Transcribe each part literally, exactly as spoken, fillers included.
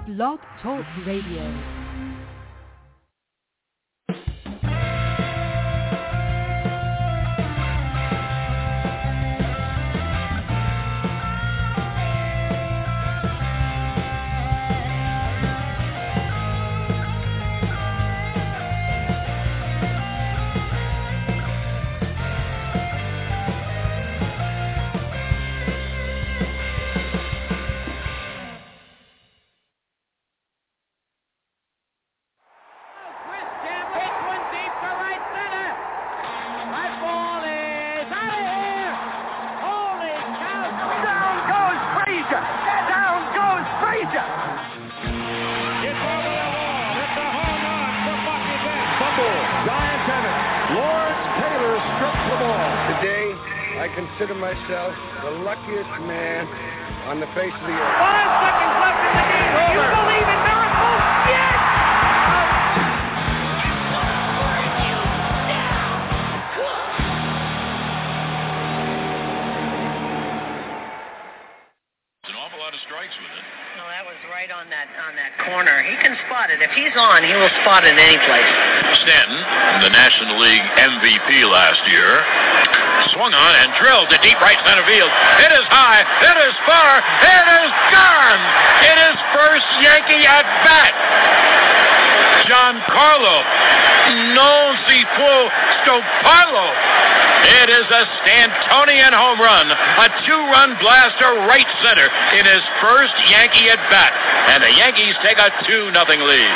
Blog Talk Radio. Consider myself the luckiest man on the face of the earth. Five seconds left in the game. Do you believe in miracles? Yes! There's an awful lot of strikes with it. No, that was right on that on that corner. He can spot it. If he's on, he will spot it any place. Stanton, the National League M V P last year, swung on and drilled to deep right center field. It is high. It is far. It is gone. It is first Yankee at bat. Giancarlo non si può stopparlo. It is a Stantonian home run, a two-run blaster right center in his first Yankee at bat, and the Yankees take a two nothing lead.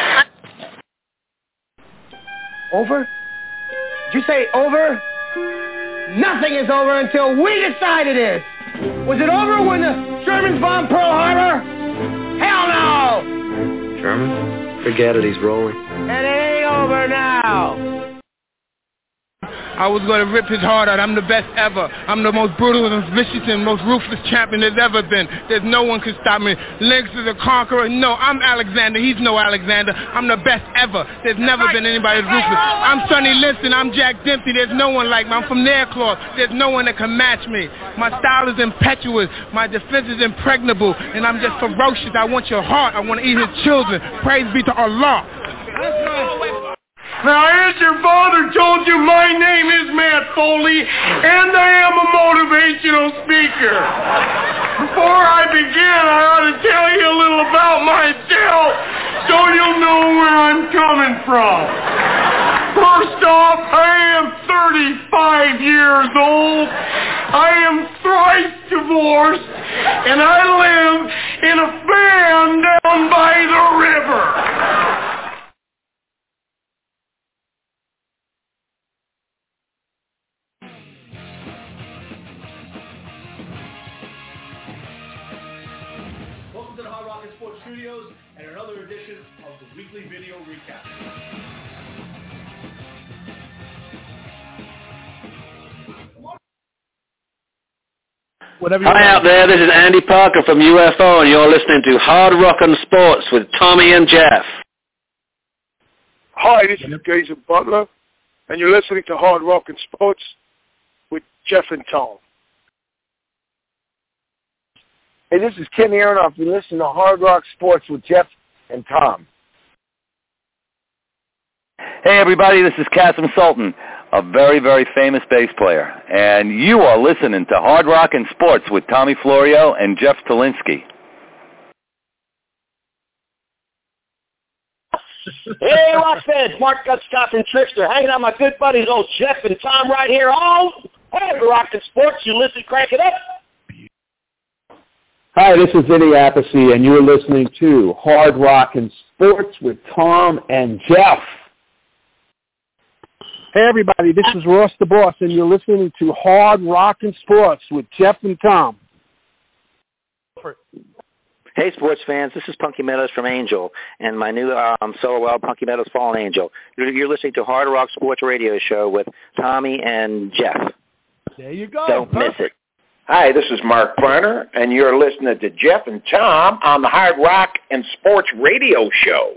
Over? Did you say over? Nothing is over until we decide it is. Was it over when the Germans bombed Pearl Harbor? Hell no! German? Forget it, he's rolling. And it ain't over now. I was going to rip his heart out. I'm the best ever. I'm the most brutal and vicious and most ruthless champion there's ever been. There's no one can stop me. Lynx is a conqueror. No, I'm Alexander. He's no Alexander. I'm the best ever. There's never been anybody as ruthless. I'm Sonny Liston. I'm Jack Dempsey. There's no one like me. I'm from Nairclaw. There's no one that can match me. My style is impetuous. My defense is impregnable. And I'm just ferocious. I want your heart. I want to eat his children. Praise be to Allah. Now, as your father told you, my name is Matt Foley, and I am a motivational speaker. Before I begin, I ought to tell you a little about myself so you'll know where I'm coming from. First off, I am thirty-five years old. I am thrice divorced, and I live in a van down by the river. Studios and another edition of the Weekly Video Recap. Hi out there, this is Andy Parker from U F O, and you're listening to Hard Rockin' Sports with Tommy and Jeff. Hi, this is Gazer Butler, and you're listening to Hard Rockin' Sports with Jeff and Tom. Hey, this is Kenny Aronoff. You listen to Hard Rock Sports with Jeff and Tom. Hey, everybody, this is Kasim Sultan, a very, very famous bass player, and you are listening to Hard Rockin' Sports with Tommy Florio and Jeff Tolinsky. Hey, what's this? Mark Gutstock and Trickster, hanging out with my good buddies, old Jeff and Tom right here. Oh, Hard Rockin' Sports. You listen, crank it up. Hi, this is Vinny Appice, and you're listening to Hard Rockin' Sports with Tom and Jeff. Hey, everybody, this is Ross the Boss, and you're listening to Hard Rockin' Sports with Jeff and Tom. Hey, sports fans, this is Punky Meadows from Angel, and my new um, solo album, Punky Meadows Fallen Angel. You're, you're listening to Hard Rock Sports Radio Show with Tommy and Jeff. There you go. Don't Perfect. miss it. Hi, this is Mark Brenner, and you're listening to Jeff and Tom on the Hard Rock and Sports Radio Show.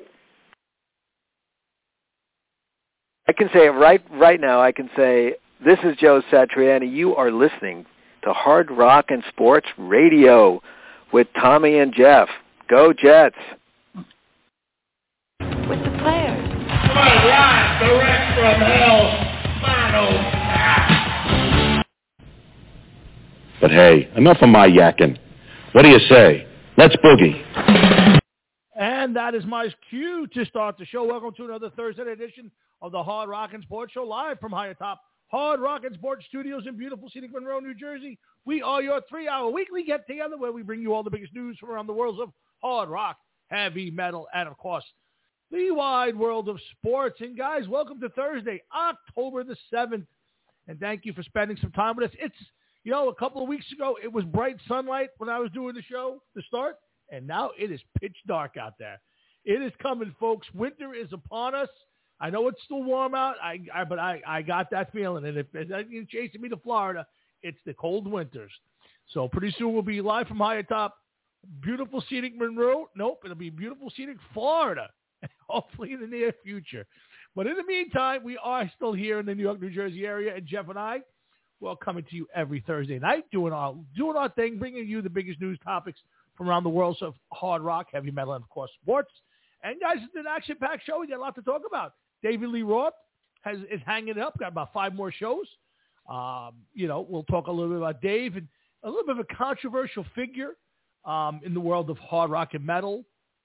I can say it right right now. I can say, this is Joe Satriani. You are listening to Hard Rock and Sports Radio with Tommy and Jeff. Go Jets. hell, Mano. But hey, enough of my yakking. What do you say? Let's boogie. And that is my cue to start the show. Welcome to another Thursday edition of the Hard Rockin' Sports Show, live from high atop Hard Rockin' Sports Studios in beautiful scenic Monroe, New Jersey. We are your three-hour weekly get-together where we bring you all the biggest news from around the worlds of hard rock, heavy metal, and, of course, the wide world of sports. And, guys, welcome to Thursday, October the seventh. And thank you for spending some time with us. It's, you know, a couple of weeks ago, it was bright sunlight when I was doing the show to start. And now it is pitch dark out there. It is coming, folks. Winter is upon us. I know it's still warm out, I, I, but I, I got that feeling. And if you're chasing me to Florida, it's the cold winters. So pretty soon we'll be live from high atop beautiful scenic Monroe. Nope, it'll be beautiful scenic Florida, hopefully in the near future. But in the meantime, we are still here in the New York, New Jersey area, and Jeff and I, well, coming to you every Thursday night, doing our doing our thing, bringing you the biggest news topics from around the worlds of hard rock, heavy metal, and, of course, sports. And, guys, it's an action-packed show. We got a lot to talk about. David Lee Roth has, is hanging it up. Got about five more shows. Um, you know, we'll talk a little bit about Dave and a little bit of a controversial figure um, in the world of hard rock and metal.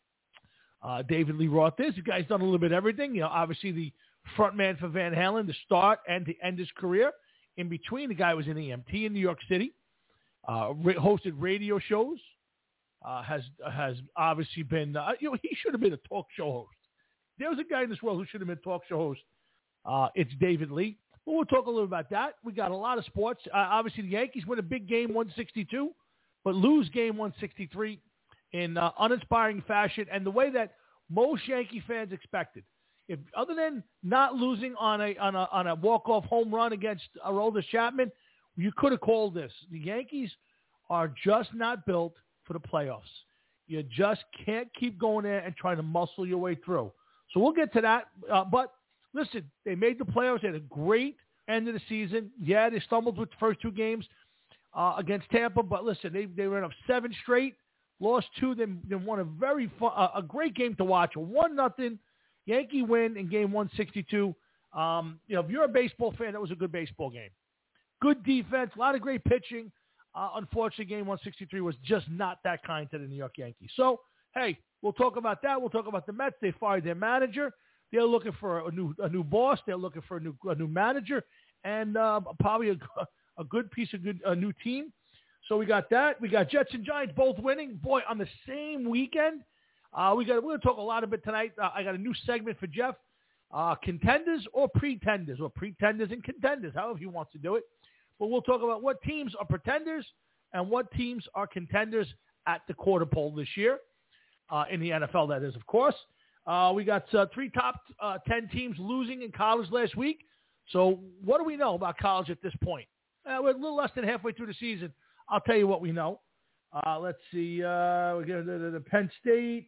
Uh, David Lee Roth is. The guy's done a little bit of everything. You know, obviously the frontman for Van Halen to start and to end his career. In between, the guy was in E M T in New York City, uh, re- hosted radio shows. Uh, has has obviously been, uh, you know, he should have been a talk show host. There was a guy in this world who should have been a talk show host. Uh, it's David Lee. Well, we'll talk a little about that. We got a lot of sports. Uh, obviously, the Yankees win a big game, one sixty-two, but lose game one sixty-three in uh, uninspiring fashion and the way that most Yankee fans expected. If other than not losing on a on a on a walk-off home run against Aroldis Chapman, you could have called this. The Yankees are just not built for the playoffs. You just can't keep going there and trying to muscle your way through. So we'll get to that. Uh, but listen, they made the playoffs. They had a great end of the season. Yeah, they stumbled with the first two games uh, against Tampa, but listen, they they ran up seven straight, lost two, then, then won a very fun, uh, a great game to watch. A one nothing Yankee win in game one sixty-two. Um, you know, if you're a baseball fan, that was a good baseball game. Good defense, a lot of great pitching. Uh, unfortunately, game one sixty-three was just not that kind to the New York Yankees. So, hey, we'll talk about that. We'll talk about the Mets. They fired their manager. They're looking for a new a new boss. They're looking for a new a new manager and uh, probably a, a good piece of good a new team. So we got that. We got Jets and Giants both winning. Boy, on the same weekend. Uh, we got we're going to talk a lot of it tonight. Uh, I got a new segment for Jeff. Uh, contenders or pretenders, or pretenders and contenders, however he wants to do it. But we'll talk about what teams are pretenders and what teams are contenders at the quarter pole this year uh, in the N F L, that is, of course. Uh, we got uh, three top uh, ten teams losing in college last week. So what do we know about college at this point? Uh, we're a little less than halfway through the season. I'll tell you what we know. Uh, let's see. Uh, we got the, the, the Penn State.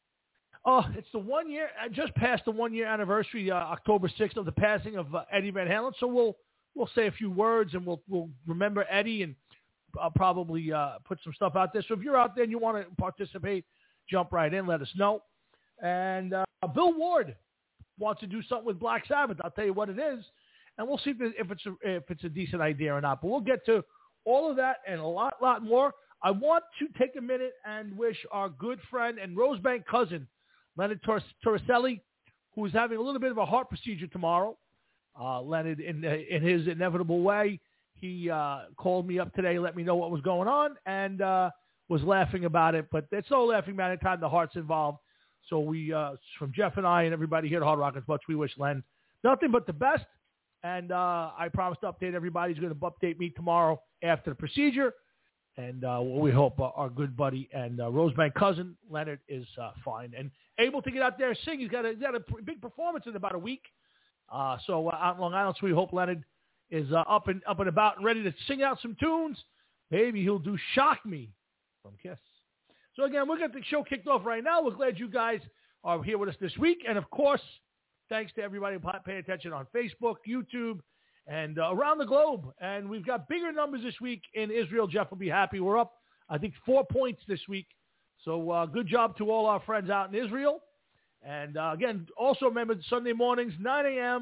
Oh, it's the one year, just past the one-year anniversary, uh, October sixth, of the passing of uh, Eddie Van Halen. So we'll We'll say a few words, and we'll we'll remember Eddie, and I'll probably uh, put some stuff out there. So if you're out there and you want to participate, jump right in. Let us know. And uh, Bill Ward wants to do something with Black Sabbath. I'll tell you what it is, and we'll see if, if it's a, if it's a decent idea or not. But we'll get to all of that and a lot, lot more. I want to take a minute and wish our good friend and Rosebank cousin, Leonard Tor- Torricelli, who is having a little bit of a heart procedure tomorrow. Uh, Leonard, in in his inevitable way, he uh, called me up today, let me know what was going on, and uh, was laughing about it. But it's no laughing matter time. The heart's involved. So we, uh, from Jeff and I and everybody here at Hard Rock and Sports, we wish Len nothing but the best. And uh, I promise to update everybody. He's going to update me tomorrow after the procedure. And uh, we hope uh, our good buddy and uh, Rosebank cousin, Leonard, is uh, fine and able to get out there and sing. He's got a, he's got a big performance in about a week. Uh, so uh, out in Long Island, so we hope Leonard is uh, up and up and about and ready to sing out some tunes. Maybe he'll do Shock Me from Kiss. So again, we're getting the show kicked off right now. We're glad you guys are here with us this week. And of course, thanks to everybody paying attention on Facebook, YouTube, and uh, around the globe. And we've got bigger numbers this week in Israel. Jeff will be happy. We're up, I think, four points this week. So uh, good job to all our friends out in Israel. And, uh, again, also remember Sunday mornings, nine a.m.,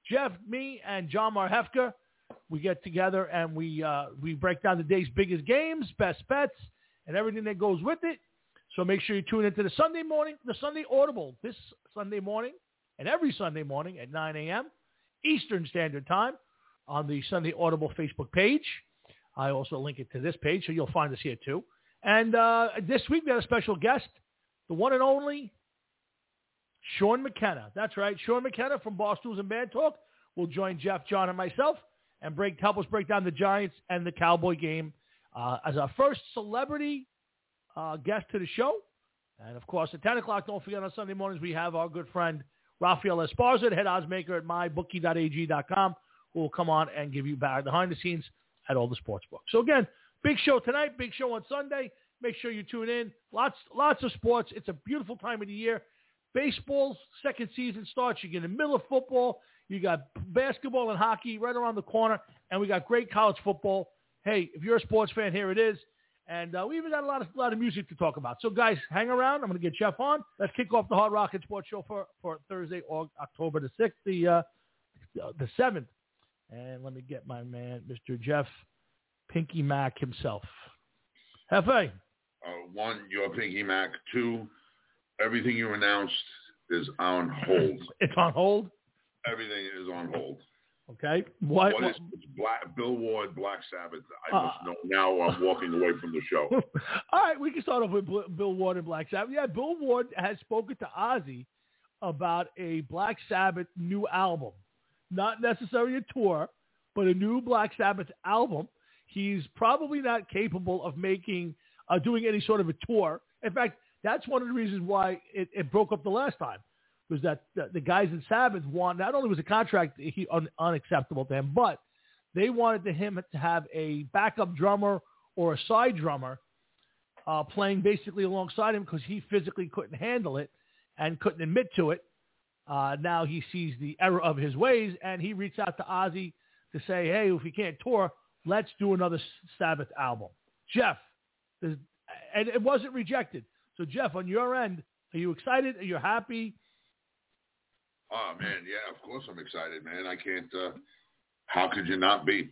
Jeff, me, and John Marhefka, we get together and we uh, we break down the day's biggest games, best bets, and everything that goes with it. So make sure you tune into the Sunday morning, the Sunday Audible this Sunday morning and every Sunday morning at nine a.m. Eastern Standard Time on the Sunday Audible Facebook page. I also link it to this page, so you'll find us here too. And uh, this week we had a special guest, the one and only Sean McKenna. That's right, Sean McKenna from Barstools and Bad Talk will join Jeff, John, and myself and break help us break down the Giants and the Cowboy game uh, as our first celebrity uh, guest to the show. And, of course, at ten o'clock, don't forget on Sunday mornings, we have our good friend Rafael Esparza, the head odds maker at my bookie dot a g dot com, who will come on and give you behind the scenes at all the sports books. So, again, big show tonight, big show on Sunday. Make sure you tune in. Lots lots of sports. It's a beautiful time of the year. Baseball's second season starts. You get in the middle of football. You got basketball and hockey right around the corner. And we got great college football. Hey, if you're a sports fan, here it is. And uh, we even got a lot of a lot of music to talk about. So, guys, hang around. I'm going to get Jeff on. Let's kick off the Hard Rock and Sports Show for, for Thursday, October the sixth, the, uh, the seventh. And let me get my man, Mister Jeff Pinky Mac himself. Hefe. Uh, one, you're Pinky Mac. Two, everything you announced is on hold. It's on hold? Everything is on hold. Okay. What, what is Black, Bill Ward, Black Sabbath? I uh, must know now I'm walking away from the show. All right, we can start off with Bill Ward and Black Sabbath. Yeah, Bill Ward has spoken to Ozzy about a Black Sabbath new album. Not necessarily a tour, but a new Black Sabbath album. He's probably not capable of making, uh, doing any sort of a tour. In fact, that's one of the reasons why it, it broke up the last time, was that the, the guys in Sabbath want, not only was the contract he, un, unacceptable to him, but they wanted to him to have a backup drummer or a side drummer uh, playing basically alongside him because he physically couldn't handle it and couldn't admit to it. Uh, now he sees the error of his ways, and he reached out to Ozzy to say, hey, if we can't tour, let's do another Sabbath album. Jeff, and it wasn't rejected. So, Jeff, on your end, are you excited? Are you happy? Oh, man, yeah, of course I'm excited, man. I can't uh, – how could you not be?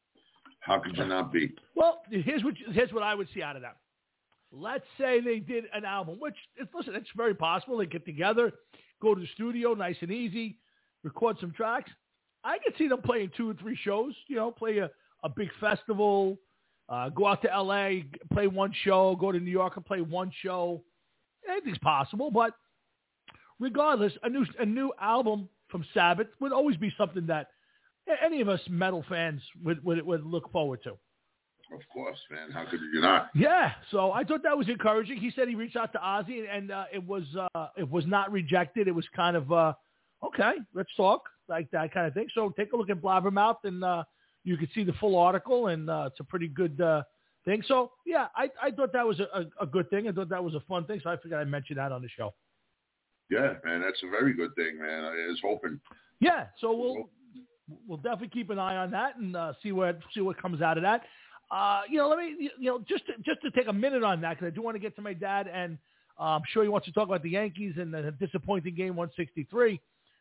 How could you not be? Well, here's what here's what I would see out of that. Let's say they did an album, which, listen, it's very possible. They get together, go to the studio, nice and easy, record some tracks. I could see them playing two or three shows, you know, play a, a big festival, uh, go out to L A, play one show, go to New York and play one show. Anything's possible, but regardless, a new a new album from Sabbath would always be something that any of us metal fans would, would, would look forward to. Of course, man. How could you not? Yeah. So I thought that was encouraging. He said he reached out to Ozzy, and uh, it was uh, it was not rejected. It was kind of uh, okay, let's talk, like that kind of thing. So take a look at Blabbermouth, and uh, you can see the full article, and uh, it's a pretty good uh, thing. So yeah, I, I thought that was a, a, a good thing. I thought that was a fun thing. So I figured I'd mention that on the show. Yeah, man, that's a very good thing, man. I was hoping. Yeah. So we'll we'll definitely keep an eye on that and uh, see what see what comes out of that. Uh, you know, let me, you know, just to, just to take a minute on that, because I do want to get to my dad, and uh, I'm sure he wants to talk about the Yankees and the disappointing game one sixty-three.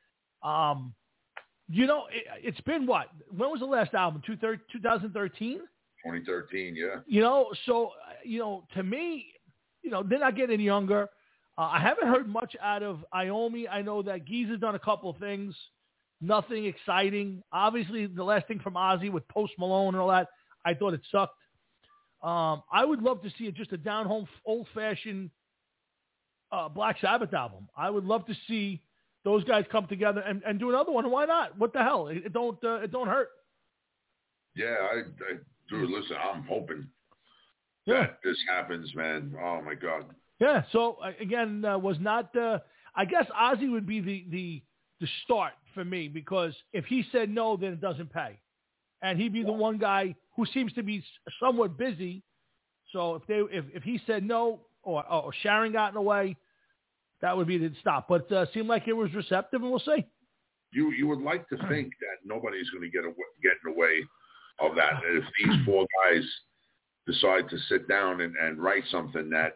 Um, you know, it, it's been what? When was the last album? twenty thirteen? twenty thirteen, yeah. You know, so, you know, to me, you know, they're not getting any younger. Uh, I haven't heard much out of Iommi. I know that Geezer's done a couple of things. Nothing exciting. Obviously, the last thing from Ozzy with Post Malone and all that, I thought it sucked. Um, I would love to see it just a down-home, old-fashioned uh, Black Sabbath album. I would love to see those guys come together and, and do another one. Why not? What the hell? It, it don't uh, it don't hurt. Yeah, I, I dude, listen, I'm hoping yeah. that this happens, man. Oh my God. Yeah. So uh, again, uh, was not. Uh, I guess Ozzy would be the the the start for me, because if he said no, then it doesn't pay. And he'd be the one guy who seems to be somewhat busy. So if they, if, if he said no, or, or Sharon got in the way, that would be the stop. But uh, seemed like it was receptive, and we'll see. You you would like to think that nobody's going to get away, get in the way of that. If these four guys decide to sit down and, and write something, that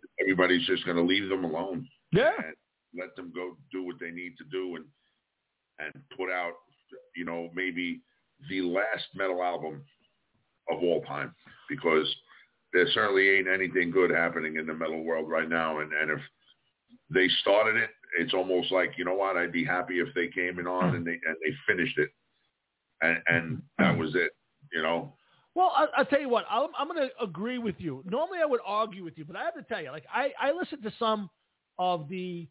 everybody's just going to leave them alone. Yeah. And let them go do what they need to do. And and put out, you know, maybe the last metal album of all time, because there certainly ain't anything good happening in the metal world right now. And, and if they started it, it's almost like, you know what, I'd be happy if they came in on and they and they finished it, and and that was it, you know. Well, I, I'll tell you what, I'm, I'm going to agree with you. Normally I would argue with you, but I have to tell you, like I, I listened to some of the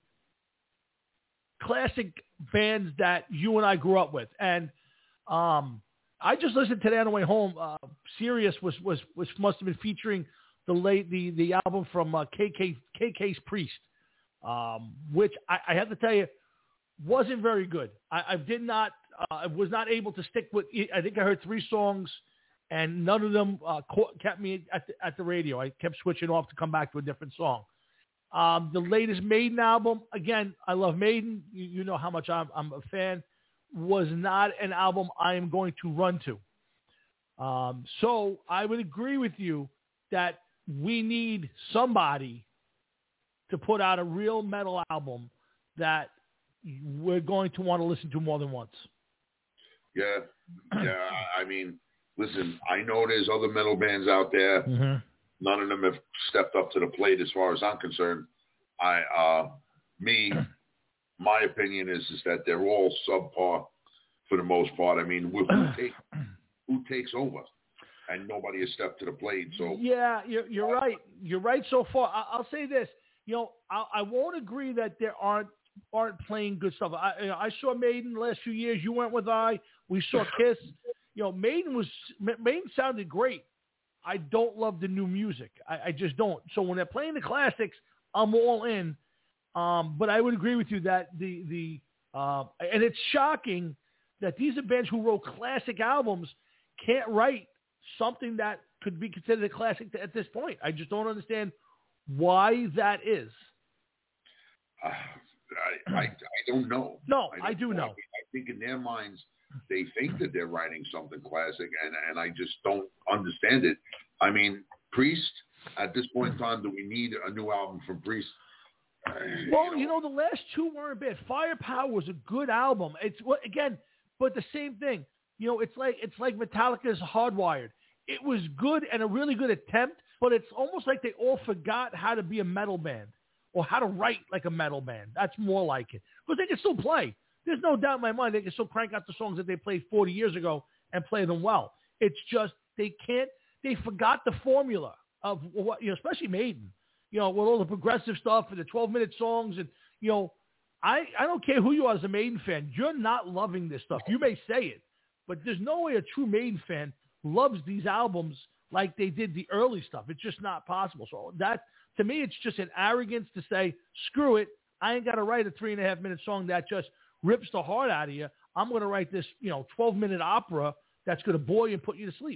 classic bands that you and I grew up with, and um, I just listened today on the way home. Uh, Sirius was, was, was must have been featuring the late the, the album from uh, K K K K's Priest, um, which I, I have to tell you wasn't very good. I, I did not, uh, I was not able to stick with. I think I heard three songs, and none of them uh, kept me at the, at the radio. I kept switching off to come back to a different song. Um, the latest Maiden album, again, I love Maiden. You, you know how much I'm, I'm a fan. Was not an album I am going to run to. Um, so I would agree with you that we need somebody to put out a real metal album that we're going to want to listen to more than once. Yeah, yeah. I mean, listen, I know there's other metal bands out there. Mm-hmm. None of them have stepped up to the plate as far as I'm concerned. I, uh, me, my opinion is is that they're all subpar for the most part. I mean, who, take, who takes over? And nobody has stepped to the plate. So yeah, you're, you're right. You're right so far. I, I'll say this. You know, I, I won't agree that there aren't aren't playing good stuff. I, you know, I saw Maiden the last few years. You went with I. We saw Kiss. You know, Maiden was Maiden sounded great. I don't love the new music. I, I just don't. So when they're playing the classics, I'm all in. Um, but I would agree with you that the the uh, and it's shocking that these are bands who wrote classic albums can't write something that could be considered a classic at this point. I just don't understand why that is. Uh, I, I I don't know. No, I, don't I do know. know. I think in their minds, they think that they're writing something classic, and, and I just don't understand it. I mean, Priest, at this point in time, do we need a new album from Priest? Uh, well, you know. you know, the last two weren't bad. Firepower was a good album. It's again, but the same thing. You know, it's like it's like Metallica's Hardwired. It was good and a really good attempt, but it's almost like they all forgot how to be a metal band or how to write like a metal band. That's more like it, because they can still play. There's no doubt in my mind they can still crank out the songs that they played forty years ago and play them well. It's just they can't. They forgot the formula of what, you know, especially Maiden. You know, with all the progressive stuff and the twelve-minute songs, and you know, I I don't care who you are as a Maiden fan. You're not loving this stuff. You may say it, but there's no way a true Maiden fan loves these albums like they did the early stuff. It's just not possible. So that, to me, it's just an arrogance to say, screw it. I ain't got to write a three and a half minute song that just rips the heart out of you. I'm going to write this, you know, twelve minute opera that's going to bore you and put you to sleep.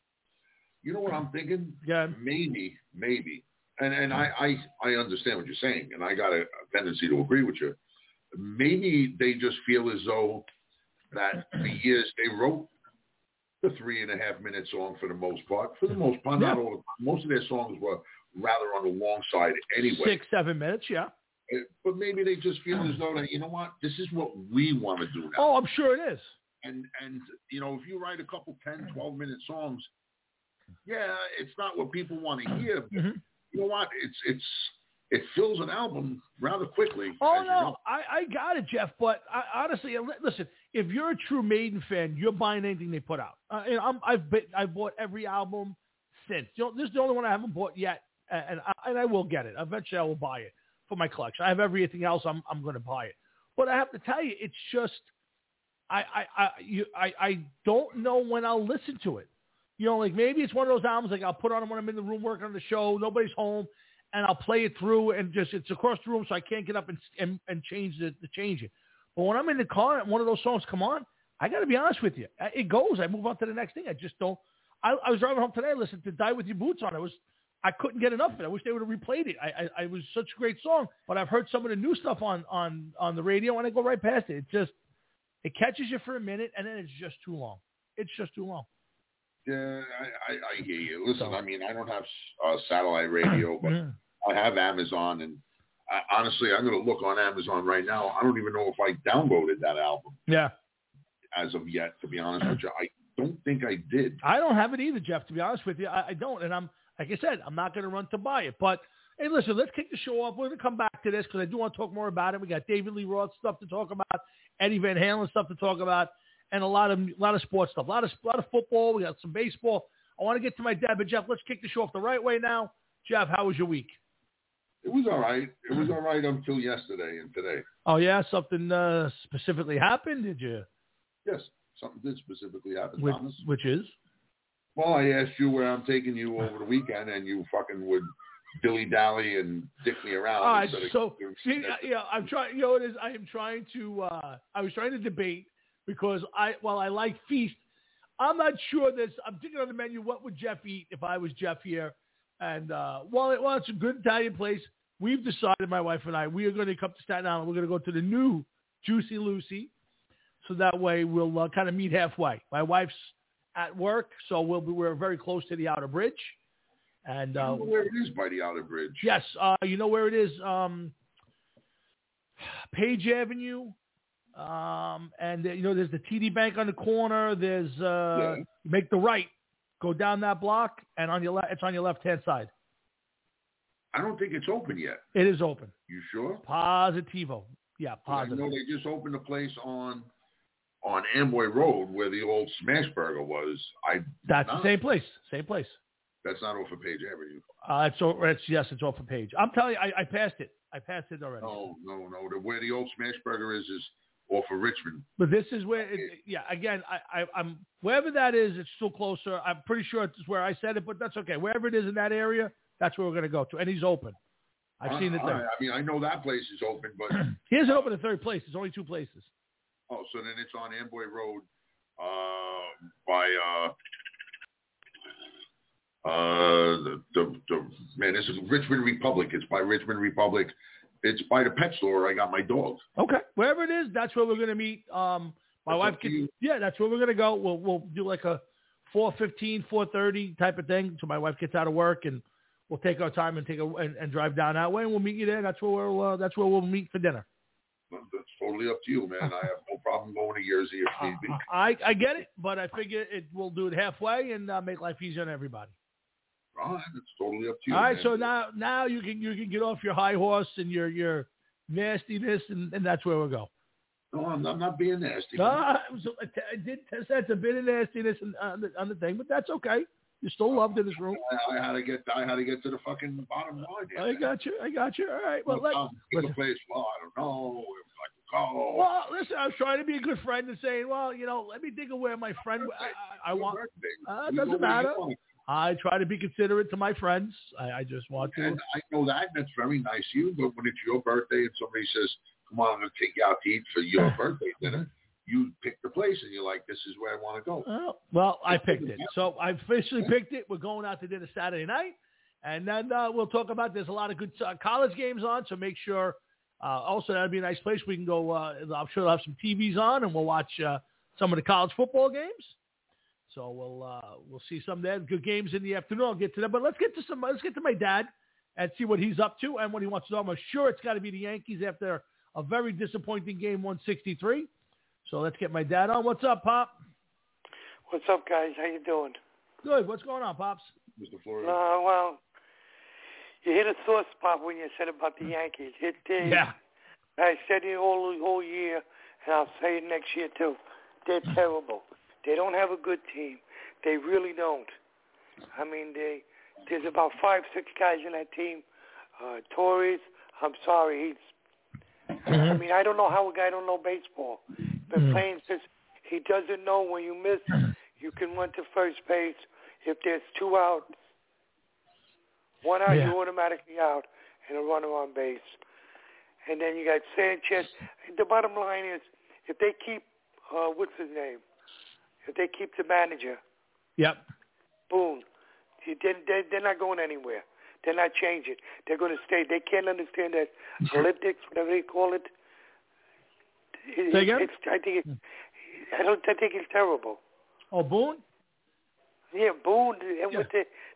You know what I'm thinking? Yeah. Maybe, maybe. And and I, I, I understand what you're saying, and I got a, a tendency to agree with you. Maybe they just feel as though that for years they wrote the three and a half minute song for the most part. For the most part, not all. Most of their songs were rather on the long side anyway. Six, seven minutes, yeah. But maybe they just feel as though that, you know what, this is what we want to do now. Oh, I'm sure it is. And, and you know, if you write a couple ten, twelve-minute songs, yeah, it's not what people want to hear. But mm-hmm. You know what? It's it's it fills an album rather quickly. Oh, no, you know. I, I got it, Jeff. But I, honestly, listen, if you're a true Maiden fan, you're buying anything they put out. Uh, you know, I'm, I've, been, I've bought every album since. You know, this is the only one I haven't bought yet, and I, and I will get it. Eventually, I will buy it for my collection. I have everything else. I'm I'm going to buy it. But I have to tell you, it's just I I I, you, I I don't know when I'll listen to it. You know, like maybe it's one of those albums like I'll put on when I'm in the room working on the show, nobody's home, and I'll play it through and just it's across the room, so I can't get up and and, and change the, the change it. But when I'm in the car and one of those songs come on, I got to be honest with you, it goes. I move on to the next thing. I just don't. I, I was driving home today, I listened to "Die with Your Boots On." I was. I couldn't get enough of it. I wish they would have replayed it. I, I, I was such a great song, but I've heard some of the new stuff on, on, on the radio, and I go right past it. It just, it catches you for a minute, and then it's just too long. It's just too long. Yeah, I, I, I hear you. Listen, so, I mean, I don't have uh, satellite radio, but I have Amazon, and I, honestly, I'm going to look on Amazon right now. I don't even know if I downloaded that album. Yeah. As of yet, to be honest with you, I don't think I did. I don't have it either, Jeff. To be honest with you, I, I don't, and I'm like I said, I'm not going to run to buy it. But hey, listen, let's kick the show off. We're going to come back to this because I do want to talk more about it. We got David Lee Roth stuff to talk about, Eddie Van Halen stuff to talk about, and a lot of a lot of sports stuff, a lot of a lot of football. We got some baseball. I want to get to my dad, but Jeff, let's kick the show off the right way now. Jeff, how was your week? It was all right. It was all right until yesterday and today. Oh yeah, something uh, specifically happened? Did you? Yes, something did specifically happen, which, Thomas. Which is? Well, I asked you where I'm taking you over the weekend, and you fucking would dilly-dally and dick me around. All right, so, see, yeah, I'm trying, you know what it is, I am trying to, uh, I was trying to debate because I, while I like feast, I'm not sure there's, I'm thinking on the menu, what would Jeff eat if I was Jeff here? And uh, while, it, while it's a good Italian place, we've decided, my wife and I, we are going to come to Staten Island. We're going to go to the new Juicy Lucy. So that way we'll uh, kind of meet halfway. My wife's at work, so we'll be, we're very close to the Outer Bridge. And uh, you know where it is by the Outer Bridge? Yes, uh, you know where it is. Um, Page Avenue, um, and uh, you know there's the T D Bank on the corner. There's uh, yeah. make the right, go down that block, and on your left, it's on your left hand side. I don't think it's open yet. It is open. You sure? Positivo. Yeah, positive. I know they just opened a place on on Amway Road where the old Smash Burger was. I That's not, the same place. Same place. That's not off of Page Avenue. Uh, it's, over, it's yes, it's off of Page. I'm telling you, I, I passed it. I passed it already. No, no, no. The, where the old Smash Burger is is off of Richmond. But this is where, it, yeah. Again, I, I, I'm wherever that is. It's still closer. I'm pretty sure it's where I said it, but that's okay. Wherever it is in that area, that's where we're going to go to, and he's open. I've I, seen it there. I, I mean, I know that place is open, but he isn't open the third place. There's only two places. Oh, so then it's on Amboy Road uh, by uh, uh, the, the the man. This is Richmond Republic. It's by Richmond Republic. It's by the pet store. I got my dog. Okay, wherever it is, that's where we're going to meet. Um, my that's wife can. Yeah, that's where we're going to go. We'll we'll do like a four fifteen, four thirty type of thing. So my wife gets out of work and we'll take our time and take a and, and drive down that way, and we'll meet you there. That's where we'll uh, that's where we'll meet for dinner. That's totally up to you, man. I have no problem going to Jersey if need be. I, I get it, but I figure it we'll do it halfway and uh, make life easier on everybody. All right, it's totally up to you. All right, man. so now now you can you can get off your high horse and your your nastiness, and, and that's where we'll go. No, I'm not, I'm not being nasty. Uh, I, was, I did test that's a bit of nastiness on the, on the thing, but that's okay. You're still loved in this room. I, I had to get I had to get to the fucking bottom line. Here, I man. got you. I got you. All right. Well, well let, the place. Well, I don't know. It was like go. Well, listen. I was trying to be a good friend and saying, well, you know, let me think of where my friend. I, I, I want. Uh, it doesn't matter. I try to be considerate to my friends. I, I just want to. And I know that. And that's very nice of you. But when it's your birthday and somebody says, "Come on, I'm going to take you out to eat for your birthday dinner," you pick the place and you're like, "This is where I want to go." Oh, well, I picked it. So I officially picked it. We're going out to dinner Saturday night. And then uh, we'll talk about there's a lot of good uh, college games on. So make sure. Uh, also, that would be a nice place. We can go. Uh, I'm sure they'll have some T Vs on, and we'll watch uh, some of the college football games. So we'll uh, we'll see some there. Good games in the afternoon. I'll get to them. But let's get to some. Let's get to my dad and see what he's up to and what he wants to do. I'm sure it's got to be the Yankees after a very disappointing game, one sixty-three. So let's get my dad on. What's up, Pop? What's up, guys? How you doing? Good. What's going on, Pops? Mister Flores. Uh, well, you hit a sore spot when you said about the Yankees. It did. Yeah. I said it all the whole year, and I'll say it next year too. They're terrible. They don't have a good team. They really don't. I mean, they there's about five, six guys in that team. Uh, Torres, I'm sorry, he's. I mean, I don't know how a guy don't know baseball. Been mm. playing since he doesn't know when you miss, you can run to first base. If there's two out, one out, yeah. you're automatically out, and a runner on base. And then you got Sanchez. The bottom line is, if they keep, uh, what's his name? If they keep the manager, yep, Boone, they're, they're not going anywhere. They're not changing. They're going to stay. They can't understand that elliptics, whatever they call it. it Say again? It's, I think it, I don't. I think it's terrible. Oh, Boone. Yeah, Boone, and yeah. with the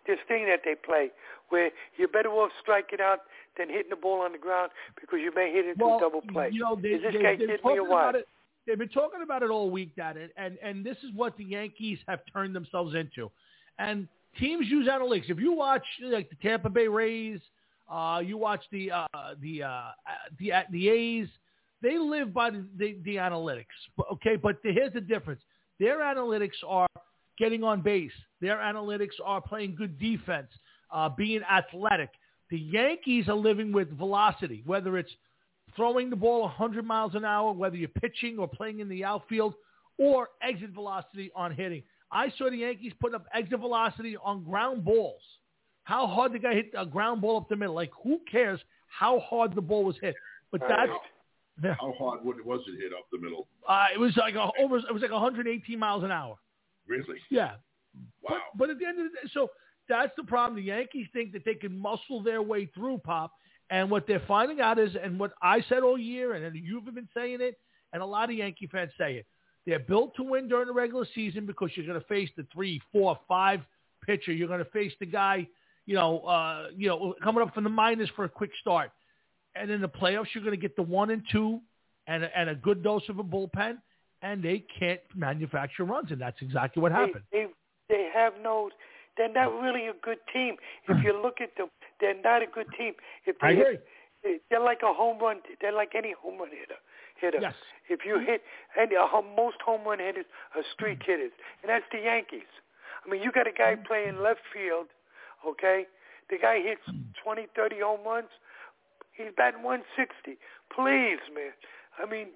this thing that they play where you're better off striking out than hitting the ball on the ground because you may hit into well, a double play. You know, they, is this they, guy they're kidding me or what? It, they've been talking about it all week, Dad, and, and, and this is what the Yankees have turned themselves into. And teams use analytics. If you watch like the Tampa Bay Rays, uh, you watch the uh, the uh, the uh, the A's, they live by the, the, the analytics. Okay, but the, here's the difference. Their analytics are getting on base. Their analytics are playing good defense, uh, being athletic. The Yankees are living with velocity, whether it's throwing the ball one hundred miles an hour, whether you're pitching or playing in the outfield, or exit velocity on hitting. I saw the Yankees putting up exit velocity on ground balls. How hard the guy hit a ground ball up the middle. Like, who cares how hard the ball was hit? But that's... Uh, how hard was it hit up the middle? Uh, it was like a, over. It was like one hundred eighteen miles an hour. Really? Yeah. Wow. But, but at the end of the day, so that's the problem. The Yankees think that they can muscle their way through, Pop. And what they're finding out is, and what I said all year, and you've been saying it, and a lot of Yankee fans say it, they're built to win during the regular season because you're going to face the three, four, five pitcher. You're going to face the guy, you know, uh, you know, coming up from the minors for a quick start. And in the playoffs, you're going to get the one and two and a, and a good dose of a bullpen, and they can't manufacture runs, and that's exactly what happened. They, they, they have no – they're not really a good team. If you look at them, they're not a good team. If they I agree. Hit, they're like a home run – they're like any home run hitter. hitter. Yes. If you hit – and uh, most home run hitters are streak hitters, and that's the Yankees. I mean, you got a guy playing left field, okay? The guy hits twenty, thirty home runs. He's batting one sixty. Please, man. I mean,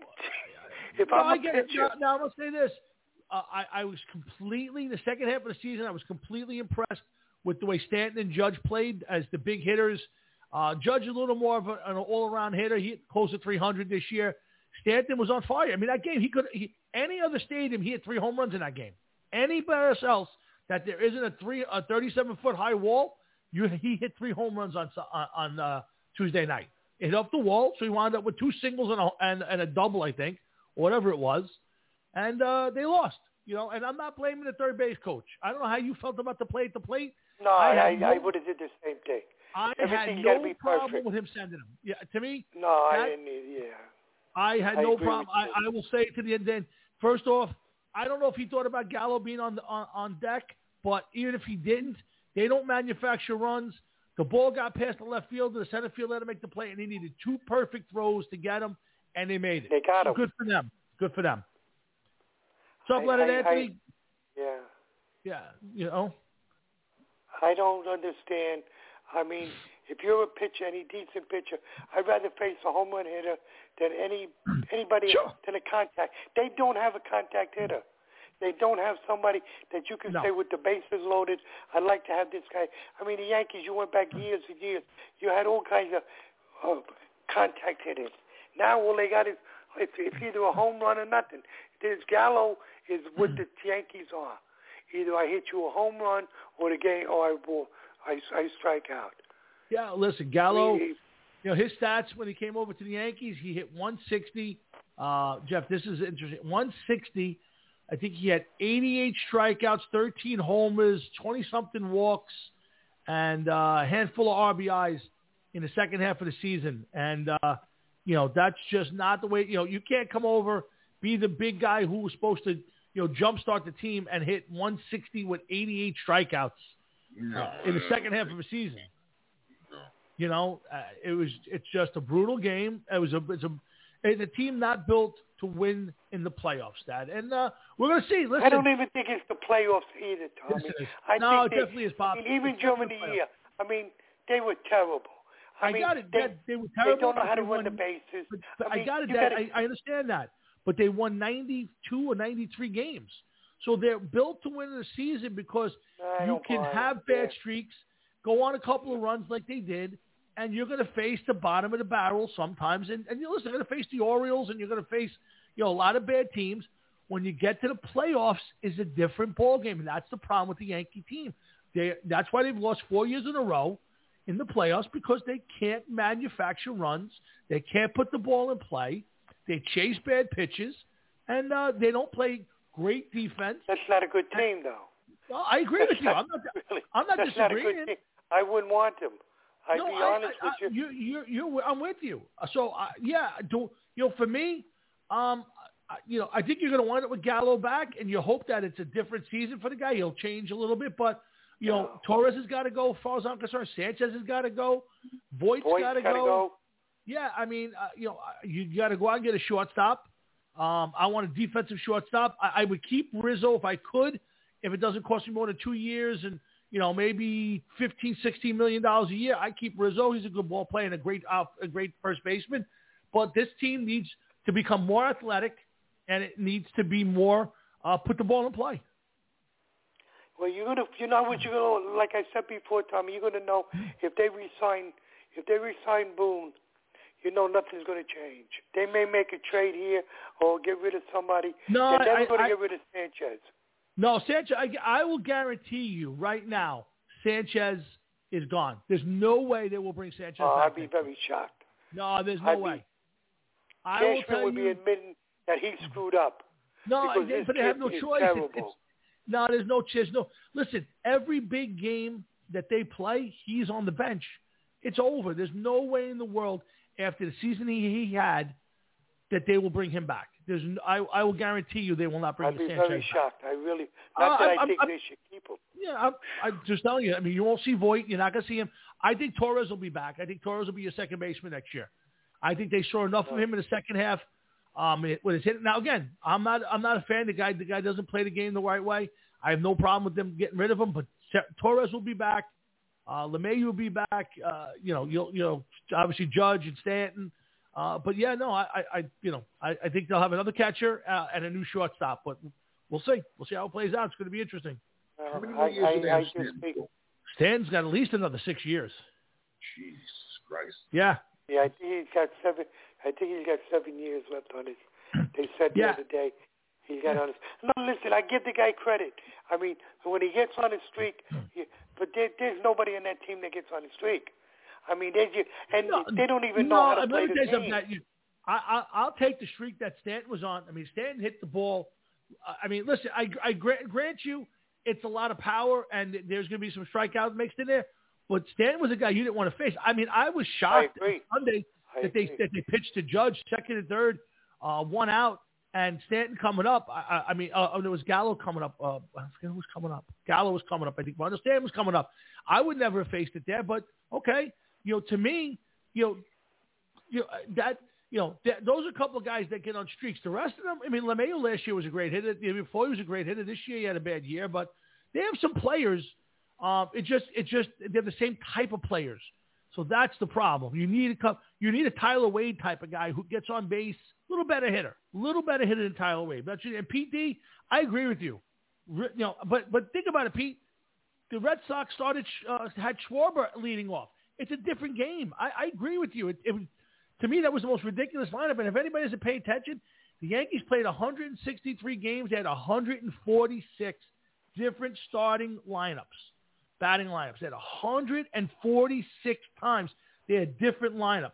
if no, I'm a I get it. pitcher. Now, now, I'm going to say this. Uh, I, I was completely, the second half of the season, I was completely impressed with the way Stanton and Judge played as the big hitters. Uh, Judge a little more of a, an all-around hitter. He hit close to three hundred this year. Stanton was on fire. I mean, that game, he could, he, any other stadium, he hit three home runs in that game. Anybody else that there isn't a three, a thirty-seven foot high wall, you, he hit three home runs on, on, on uh, Tuesday night. It hit up the wall, so he wound up with two singles and a, and, and a double, I think, or whatever it was. And uh, they lost, you know. And I'm not blaming the third base coach. I don't know how you felt about the play at the plate. No, I, I, no, I would have did the same thing. I Everything had gotta no be problem perfect. with him sending him. Yeah, to me, No, that, I didn't. Yeah. I had I no agree problem. with I, I will say to the end. Then, first off, I don't know if he thought about Gallo being on the, on, on deck, but even if he didn't, they don't manufacture runs. The ball got past the left field, the center field let him make the play, and he needed two perfect throws to get him, and they made it. They got him. Good for them. Good for them. What's up, I- Leonard I- Anthony? I, yeah. Yeah, you know. I don't understand. I mean, if you're a pitcher, any decent pitcher, I'd rather face a home run hitter than any anybody Sure. than a contact. They don't have a contact hitter. They don't have somebody that you can No. say with the bases loaded, I'd like to have this guy. I mean, the Yankees, you went back years and years. You had all kinds of uh, contact hitters. Now all they got is it's, it's either a home run or nothing. There's Gallo is what the Yankees are. Either I hit you a home run or the game, or I will, I, I strike out. Yeah, listen, Gallo, I mean, you know, his stats when he came over to the Yankees, he hit one sixty. Uh, Jeff, this is interesting. one sixty. I think he had eighty-eight strikeouts, thirteen homers, twenty-something walks, and uh, a handful of R B Is in the second half of the season. And, uh, you know, that's just not the way, you know, you can't come over, be the big guy who was supposed to, you know, jumpstart the team and hit one sixty with eighty-eight strikeouts No, uh, in the second half of the season. You know, uh, it was, it's just a brutal game. It was a, it's a, it's a team not built to win in the playoffs, Dad. And uh, we're going to see. Listen, I don't even think it's the playoffs either, Tommy. Yes, it is. I no, think it they, definitely is, Pop. I mean, even It's during definitely the playoffs. year, I mean, they were terrible. I, I mean, got it. They, Dad, they were terrible. They don't know but how to they run won, the bases. But, but I, mean, I got it, you Dad. gotta, I, I understand that. But they won ninety-two or ninety-three games. So they're built to win the season because I you don't can buy have it. bad Yeah. streaks, go on a couple of runs like they did, and you're going to face the bottom of the barrel sometimes. And, and you listen, you're going to face the Orioles, and you're going to face, you know, a lot of bad teams. When you get to the playoffs, is a different ballgame, and that's the problem with the Yankee team. They, that's why they've lost four years in a row in the playoffs, because they can't manufacture runs. They can't put the ball in play. They chase bad pitches, and uh, they don't play great defense. That's not a good team, though. Well, I agree with you. I'm not. Really, I'm not that's disagreeing. Not a good team. I wouldn't want him. I'd no, be I, honest I, with you. I, you, you, you. I'm with you. So uh, yeah, do you know? For me, um, I, you know, I think you're going to wind up with Gallo back, and you hope that it's a different season for the guy. He'll change a little bit, but you know, no. Torres has got to go. As far as I'm concerned, Sanchez has got to go. Voigt's Voigt's got to go. go. Yeah, I mean, uh, you know, you got to go out and get a shortstop. Um, I want a defensive shortstop. I, I would keep Rizzo if I could, if it doesn't cost me more than two years and, you know, maybe fifteen, sixteen million dollars a year. I keep Rizzo. He's a good ball player and a great, uh, a great first baseman. But this team needs to become more athletic, and it needs to be more uh, put the ball in play. Well, you're gonna, you know what you're gonna, like I said before, Tommy. You're gonna know if they resign, if they resign Boone. You know nothing's going to change. They may make a trade here or get rid of somebody. No, They're never I, going to I, get rid of Sanchez. No, Sanchez, I, I will guarantee you right now, Sanchez is gone. There's no way they will bring Sanchez Oh, back. I'd be very shocked. No, there's no I'd way. Be, I will Cashman tell would you, be admitting that he screwed up. No, because they, this but they have kid no is choice. Terrible. It's, it's, no, there's no choice. No, listen, every big game that they play, he's on the bench. It's over. There's no way in the world after the season he, he had that they will bring him back. There's, I, I will guarantee you they will not bring I'd be Sanchez very back. shocked. I really, not Uh, that I'm, I think I'm, they should keep him. Yeah, I'm, I'm just telling you. I mean, you won't see Voigt. You're not going to see him. I think Torres will be back. I think Torres will be your second baseman next year. I think they saw enough of him in the second half. Um, it, with his hit. Now again, I'm not. I'm not a fan. The guy. The guy doesn't play the game the right way. I have no problem with them getting rid of him. But Torres will be back. Uh, LeMahieu will be back. Uh, you know, you'll, you know, obviously Judge and Stanton. Uh, but yeah, no, I, I, you know, I, I think they'll have another catcher uh, and a new shortstop. But we'll see. We'll see how it plays out. It's going to be interesting. Uh, How many I, more years do they I, have I Stanton just think, for? Stanton's got at least another six years. Jesus Christ. Yeah. yeah, I think he's got seven. I think he's got seven years left on his. They said the Yeah. other day he got on his. No, listen, I give the guy credit. I mean, when he gets on his streak, he, but there, there's nobody in that team that gets on his streak. I mean, they just, and No, they don't even no, know how to let play me the tell you game. something. That you, I, I, I'll take the streak that Stanton was on. I mean, Stanton hit the ball. I mean, listen, I, I grant, grant you it's a lot of power, and there's going to be some strikeouts mixed in there. But Stanton was a guy you didn't want to face. I mean, I was shocked I agree. Sunday I that they agree. that they pitched to Judge second and third, uh, one out, and Stanton coming up. I, I, I mean, uh, oh, there was Gallo coming up. Uh, I forget who was coming up. Gallo was coming up. I think Ron Stanton was coming up. I would never have faced it there, but okay. You know, to me, you know, you know that. You know, th- those are a couple of guys that get on streaks. The rest of them, I mean, LeMahieu last year was a great hitter. The year before he was a great hitter. This year he had a bad year, but they have some players. Uh, it just, it just, they're the same type of players. So that's the problem. You need a couple, you need a Tyler Wade type of guy who gets on base, a little better hitter, a little better hitter than Tyler Wade. That's, and Pete D, I agree with you. Re, you know, but but think about it, Pete. The Red Sox started uh, had Schwarber leading off. It's a different game. I, I agree with you. It, it was. To me, that was the most ridiculous lineup. And if anybody doesn't pay attention, the Yankees played one hundred sixty-three games. They had one hundred forty-six different starting lineups, batting lineups. They had one hundred forty-six times they had different lineups.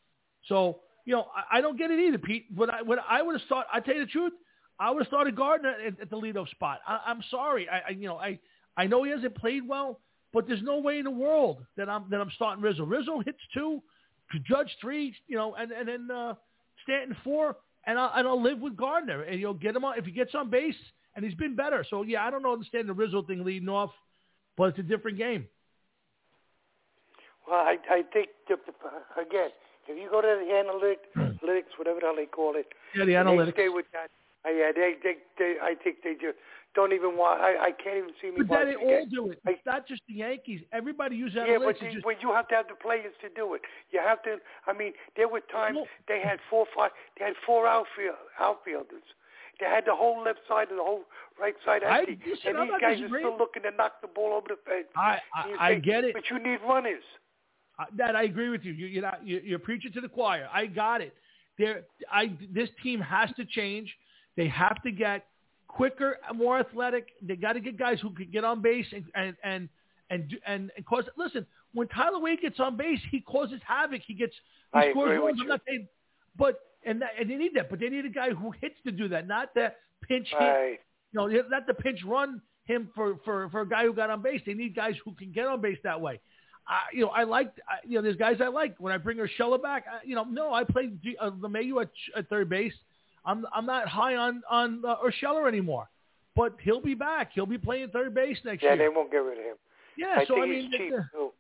So, you know, I, I don't get it either, Pete. What I, what I would have started, I tell you the truth, I would have started Gardner at, at the leadoff spot. I, I'm sorry. I, I, you know, I, I know he hasn't played well, but there's no way in the world that I'm that I'm starting Rizzo. Rizzo hits two. Judge three, you know, and and then uh, Stanton four, and I'll, and I'll live with Gardner, and you'll get him on if he gets on base, and he's been better. So yeah, I don't understand the Rizzo thing leading off, but it's a different game. Well, I I think the, again, if you go to the analytics, analytics, whatever the hell they call it, Yeah, the and analytics. they stay with that. Uh, yeah, they, they they I think they just don't even want. I, I can't even see me. But then they watching all it. do it. It's not just the Yankees. Everybody uses Yeah, but, analytics. the, It's just, but you have to have the players to do it. You have to. I mean, there were times they had four, five. They had four outfield, outfielders. They had the whole left side and the whole right side I- empty, listen, and I'm these not guys are disagreeing. still looking to knock the ball over the fence. I And you I, I say, get it. but you need runners. Uh, that I agree with you. you you're, not, you're, you're preaching to the choir. I got it. There, I this team has to change. They have to get quicker, more athletic. They got to get guys who can get on base and and and and do- and, and cause. Listen, when Tyler Wade gets on base, he causes havoc. He gets he I scores agree with runs. I'm you. not saying, but and that, and they need that. But they need a guy who hits to do that, not the pinch hit. Right. You know, not the pinch run him for, for, for a guy who got on base. They need guys who can get on base that way. Uh, you know, I like, you know, there's guys I like. When I bring Urshela back, I, you know, no, I played G, uh, LeMahieu at, at third base. I'm I'm not high on, on uh, Urshela anymore. But he'll be back. He'll be playing third base next yeah, year. Yeah, they won't get rid of him. Yeah, I so think I mean, he's cheap, uh, too.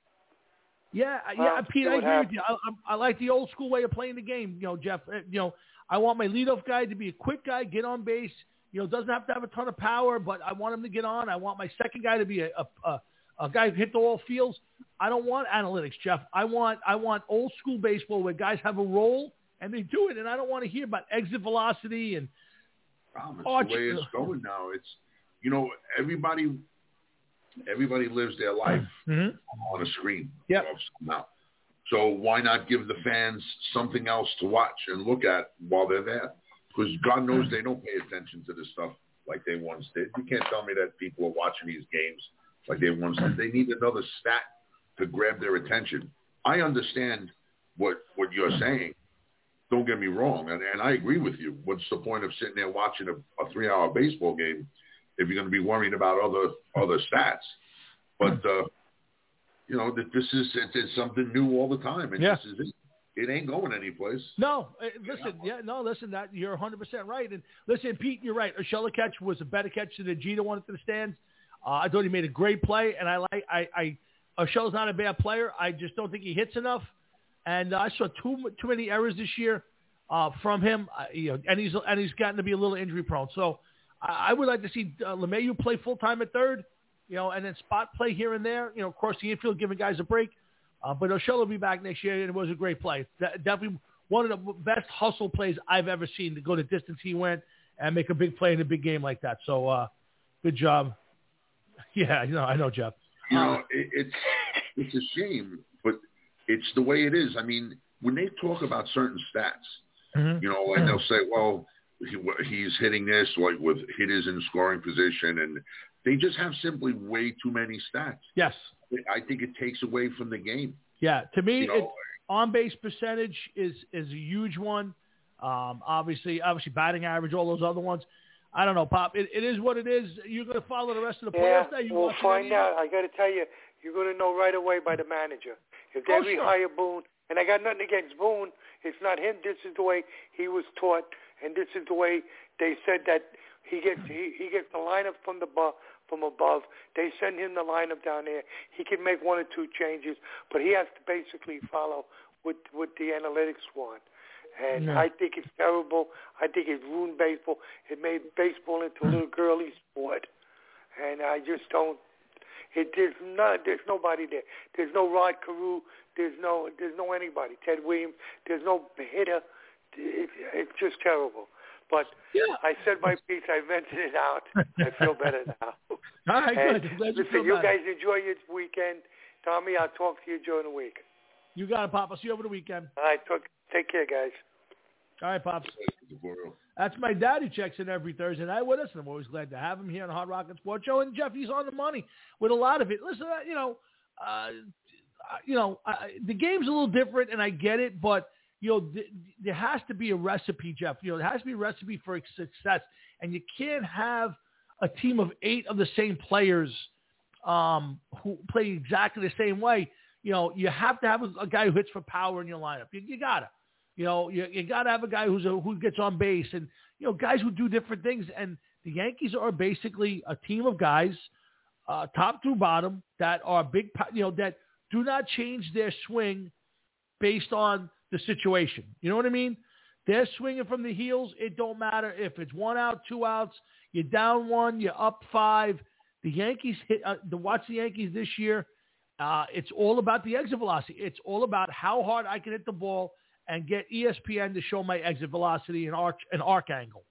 yeah, Well, yeah, Pete, I agree happens. with you. I, I, I like the old school way of playing the game. You know, Jeff. You know, I want my leadoff guy to be a quick guy, get on base. You know, doesn't have to have a ton of power, but I want him to get on. I want my second guy to be a a, a, a guy who hit the all fields. I don't want analytics, Jeff. I want I want old school baseball where guys have a role and they do it, and I don't want to hear about exit velocity and. Wow, that's the way it's going now. It's, you know, everybody, everybody lives their life mm-hmm. on a screen. Yep. Now, so why not give the fans something else to watch and look at while they're there? Because God knows they don't pay attention to this stuff like they once did. You can't tell me that people are watching these games like they once did. They need another stat to grab their attention. I understand what what you're saying. Don't get me wrong, and, and I agree with you. What's the point of sitting there watching a, a three-hour baseball game if you're going to be worrying about other other stats? But uh, you know, that this is it's, it's something new all the time, and yeah. this is it. It ain't going anyplace. No, uh, listen, yeah, no, listen. That you're one hundred percent right, and listen, Pete, you're right. Urshela catch was a better catch than the Jeter one to the stands. Uh, I thought he made a great play, and I like I, I Urshela's not a bad player. I just don't think he hits enough. And uh, I saw too too many errors this year uh, from him, uh, you know, and he's and he's gotten to be a little injury prone. So I, I would like to see uh, LeMahieu play full time at third, you know, and then spot play here and there, you know, across the infield, giving guys a break. Uh, but Urshela will be back next year, and it was a great play. That, definitely one of the best hustle plays I've ever seen to go the distance he went and make a big play in a big game like that. So uh, good job. Yeah, you know, I know, Jeff. You know, it, it's it's a shame, but. It's the way it is. I mean, when they talk about certain stats, mm-hmm. you know, and they'll say, well, he, he's hitting this, like with hitters in scoring position, and they just have simply way too many stats. Yes. I think it takes away from the game. Yeah, to me, you know, it, on-base percentage is, is a huge one. Um, obviously, obviously batting average, all those other ones. I don't know, Pop. It, it is what it is. You're going to follow the rest of the yeah, playoffs now? You we'll find out. I got to tell you, you're going to know right away by the manager. If they oh, sure. rehire Boone, and I got nothing against Boone, it's not him. This is the way he was taught, and this is the way they said that he gets he, he gets the lineup from the bu- from above. They send him the lineup down there. He can make one or two changes, but he has to basically follow what what the analytics want. And yeah. I think it's terrible. I think it ruined baseball. It made baseball into a little girly sport, and I just don't. It, there's not. There's nobody there. There's no Rod Carew. There's no. There's no anybody. Ted Williams. There's no hitter. It, it's just terrible. But yeah. I said my piece. I vented it out. I feel better now. All right, and good. Glad listen, you, you better. guys enjoy your weekend. Tommy, I'll talk to you during the week. You got it, Pop. I'll see you over the weekend. All right. Talk, take care, guys. All right, Pops. That's my dad who checks in every Thursday night with us, and I'm always glad to have him here on the Hard Rock and Sports Show. And Jeff, he's on the money with a lot of it. Listen, you know, uh, you know, uh, the game's a little different, and I get it, but you know, th- there has to be a recipe, Jeff. You know, there has to be a recipe for success, and you can't have a team of eight of the same players um, who play exactly the same way. You know, you have to have a, a guy who hits for power in your lineup. You, you gotta. You know, you, you got to have a guy who's a, who gets on base, and you know, guys who do different things. And the Yankees are basically a team of guys, uh, top through bottom, that are big. You know, that do not change their swing based on the situation. You know what I mean? They're swinging from the heels. It don't matter if it's one out, two outs. You're down one. You're up five. The Yankees hit. Uh, to watch the Yankees this year, uh, it's all about the exit velocity. It's all about how hard I can hit the ball and get E S P N to show my exit velocity and arc and arc angle.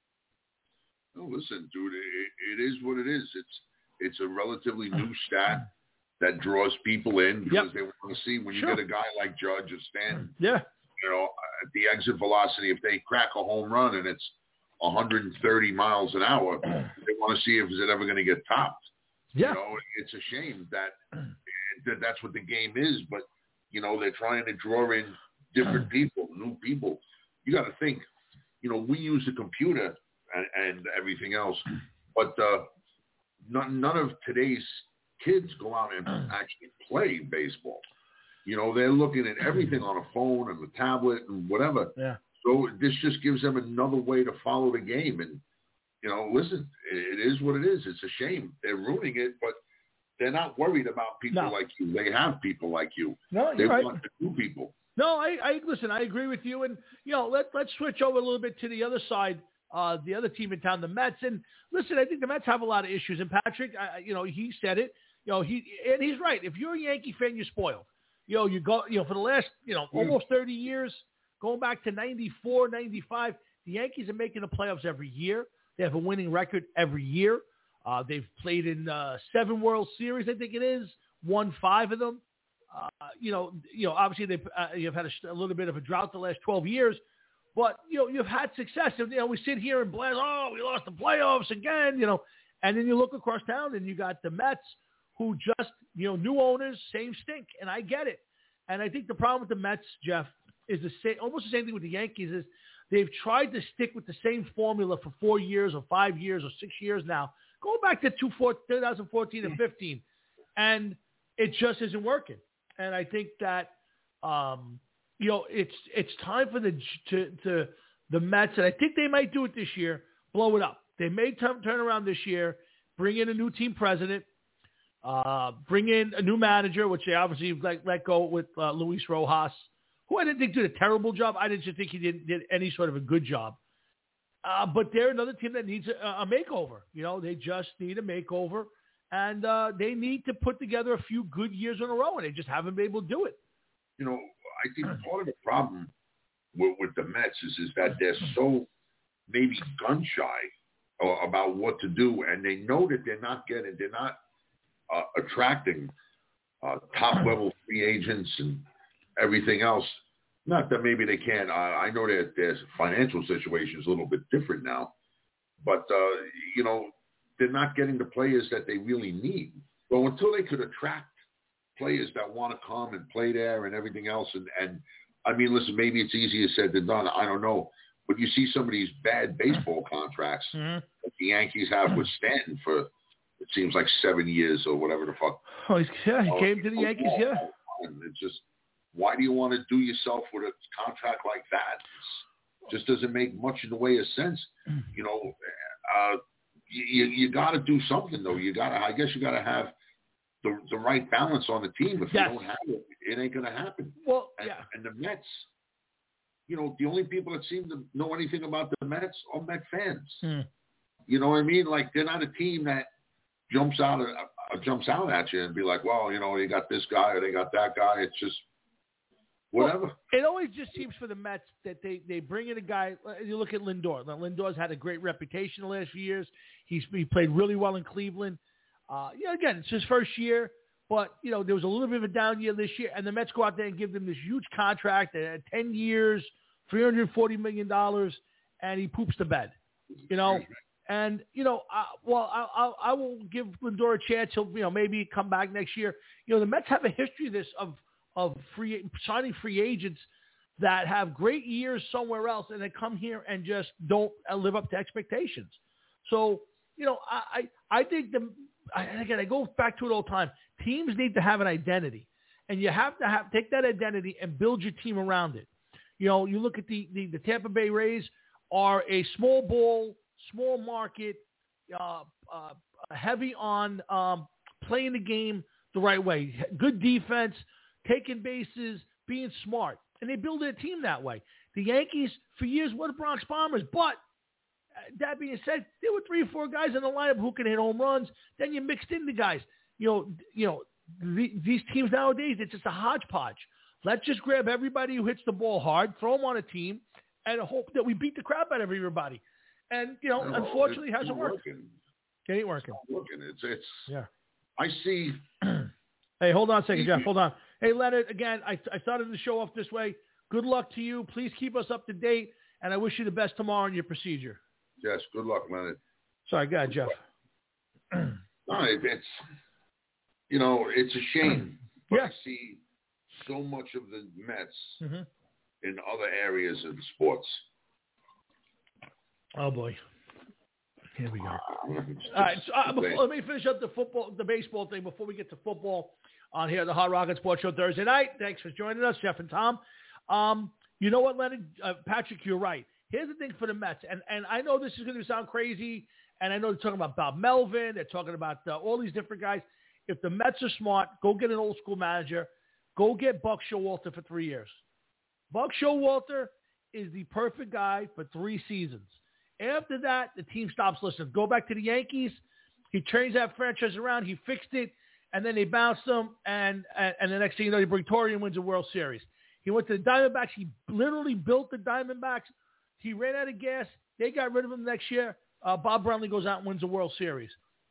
No, listen, dude, it, it is what it is. It's it's a relatively new stat that draws people in because yep. they want to see when you sure. get a guy like Judge or Stanton. Yeah. You know, the exit velocity, if they crack a home run and it's one hundred thirty miles an hour, they want to see if it's ever going to get topped. Yeah. You know, it's a shame that, that that's what the game is, but, you know, they're trying to draw in different people, new people. You got to think, you know, we use the computer and, and everything else, but uh, none, none of today's kids go out and actually play baseball. You know, they're looking at everything on a phone and a tablet and whatever. Yeah. So this just gives them another way to follow the game. And, you know, listen, it is what it is. It's a shame. They're ruining it, but they're not worried about people No. like you. They have people like you. No, they you're right. want the new people. No, I, I listen. I agree with you, and you know, let let's switch over a little bit to the other side, uh, the other team in town, the Mets. And listen, I think the Mets have a lot of issues. And Patrick, I, you know, he said it. You know, he and he's right. If you're a Yankee fan, you're spoiled. You know, you go, you know, for the last, you know, almost thirty years, going back to ninety-four, ninety-five, the Yankees are making the playoffs every year. They have a winning record every year. Uh, they've played in uh, seven World Series, I think it is, won five of them. Uh, you know, you know, obviously they uh, you've had a, a little bit of a drought the last twelve years, but you know you've had success. And, you know, we sit here and blast, oh, we lost the playoffs again, you know, and then you look across town and you got the Mets, who just, you know, new owners, same stink, and I get it. And I think the problem with the Mets, Jeff, is the same, almost the same thing with the Yankees. Is they've tried to stick with the same formula for four years or five years or six years now, going back to two thousand fourteen and fifteen, and it just isn't working. And I think that, um, you know, it's it's time for the to, to the Mets, and I think they might do it this year, blow it up. They may t- turn around this year, bring in a new team president, uh, bring in a new manager, which they obviously let, let go with uh, Luis Rojas, who I didn't think did a terrible job. I didn't just think he did, did any sort of a good job. Uh, but they're another team that needs a, a makeover. You know, they just need a makeover. And uh, they need to put together a few good years in a row, and they just haven't been able to do it. You know, I think part of the problem with, with the Mets is, is that they're so maybe gun shy uh, about what to do, and they know that they're not getting, they're not uh, attracting uh, top-level free agents and everything else. Not that maybe they can't. Uh, I know that their financial situation is a little bit different now, but, uh, you know, they're not getting the players that they really need. Well, until they could attract players that want to come and play there and everything else, and, and I mean, listen, maybe it's easier said than done. I don't know. But you see some of these bad baseball contracts mm-hmm. that the Yankees have with Stanton for, it seems like seven years or whatever the fuck. Oh, he's, yeah, he uh, came to the Yankees, yeah. It's just, why do you want to do yourself with a contract like that? It just doesn't make much in the way of sense. You know, uh, You, you got to do something, though. You got to, I guess you got to have the the right balance on the team. If yes. you don't have it, it ain't going to happen. Well, and, yeah. And the Mets, you know, the only people that seem to know anything about the Mets are Met fans. Hmm. You know what I mean? Like, they're not a team that jumps out uh, jumps out at you and be like, well, you know, they got this guy or they got that guy. It's just whatever. Well, it always just seems for the Mets that they, they bring in a guy. You look at Lindor. Now, Lindor's had a great reputation the last few years. He's he played really well in Cleveland. Uh, you know, again, it's his first year, but you know there was a little bit of a down year this year, and the Mets go out there and give them this huge contract at ten years, three hundred forty million dollars, and he poops the bed. You know, and you know, uh, well, I, I I will give Lindor a chance. He'll you know maybe come back next year. You know, the Mets have a history of this of of free signing free agents that have great years somewhere else, and they come here and just don't live up to expectations. So, you know, I, I, I think the I, again I go back to it all the time. Teams need to have an identity, and you have to have take that identity and build your team around it. You know, you look at the the, the Tampa Bay Rays are a small ball, small market, uh, uh, heavy on um, playing the game the right way, good defense, taking bases, being smart. And they build their team that way. The Yankees, for years, were the Bronx Bombers. But that being said, there were three or four guys in the lineup who can hit home runs. Then you mixed in the guys. You know, you know the, these teams nowadays, it's just a hodgepodge. Let's just grab everybody who hits the ball hard, throw them on a team, and hope that we beat the crap out of everybody. And, you know, no, unfortunately, it hasn't worked. Working. It ain't working. It's not working. It's, it's, yeah. I see. Hey, hold on a second, Jeff. Hold on. Hey, Leonard, again, I, I started the show off this way. Good luck to you. Please keep us up to date, and I wish you the best tomorrow in your procedure. Yes, good luck, Leonard. Sorry, go ahead, Jeff. No, it, it's, you know, it's a shame. But yeah. I see so much of the Mets mm-hmm. in other areas of sports. Oh, boy. Here we go. Uh, All right, so, uh, before, let me finish up the football, the baseball thing before we get to football on here, the Hard Rock and Sports Show Thursday night. Thanks for joining us, Jeff and Tom. Um, you know what, Leonard? Uh, Patrick, you're right. Here's the thing for the Mets, and, and I know this is going to sound crazy, and I know they're talking about Bob Melvin. They're talking about uh, all these different guys. If the Mets are smart, go get an old school manager. Go get Buck Showalter for three years. Buck Showalter is the perfect guy for three seasons. After that, the team stops listening. Go back to the Yankees. He turns that franchise around. He fixed it, and then they bounced him, and, and, and the next thing you know, they bring Torre and wins a World Series. He went to the Diamondbacks. He literally built the Diamondbacks. He ran out of gas. They got rid of him next year. Uh, Bob Brownlee goes out and wins a World Series.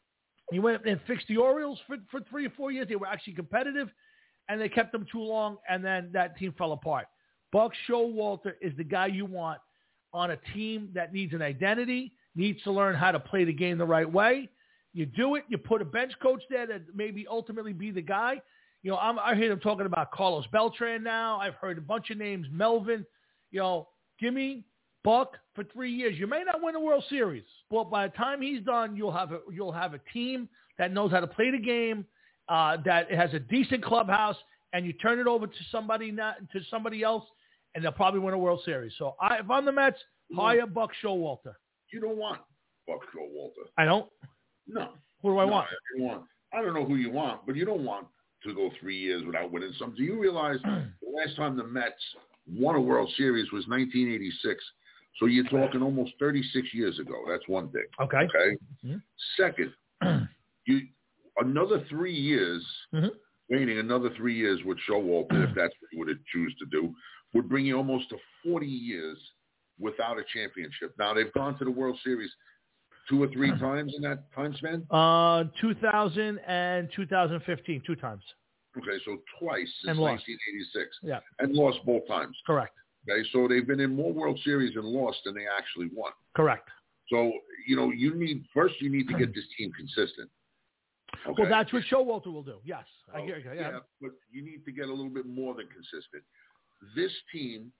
He went and fixed the Orioles for, for three or four years. They were actually competitive, and they kept them too long, and then that team fell apart. Buck Showalter is the guy you want on a team that needs an identity, needs to learn how to play the game the right way. You do it. You put a bench coach there that maybe ultimately be the guy. You know, I'm, I hear them talking about Carlos Beltran now. I've heard a bunch of names, Melvin. You know, give me Buck for three years. You may not win a World Series, but by the time he's done, you'll have a, you'll have a team that knows how to play the game, uh, that has a decent clubhouse, and you turn it over to somebody not to somebody else, and they'll probably win a World Series. So I, if I'm the Mets, hire Buck Showalter. You don't want Buck Showalter. I don't? No. Who do I no, want? You want? I don't know who you want, but you don't want to go three years without winning something. Do you realize the last time the Mets won a World Series was nineteen eighty-six? So you're talking almost thirty-six years ago. That's one thing. Okay. Okay. Mm-hmm. Second, you another three years, mm-hmm. waiting another three years with Showalter, if that's what you would choose to do, would bring you almost to forty years without a championship. Now, they've gone to the World Series two or three times in that time span? Uh, two thousand and two thousand fifteen, two times. Okay, so twice since And lost. nineteen eighty-six. Yeah. And lost both times. Correct. Okay, so they've been in more World Series and lost than they actually won. Correct. So, you know, you need, first you need to get this team consistent. Okay? Well, that's what Showalter will do. Yes. Oh, I hear you. yeah, but you need to get a little bit more than consistent. This team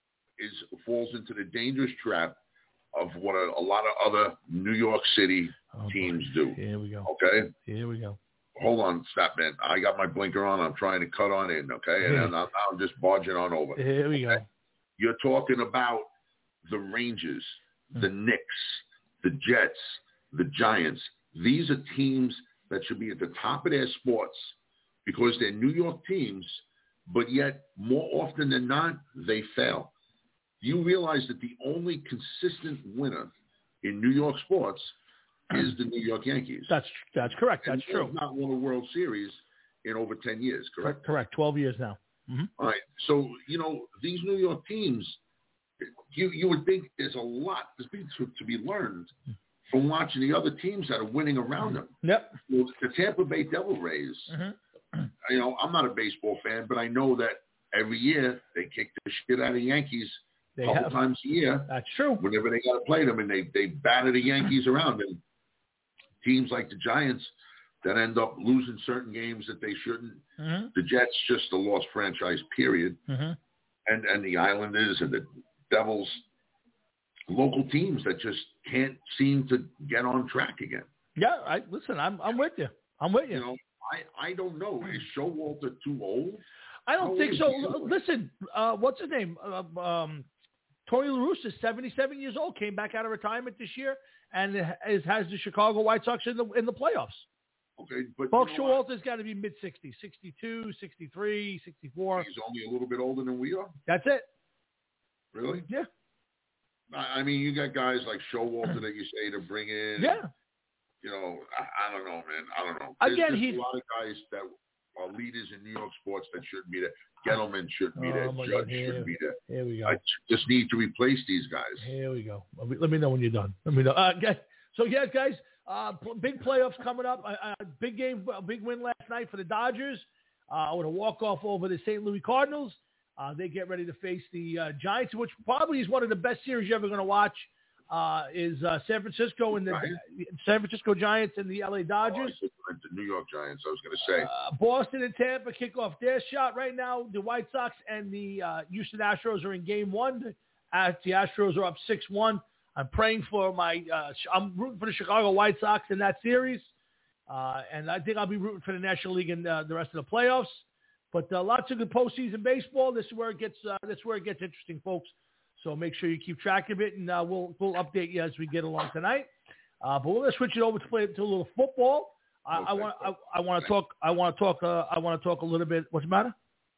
is falls into the dangerous trap of what a, a lot of other New York City oh, teams boy. do. Here we go. Okay? Here we go. Hold on, stop, man. I got my blinker on. I'm trying to cut on in, okay? And I'm, I'm just barging on over. Here we okay? go. You're talking about the Rangers, the Knicks, the Jets, the Giants. These are teams that should be at the top of their sports because they're New York teams, but yet more often than not, they fail. You realize that the only consistent winner in New York sports is the New York Yankees. That's that's correct. That's and true. They've not won a World Series in over ten years, correct? Correct. twelve years now. Mm-hmm. All right. So, you know, these New York teams, you you would think there's a lot to be, to, to be learned from watching the other teams that are winning around them. Yep. Well, the Tampa Bay Devil Rays, mm-hmm. you know, I'm not a baseball fan, but I know that every year they kick the shit out of the Yankees they a couple have. times a year. That's true. Whenever they got to play them, and they, they batter the Yankees around. And teams like the Giants that end up losing certain games that they shouldn't. Mm-hmm. The Jets, just a lost franchise, period. Mm-hmm. And and the Islanders and the Devils, local teams that just can't seem to get on track again. Yeah, I listen, I'm I'm with you. I'm with you. You know, I, I don't know. Is Showalter too old? I don't How think old so. is he? Listen, uh, what's his name? Uh, um, Tony La Russa is seventy-seven years old, came back out of retirement this year, and is, has the Chicago White Sox in the in the playoffs. Okay, but Buck you know Showalter's got to be mid-sixties, sixty-two, sixty-three, sixty-four. He's only a little bit older than we are? That's it. Really? Yeah. I I mean, you got guys like Showalter that you say to bring in. Yeah. You know, I, I don't know, man. I don't know. There's Again, just he's a lot of guys that are leaders in New York sports that shouldn't be there. Gettleman shouldn't be Oh, there. my Judge God. Here- shouldn't be there. Here we go. I just need to replace these guys. Here we go. Let me, let me know when you're done. Let me know. Uh, guys, so, yeah, guys, uh, pl- big playoffs coming up. A uh, uh, big game, a big win last night for the Dodgers uh, with a walk-off over the Saint Louis Cardinals. Uh, they get ready to face the uh, Giants, which probably is one of the best series you're ever going to watch, uh, is uh, San Francisco and the Right. San Francisco Giants and the L A Dodgers. Oh, the New York Giants, I was going to say. Uh, Boston and Tampa kick off their shot right now. The White Sox and the uh, Houston Astros are in game one. Uh, the Astros are up six one. I'm praying for my. Uh, I'm rooting for the Chicago White Sox in that series, uh, and I think I'll be rooting for the National League in uh, the rest of the playoffs. But uh, lots of good postseason baseball. This is where it gets. Uh, this is where it gets interesting, folks. So make sure you keep track of it, and uh, we'll we'll update you as we get along tonight. Uh, but we're going to switch it over to play to a little football. I, I want I, I want to talk. I want to talk. Uh, I want to talk a little bit. What's the matter?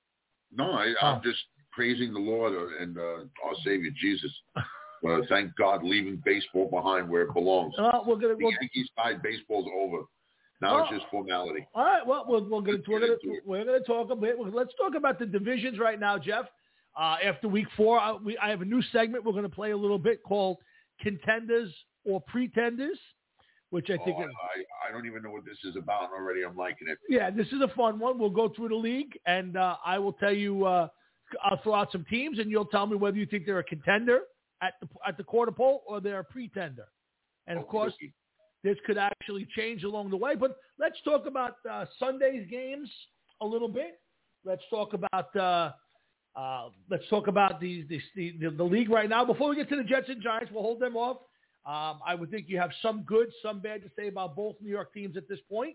No, I, I'm oh. just praising the Lord and uh, our Savior Jesus. Uh, thank God, leaving baseball behind where it belongs. Uh, we're gonna, the we'll, Yankees side, baseball's over. Now uh, it's just formality. All right. Well, we're, we're going to we're going to we're going to talk a bit. Let's talk about the divisions right now, Jeff. Uh, after week four, I, we, I have a new segment we're going to play a little bit called Contenders or Pretenders, which I think oh, is, I, I don't even know what this is about, and already I'm liking it. Yeah, this is a fun one. We'll go through the league, and uh, I will tell you. Uh, I'll throw out some teams, and you'll tell me whether you think they're a contender at the at the quarter pole or they're a pretender. And of course, this could actually change along the way. But let's talk about uh, Sunday's games a little bit. Let's talk about uh, uh, let's talk about the the, the the league right now. Before we get to the Jets and Giants, we'll hold them off. Um, I would think you have some good, some bad to say about both New York teams at this point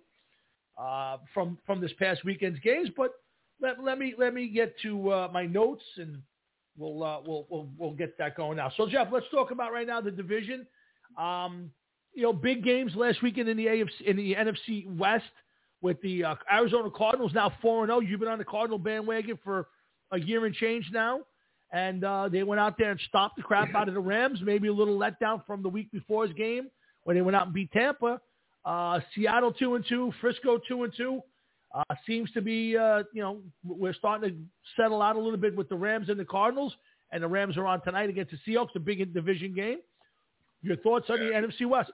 uh, from from this past weekend's games. But let, let me let me get to uh, my notes, and we'll, uh, we'll we'll we'll get that going now. So Jeff, let's talk about right now the division. Um, you know, big games last weekend in the A F C, in the N F C West with the uh, Arizona Cardinals now four and zero. You've been on the Cardinal bandwagon for a year and change now. And uh, they went out there and stopped the crap out of the Rams. Maybe a little letdown from the week before's game when they went out and beat Tampa. Uh, Seattle two and two, Frisco two and two. Uh, seems to be, uh, you know, we're starting to settle out a little bit with the Rams and the Cardinals. And the Rams are on tonight against the Seahawks, a big division game. Your thoughts on the N F C West?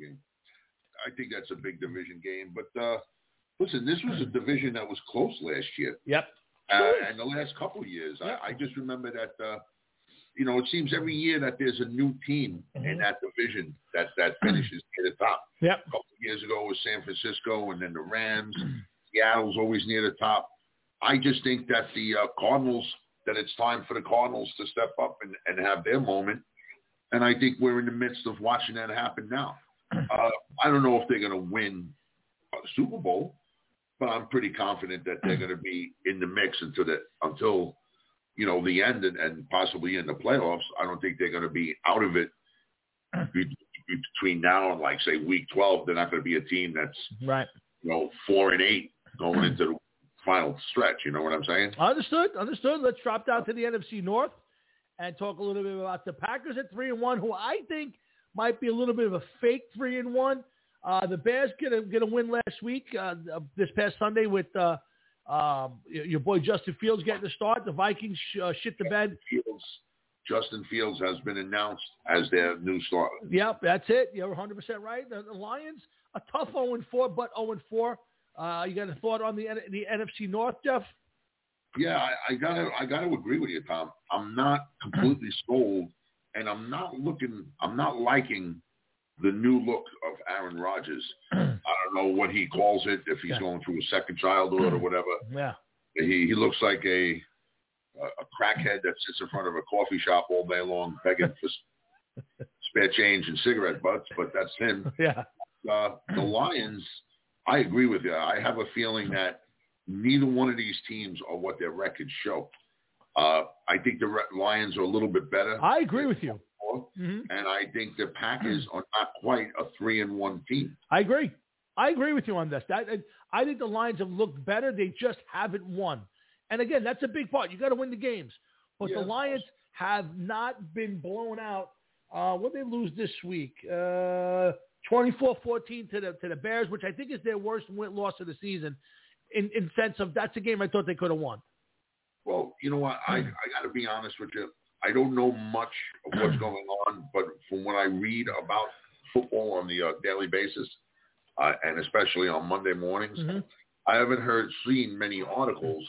I think that's a big division game. But uh, listen, this was a division that was close last year. Yep. Uh, and the last couple of years, yeah. I, I just remember that, uh, you know, it seems every year that there's a new team mm-hmm. in that division that, that finishes near the top. Yep. A couple of years ago it was San Francisco, and then the Rams. Seattle's always near the top. I just think that the uh, Cardinals, that it's time for the Cardinals to step up and, and have their moment. And I think we're in the midst of watching that happen now. Uh, I don't know if they're going to win a Super Bowl, but I'm pretty confident that they're going to be in the mix until the, until you know the end and, and possibly in the playoffs. I don't think they're going to be out of it between now and like say week twelve. They're not going to be a team that's right, you know, four and eight going into the final stretch. You know what I'm saying? Understood. Understood. Let's drop down to the N F C North and talk a little bit about the Packers at three and one, who I think might be a little bit of a fake three and one. Uh, the Bears get a get a win last week, uh, this past Sunday with uh, um, your boy Justin Fields getting the start. The Vikings sh- uh, shit the bed. Fields, Justin Fields has been announced as their new starter. Yep, that's it. You're one hundred percent right. The, the Lions, a tough oh and four, but oh and four. Uh, you got a thought on the the N F C North, Jeff? Yeah, I, I gotta I gotta agree with you, Tom. I'm not completely sold, and I'm not looking. I'm not liking the new look of Aaron Rodgers. I don't know what he calls it, if he's yeah. going through a second childhood or whatever. Yeah, he he looks like a a crackhead that sits in front of a coffee shop all day long begging for spare change and cigarette butts, but that's him. Yeah. Uh, the Lions, I agree with you. I have a feeling that neither one of these teams are what their records show. Uh, I think the Lions are a little bit better. I agree with you. Mm-hmm. And I think the Packers are not quite a three and one team. I agree. I agree with you on this. That, I think the Lions have looked better. They just haven't won. And again, that's a big part. You got to win the games. But yeah, the Lions have not been blown out. Uh, what did they lose this week? Uh, twenty-four fourteen to the to the Bears, which I think is their worst win, loss of the season. In in sense of that's a game I thought they could have won. Well, you know what? I I got to be honest with you. I don't know much of what's going on, but from what I read about football on the uh, daily basis, uh, and especially on Monday mornings, mm-hmm. I haven't heard, seen many articles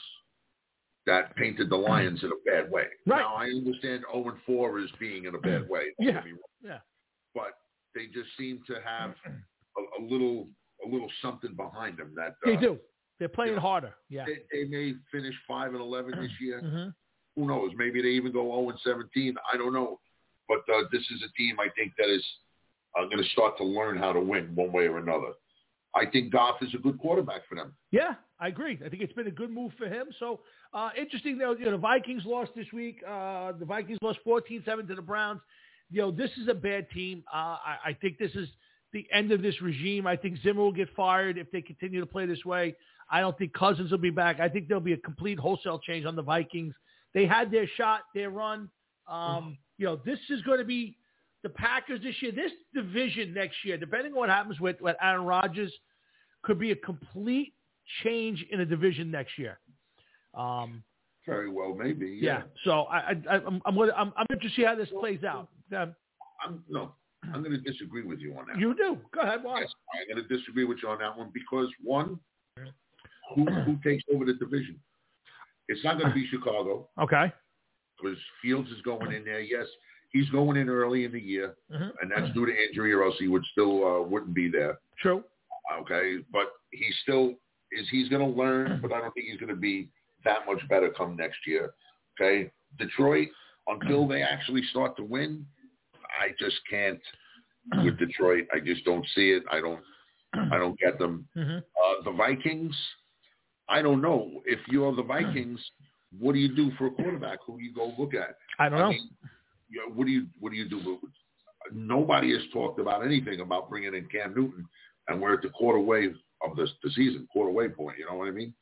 that painted the Lions in a bad way. Right. Now, I understand oh and four is being in a bad way. Yeah. yeah. But they just seem to have a, a little a little something behind them. That uh, They do. They're playing you know, harder. Yeah. They, they may finish five and eleven this year. Mm-hmm. Who knows? Maybe they even go oh and seventeen. I don't know. but uh, this is a team I think that is uh, going to start to learn how to win one way or another. I think Goff is a good quarterback for them. Yeah, I agree. I think it's been a good move for him. So uh, interesting, though, you know, the Vikings lost this week. Uh, the Vikings lost fourteen seven to the Browns. You know, this is a bad team. Uh, I, I think this is the end of this regime. I think Zimmer will get fired if they continue to play this way. I don't think Cousins will be back. I think there'll be a complete wholesale change on the Vikings. They had their shot, their run. Um, you know, this is going to be the Packers this year. This division next year, depending on what happens with, with Aaron Rodgers, could be a complete change in a division next year. Um, Very well, maybe. yeah. Yeah. So I, I, I'm, I'm, gonna, I'm, I'm interested to see how this plays out. Um, I'm, no, I'm going to disagree with you on that. You one. do. Go ahead. Why? Yes, I'm going to disagree with you on that one because one, who who takes over the division? It's not going to be Chicago. Okay. Because Fields is going in there. Yes, he's going in early in the year, mm-hmm. and that's due to injury, or else he would still uh, wouldn't be there. True. Okay, but he still is. He's going to learn, but I don't think he's going to be that much better come next year. Okay, Detroit, until they actually start to win, I just can't with Detroit. I just don't see it. I don't. I don't get them. Mm-hmm. Uh, the Vikings. I don't know. If you're the Vikings, what do you do for a quarterback? Who do you go look at? I don't I know. Mean, you know, what do you what do you do? Nobody has talked about anything about bringing in Cam Newton, and we're at the quarter way of the, the season, quarter way point. You know what I mean?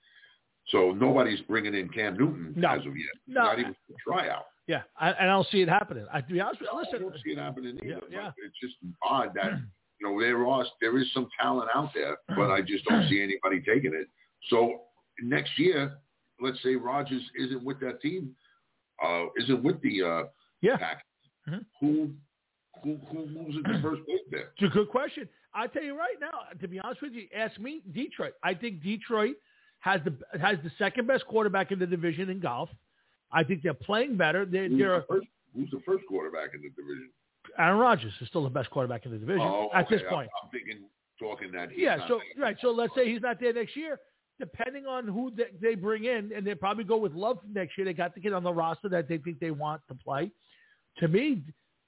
So nobody's bringing in Cam Newton no. as of yet. No. Not even a tryout. Yeah, I, and I don't see it happening. I, to be honest with you, listen, I don't see it happening either. Yeah, yeah. It's just odd that you know there are there is some talent out there, but I just don't see anybody taking it. So next year, let's say Rodgers isn't with that team, uh, isn't with the uh, yeah. Pack. Mm-hmm. Who who who moves into first place there? It's a good question. I tell you right now, to be honest with you, ask me Detroit. I think Detroit has the has the second best quarterback in the division in golf. I think they're playing better. They're, who's, they're the first, who's the first quarterback in the division? Aaron Rodgers is still the best quarterback in the division oh, at okay. this point. I'm, I'm thinking, talking that. He's yeah. not So there. right. So let's say he's not there next year. Depending on who they, they bring in, and they probably go with Love next year. They got the kid on the roster that they think they want to play. To me,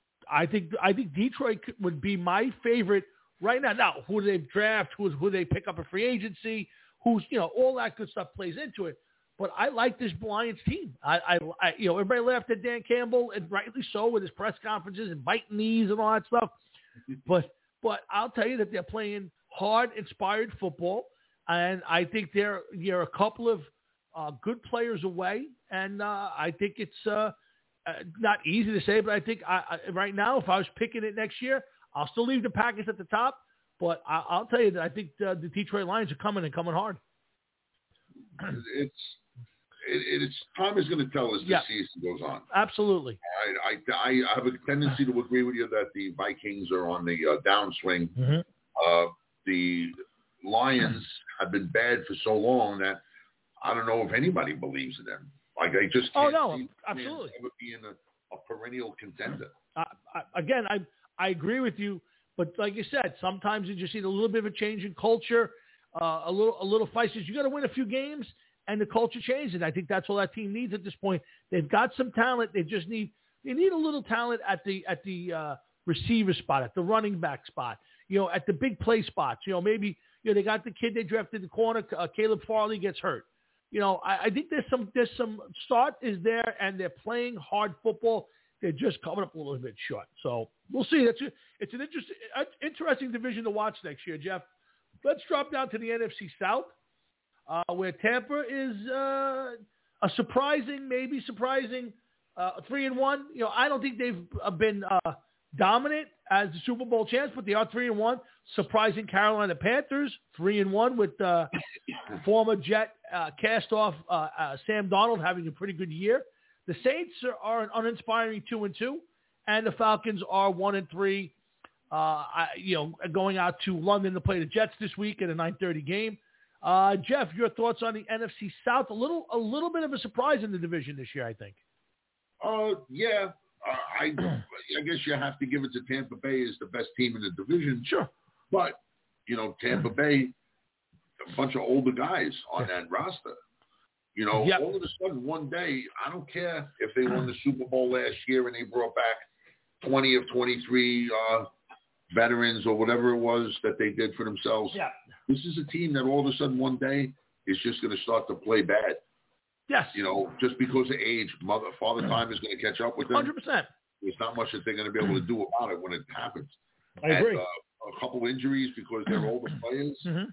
I think I think Detroit would be my favorite right now. Now, who they draft, who who they pick up a free agency, who's you know all that good stuff plays into it. But I like this Lions team. I, I, I you know everybody laughed at Dan Campbell, and rightly so, with his press conferences and biting knees and all that stuff. but but I'll tell you that they're playing hard, inspired football. And I think they're you're a couple of uh, good players away, and uh, I think it's uh, uh, not easy to say, but I think I, I, right now, if I was picking it next year, I'll still leave the Packers at the top. But I, I'll tell you that I think uh, the Detroit Lions are coming and coming hard. It's it, it's time is going to tell as the yeah. season goes on. Absolutely. I, I I have a tendency to agree with you that the Vikings are on the uh, downswing. Mm-hmm. Uh, the Lions have been bad for so long that I don't know if anybody believes in them. Like I just can't oh no, see absolutely ever being a, a perennial contender. Uh, I, again, I I agree with you, but like you said, sometimes you just need a little bit of a change in culture, uh, a little a little fight. You got to win a few games, and the culture changes. And I think that's all that team needs at this point. They've got some talent. They just need they need a little talent at the at the uh, receiver spot, at the running back spot, you know, at the big play spots. You know, maybe. You know, they got the kid they drafted in the corner. Uh, Caleb Farley gets hurt. You know, I, I think there's some there's some start is there, and they're playing hard football. They're just coming up a little bit short. So we'll see. It's a, it's an interesting interesting division to watch next year, Jeff. Let's drop down to the N F C South, uh, where Tampa is uh, a surprising, maybe surprising uh, three and one. You know, I don't think they've been uh, dominant as the Super Bowl champs, but they are three and one. Surprising Carolina Panthers, three and one with uh, former Jet uh, cast-off uh, uh, Sam Darnold having a pretty good year. The Saints are, are an uninspiring two and two, and the Falcons are one and three. Uh, I, you know, going out to London to play the Jets this week in a nine thirty game. Uh, Jeff, your thoughts on the N F C South? A little, a little bit of a surprise in the division this year, I think. Uh, yeah. Uh, I I guess you have to give it to Tampa Bay as the best team in the division. Sure. But, you know, Tampa Bay, a bunch of older guys on that roster. You know, yep. all of a sudden one day, I don't care if they won the Super Bowl last year and they brought back twenty of twenty-three uh, veterans or whatever it was that they did for themselves. Yeah. This is a team that all of a sudden one day is just going to start to play bad. Yes. You know, just because of age, mother, father time is going to catch up with them. one hundred percent. There's not much that they're going to be able to do about it when it happens. I agree. And, uh, a couple injuries because they're older players. Mm-hmm.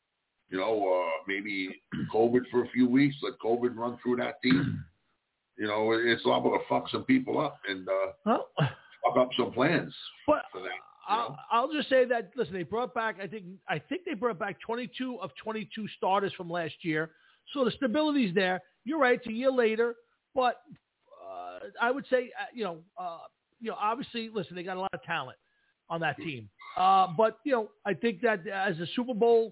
You know, uh, maybe COVID for a few weeks, let COVID run through that team. You know, it's liable to fuck some people up and uh, well, fuck up some plans but for that. I'll, I'll just say that, listen, they brought back, I think I think they brought back twenty-two of twenty-two starters from last year. So the stability's there. You're right, it's a year later. But uh, I would say, uh, you know, uh, you know, obviously, listen, they got a lot of talent on that team. Uh, but, you know, I think that as a Super Bowl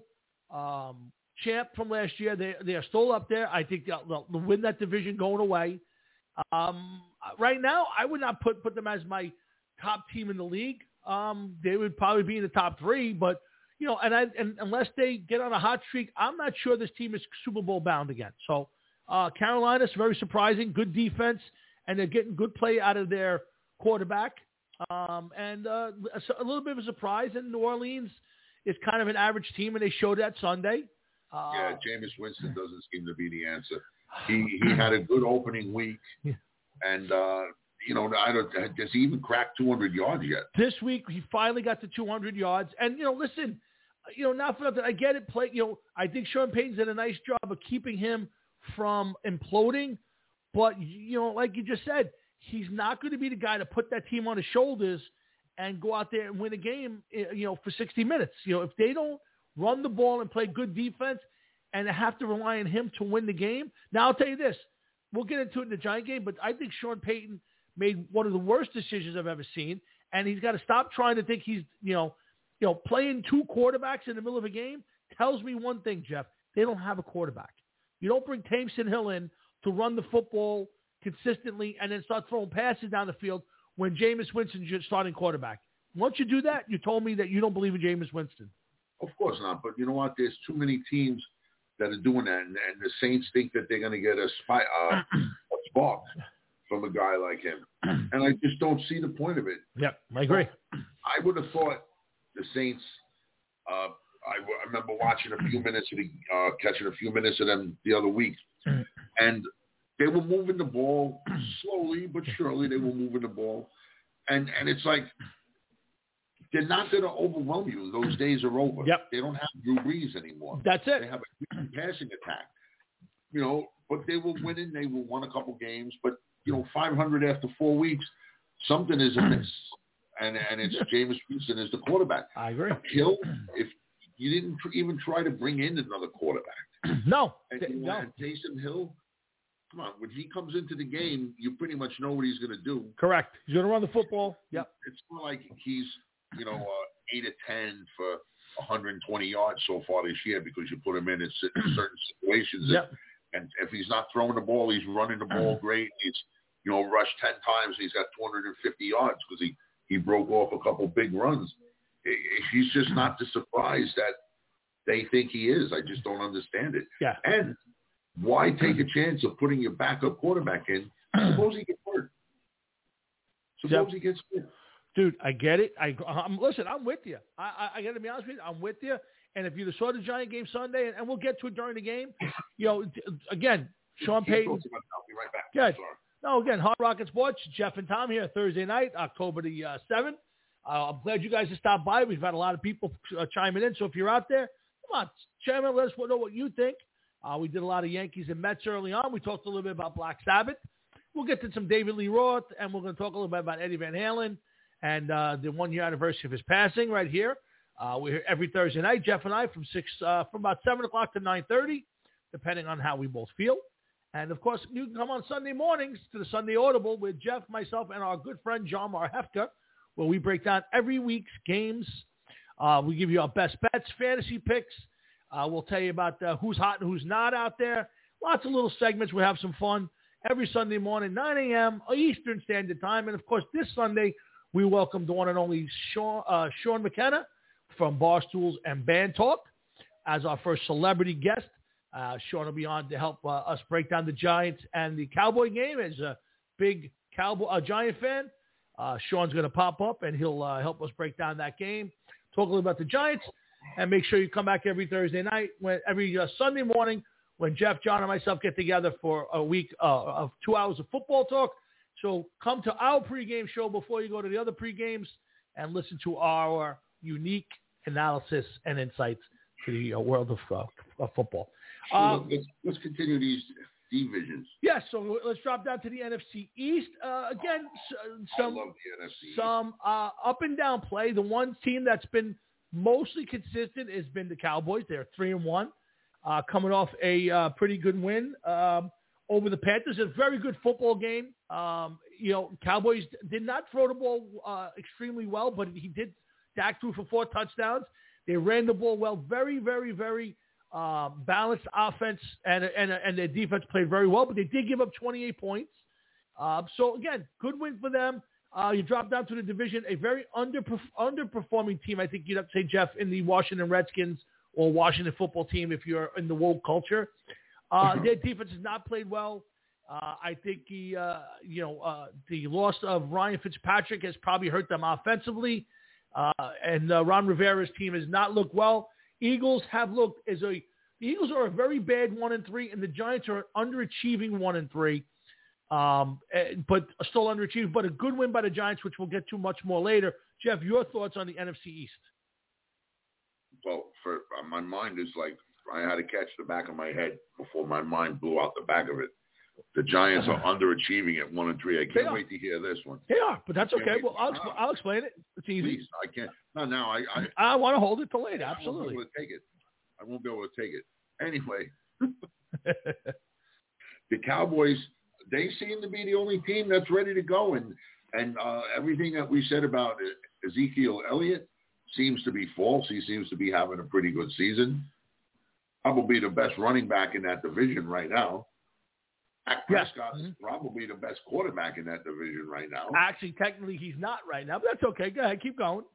um, champ from last year, they they are still up there. I think they'll, they'll win that division going away. Um, right now, I would not put, put them as my top team in the league. Um, they would probably be in the top three, but you know, and, I, and unless they get on a hot streak, I'm not sure this team is Super Bowl bound again. So uh, Carolina's very surprising, good defense, and they're getting good play out of their quarterback. Um, and uh, a, a little bit of a surprise in New Orleans is kind of an average team, and they showed that Sunday. Uh, yeah, Jameis Winston doesn't seem to be the answer. He he had a good opening week, yeah. and uh, you know, I don't has he even cracked two hundred yards yet? This week he finally got to two hundred yards, and you know, listen, you know, not for nothing, I get it. Play, you know, I think Sean Payton's did a nice job of keeping him from imploding, but you know, like you just said, he's not going to be the guy to put that team on his shoulders and go out there and win a game, you know, for sixty minutes. You know, if they don't run the ball and play good defense, and have to rely on him to win the game. Now, I'll tell you this. We'll get into it in the Giant game, but I think Sean Payton made one of the worst decisions I've ever seen, and he's got to stop trying to think he's, you know, you know, playing two quarterbacks in the middle of a game tells me one thing, Jeff. They don't have a quarterback. You don't bring Taysom Hill in to run the football consistently and then start throwing passes down the field when Jameis Winston's your starting quarterback. Once you do that, you told me that you don't believe in Jameis Winston. Of course not, but you know what? There's too many teams that are doing that, and, and the Saints think that they're going to get a, spy, uh, a spark from a guy like him. And I just don't see the point of it. Yep, I agree. I would have thought the Saints, uh, I, I remember watching a few minutes of the, uh, catching a few minutes of them the other week, and they were moving the ball slowly but surely. They were moving the ball. And, and it's like, they're not going to overwhelm you. Those days are over. Yep. They don't have Drew Brees anymore. That's it. They have a huge passing attack. You know, but they were winning. They were won a couple games. But, you know, five hundred after four weeks, something is amiss. And and it's Jameis Winston is the quarterback. I agree. Hill, if you didn't tr- even try to bring in another quarterback. No. And, you know, no. and Taysom Hill, come on, when he comes into the game, you pretty much know what he's going to do. Correct. He's going to run the football. Yep. It's not like he's, you know, uh, eight or ten for one hundred twenty yards so far this year because you put him in in certain situations. Yep. And, and if he's not throwing the ball, he's running the ball great. He's, you know, rushed ten times. He's got two hundred fifty yards because he, he broke off a couple big runs. He's just not the surprise that they think he is. I just don't understand it. Yeah. And why take a chance of putting your backup quarterback in? Suppose he gets hurt. Suppose Yep. he gets hurt. Dude, I get it. I I'm, listen. I'm with you. I, I, I got to be honest with you. I'm with you. And if you saw the Giant game Sunday, and, and we'll get to it during the game, you know, again, Sean Payton. I'll be right back. Good. No, again, Hard Rock and Sports. Jeff and Tom here Thursday night, October the uh, seventh. Uh, I'm glad you guys have stopped by. We've had a lot of people uh, chiming in. So if you're out there, come on, chime in. Let us know what you think. Uh, we did a lot of Yankees and Mets early on. We talked a little bit about Black Sabbath. We'll get to some David Lee Roth, and we're going to talk a little bit about Eddie Van Halen and uh, the one-year anniversary of his passing right here. Uh, we're here every Thursday night, Jeff and I, from six, uh, from about seven o'clock to nine thirty, depending on how we both feel. And, of course, you can come on Sunday mornings to the Sunday Audible with Jeff, myself, and our good friend John Marhefka, where we break down every week's games. Uh, we give you our best bets, fantasy picks. Uh, we'll tell you about uh, who's hot and who's not out there. Lots of little segments. We have some fun every Sunday morning, nine a.m. Eastern Standard Time. And, of course, this Sunday, we welcome the one and only Sean, uh, Sean McKenna from Barstools and Band Talk as our first celebrity guest. Uh, Sean will be on to help uh, us break down the Giants and the Cowboy game as a big Cowboy uh, Giant fan. Uh, Sean's going to pop up, and he'll uh, help us break down that game, talk a little about the Giants, and make sure you come back every Thursday night, when every uh, Sunday morning when Jeff, John, and myself get together for a week uh, of two hours of football talk. So come to our pregame show before you go to the other pregames and listen to our unique analysis and insights to the uh, world of, uh, of football. So Um, let's, let's continue these divisions. Yes, so let's drop down to the N F C East. Uh, again, s- some, I love the N F C East. some uh, up and down play. The one team that's been mostly consistent has been the Cowboys. They're three and one, uh, coming off a uh, pretty good win um, over the Panthers. A very good football game. Um, you know, Cowboys did not throw the ball uh, extremely well, but he did. Dak threw for four touchdowns. They ran the ball well. Very, very, very uh, balanced offense, and and and their defense played very well. But they did give up twenty-eight points. Uh, so again, good win for them. Uh, you drop down to the division, a very under underperforming team. I think you'd have to say, Jeff, in the Washington Redskins or Washington football team if you're in the woke culture. Uh, their defense has not played well. Uh, I think the uh, you know uh, the loss of Ryan Fitzpatrick has probably hurt them offensively, uh, and uh, Ron Rivera's team has not looked well. Eagles have looked as a the Eagles are a very bad one and three, and the Giants are an underachieving one and three, um, but still underachieving. But a good win by the Giants, which we'll get to much more later. Jeff, your thoughts on the N F C East? Well, for uh, my mind is like I had to catch the back of my head before my mind blew out the back of it. The Giants are underachieving at one and three. I can't wait to hear this one. They are, but that's okay. Well, I'll, expl- I'll explain it. It's easy. Please, I can't. No, now I. I, I want to hold it till later. Absolutely. I won't be able to take it. I won't be able to take it. Anyway, the Cowboys, they seem to be the only team that's ready to go, and and uh, everything that we said about Ezekiel Elliott seems to be false. He seems to be having a pretty good season. Probably the best running back in that division right now. Dak Prescott is mm-hmm. probably the best quarterback in that division right now. Actually, technically, he's not right now, but that's okay. Go ahead. Keep going.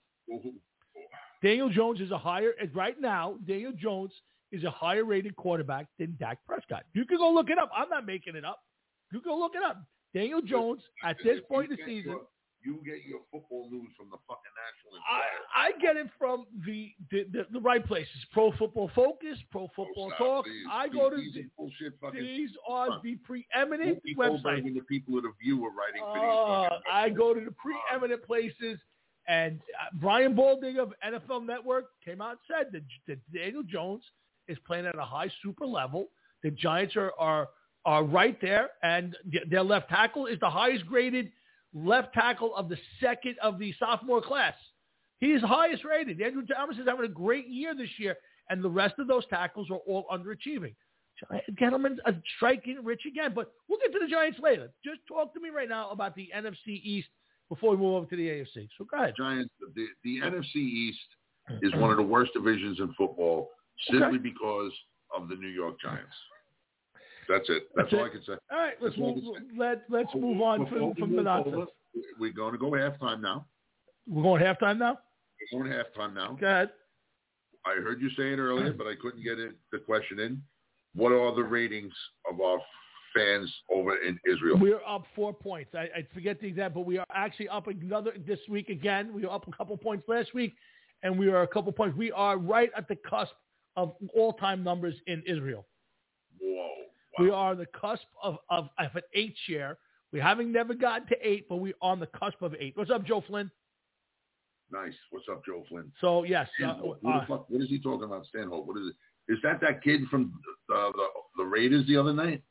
Daniel Jones is a higher, right now, Daniel Jones is a higher rated quarterback than Dak Prescott. You can go look it up. I'm not making it up. You can go look it up. Daniel Jones, at this point in the season. You get your football news from the fucking National Enquirer. I, I get it from the the, the the right places. Pro Football Focus, Pro Football oh, Talk. These, I go to these, the, bullshit fucking, these are the preeminent websites. The people of the View are writing uh, videos. I go to the preeminent places, and uh, Brian Baldinger of N F L Network came out and said that, that Daniel Jones is playing at a high super level. The Giants are are are right there, and their left tackle is the highest graded left tackle of the second of the sophomore class. He is highest rated. Andrew Thomas is having a great year this year, and the rest of those tackles are all underachieving. Gentlemen, uh, striking rich again, but we'll get to the Giants later. Just talk to me right now about the N F C East before we move over to the A F C. So go ahead. Giants, the, the N F C East is one of the worst divisions in football simply okay. because of the New York Giants. That's it. That's, That's all it. I can say. All right, let's move, let, let's move on from, from the nonsense. We're going to go halftime now. We're going halftime now? We're going halftime now. Go ahead. I heard you say it earlier, but I couldn't get it, the question in. What are the ratings of our fans over in Israel? We are up four points. I, I forget the exact, but we are actually up another this week again. We were up a couple points last week, and we are a couple points. We are right at the cusp of all-time numbers in Israel. Whoa. Wow. We are on the cusp of, of, of an eight share. We haven't never gotten to eight, but we're on the cusp of eight. What's up, Joe Flynn? Nice. What's up, Joe Flynn? So, yes. Uh, uh, the fuck, what is he talking about, Stanhope? What is it? Is that that kid from uh, the, the Raiders the other night?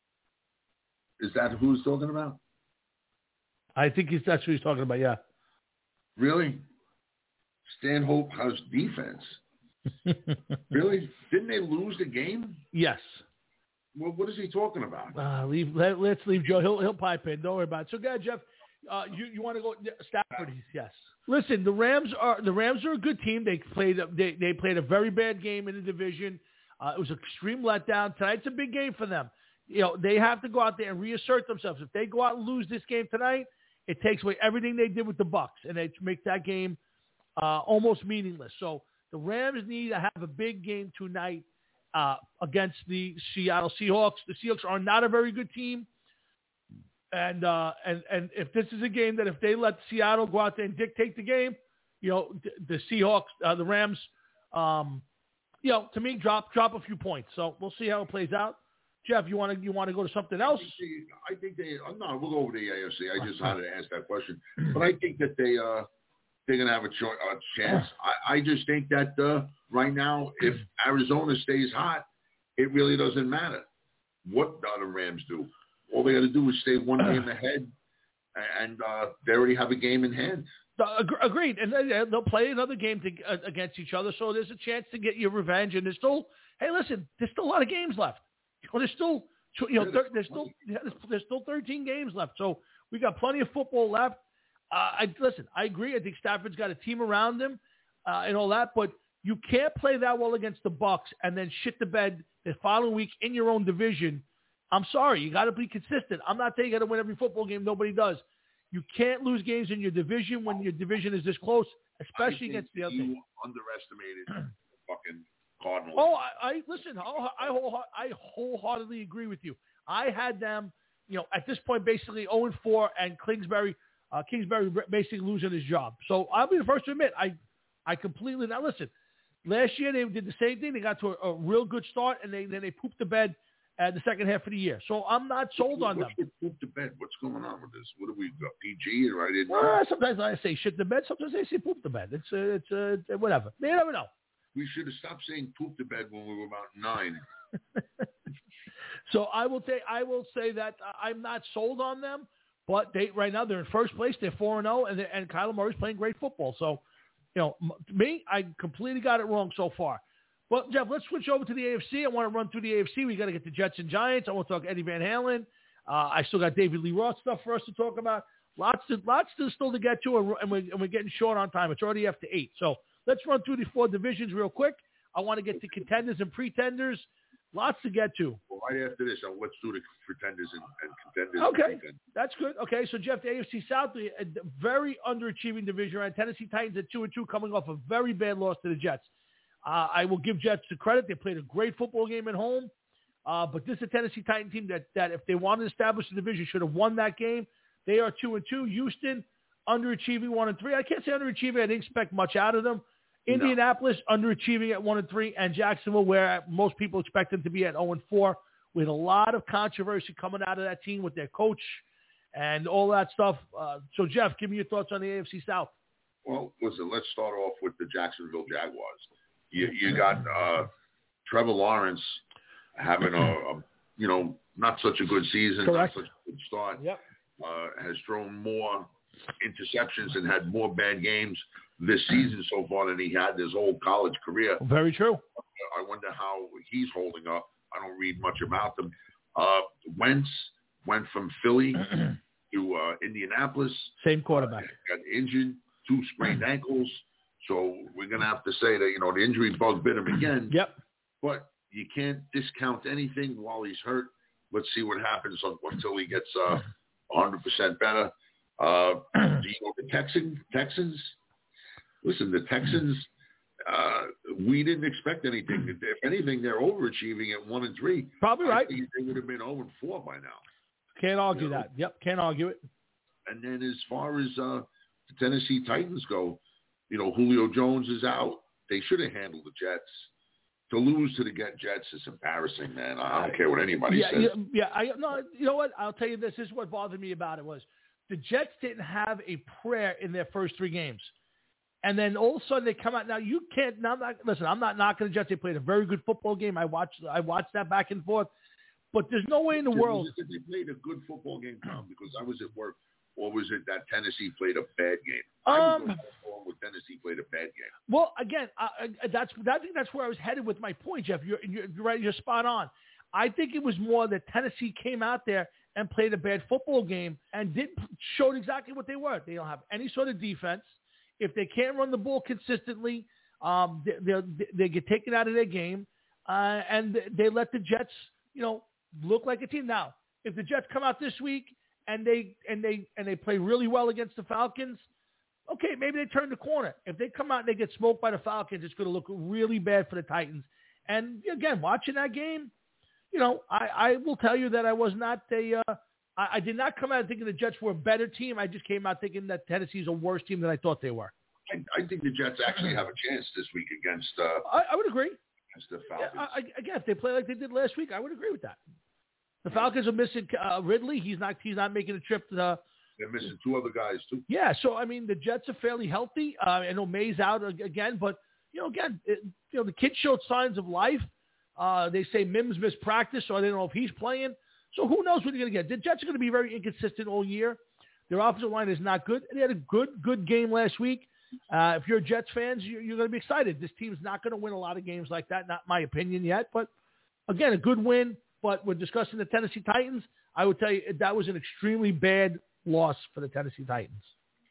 Is that who he's talking about? I think he's, that's who he's talking about, yeah. Really? Stanhope has defense. Really? Didn't they lose the game? Yes. Well, what is he talking about? Uh, leave. Let, let's leave Joe. He'll he'll pipe in. Don't worry about it. So, guys, Jeff, uh, you you want to go Stafford? Yes. Listen, the Rams are the Rams are a good team. They played they they played a very bad game in the division. Uh, it was an extreme letdown. Tonight's a big game for them. You know, they have to go out there and reassert themselves. If they go out and lose this game tonight, it takes away everything they did with the Bucs, and they make that game uh, almost meaningless. So the Rams need to have a big game tonight. Uh, against the Seattle Seahawks. The Seahawks are not a very good team. And uh, and and if this is a game that if they let Seattle go out there and dictate the game, you know, the, the Seahawks, uh, the Rams, um, you know, to me, drop drop a few points. So we'll see how it plays out. Jeff, you want to you want to go to something else? I think they. Uh, no, we'll go over the A F C. I just had to ask that question, but I think that they uh, they're going to have a, cho- a chance. I, I just think that uh, right now, if Arizona stays hot, it really doesn't matter what the other Rams do. All they got to do is stay one game ahead, and uh, they already have a game in hand. Agreed, and they'll play another game to, uh, against each other, so there's a chance to get your revenge. And there's still, hey, listen, there's still a lot of games left. Well, there's still, you know, there, there's still there's still thirteen games left, so we got plenty of football left. Uh, I listen. I agree. I think Stafford's got a team around him uh, and all that, but you can't play that well against the Bucs and then shit the bed the following week in your own division. I'm sorry, you got to be consistent. I'm not saying you got to win every football game. Nobody does. You can't lose games in your division when your division is this close, especially against the other team. You underestimated fucking Cardinals. Oh, I, I listen. I, I, whole, I wholeheartedly agree with you. I had them, you know, at this point basically oh and four, and Kingsbury, uh, Kingsbury basically losing his job. So I'll be the first to admit, I, I completely now listen. Last year they did the same thing. They got to a, a real good start, and they then they pooped the bed. At the second half of the year. So I'm not sold on them. Poop the bed. What's going on with this? What do we got? P G or I didn't know? Well, sometimes I say shit the bed. Sometimes I say poop the bed. It's uh, it's uh, whatever. You never know. We should have stopped saying poop the bed when we were about nine. So I will say I will say that I'm not sold on them, but they right now they're in first place. They're four and zero, and and Kyler Murray's playing great football. So, you know, me, I completely got it wrong so far. Well, Jeff, let's switch over to the A F C. I want to run through the A F C. We got to get the Jets and Giants. I want to talk Eddie Van Halen. Uh, I still got David Lee Roth stuff for us to talk about. Lots to, lots to still to get to, and we're, and we're getting short on time. It's already after eight. So let's run through the four divisions real quick. I want to get to contenders and pretenders. Lots to get to. Well, right after this, uh, let's do the pretenders and, and contenders. Okay, and contenders. That's good. Okay, so Jeff, the A F C South, a very underachieving division. Right? Tennessee Titans at two and two, coming off a very bad loss to the Jets. Uh, I will give Jets the credit. They played a great football game at home. Uh, but this is a Tennessee Titan team that, that if they wanted to establish the division, should have won that game. They are two and two. Houston, underachieving one and three. I can't say underachieving. I didn't expect much out of them. No. Indianapolis, underachieving at one and three. And Jacksonville, where most people expect them to be at zero and four, with a lot of controversy coming out of that team with their coach and all that stuff. Uh, so, Jeff, give me your thoughts on the A F C South. Well, listen, let's start off with the Jacksonville Jaguars. You, you got uh, Trevor Lawrence having a, a, you know, not such a good season, Correct. not such a good start. Yep. Uh, has thrown more interceptions and had more bad games this season so far than he had his whole college career. Very true. I wonder how he's holding up. I don't read much about them. Uh, Wentz went from Philly to uh, Indianapolis. Same quarterback. Uh, got injured, two sprained ankles. So we're going to have to say that, you know, the injury bug bit him again. Yep. But you can't discount anything while he's hurt. Let's see what happens until he gets uh, one hundred percent better. Uh, do you know the Texans? Texans? Listen, the Texans, uh, we didn't expect anything. If anything, they're overachieving at one and three. Probably right. I think they would have been zero and four by now. Can't argue you know? that. Yep, can't argue it. And then as far as uh, the Tennessee Titans go, you know, Julio Jones is out. They should have handled the Jets. To lose to the Jets is embarrassing, man. I don't care what anybody yeah, says. Yeah, yeah. I, no, you know what? I'll tell you this. This is what bothered me about it was the Jets didn't have a prayer in their first three games. And then all of a sudden they come out. Now, you can't now, – not, listen, I'm not knocking the Jets. They played a very good football game. I watched I watched that back and forth. But there's no way in the world – They played a good football game, Tom, because I was at work. Or was it that Tennessee played a bad game? Um, I was going with Tennessee played a bad game. Well, again, I, I, that's I think that's where I was headed with my point, Jeff. You're, you're, you're right. You're spot on. I think it was more that Tennessee came out there and played a bad football game and didn't showed exactly what they were. They don't have any sort of defense. If they can't run the ball consistently, um, they, they, they get taken out of their game, uh, and they let the Jets, you know, look like a team. Now, if the Jets come out this week and they and they and they play really well against the Falcons, okay, maybe they turn the corner. If they come out and they get smoked by the Falcons, it's going to look really bad for the Titans. And again, watching that game, you know, I, I will tell you that I was not a uh, I, I did not come out thinking the Jets were a better team. I just came out thinking that Tennessee's a worse team than I thought they were. I, I think the Jets actually have a chance this week against. Uh, I, I would agree. Against the Falcons. Yeah, I, again, if they play like they did last week, I would agree with that. The Falcons are missing uh, Ridley. He's not. He's not making a trip to the. They're missing two other guys too. Yeah, so I mean the Jets are fairly healthy. Uh, I know May's out again, but you know again, it, you know the kid showed signs of life. Uh, they say Mims missed practice, so I don't know if he's playing. So who knows what you're going to get? The Jets are going to be very inconsistent all year. Their offensive line is not good, and they had a good good game last week. Uh, if you're Jets fans, you're, you're going to be excited. This team's not going to win a lot of games like that. Not my opinion yet, but again, a good win. But we're discussing the Tennessee Titans. I would tell you that was an extremely bad loss for the Tennessee Titans.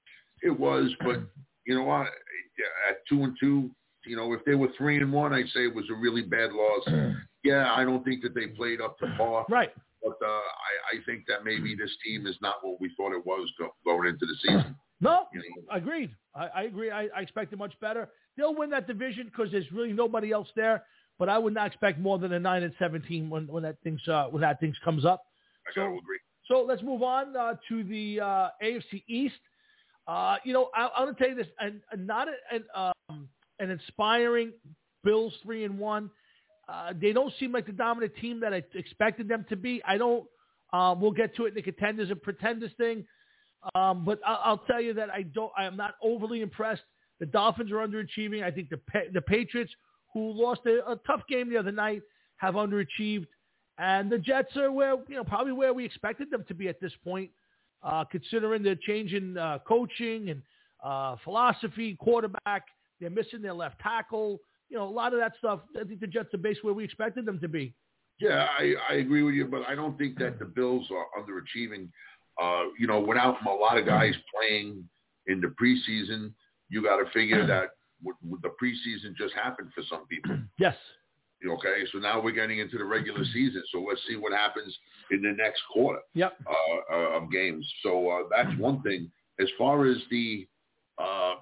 It was, but you know what? At two and two, you know, if they were three and one, I'd say it was a really bad loss. Yeah, I don't think that they played up to par. Right. But uh, I, I think that maybe this team is not what we thought it was go, going into the season. No, you know? agreed. I, I agree. I, I expect it much better. They'll win that division because there's really nobody else there. But I would not expect more than a nine and seventeen when when that things uh, when that things comes up. I gotta agree. So let's move on uh, to the uh, A F C East. Uh, you know, I, I'm going to tell you this, and, and not an um, an inspiring Bills three and one. Uh, they don't seem like the dominant team that I expected them to be. I don't. Uh, we'll get to it in the contenders and pretenders thing, um, but I'll, I'll tell you that I don't. I am not overly impressed. The Dolphins are underachieving. I think the the Patriots, who lost a, a tough game the other night, have underachieved. And the Jets are where, you know, probably where we expected them to be at this point, uh, considering the change in uh, coaching and uh, philosophy, quarterback. They're missing their left tackle. You know, a lot of that stuff. I think the Jets are based where we expected them to be. Yeah, I, I agree with you, but I don't think that the Bills are underachieving. Uh, you know, without a lot of guys playing in the preseason, you got to figure that w- w- the preseason just happened for some people. Yes. Okay, so now we're getting into the regular season. So let's see what happens in the next quarter yep. uh, uh, of games. So uh, that's one thing. As far as the uh,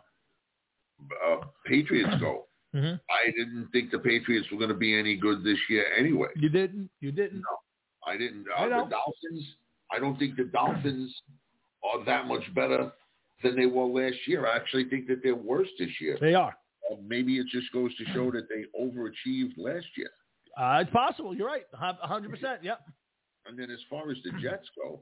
uh, Patriots go, mm-hmm. I didn't think the Patriots were going to be any good this year anyway. You didn't? You didn't? No, I didn't. Uh, I know. the Dolphins, I don't think the Dolphins are that much better than they were last year. I actually think that they're worse this year. They are. Uh, maybe it just goes to show that they overachieved last year. Uh, it's possible. You're right. one hundred percent. Yep. And then as far as the Jets go,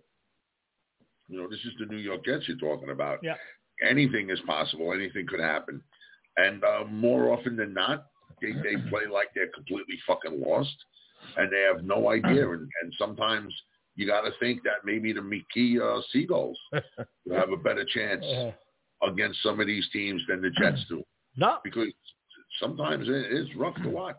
you know, this is the New York Jets you're talking about. Yeah. Anything is possible. Anything could happen. And uh, more often than not, they, they play like they're completely fucking lost, and they have no idea. And, and sometimes you got to think that maybe the McKee uh, Seagulls will have a better chance against some of these teams than the Jets do. No. Because sometimes it is rough to watch.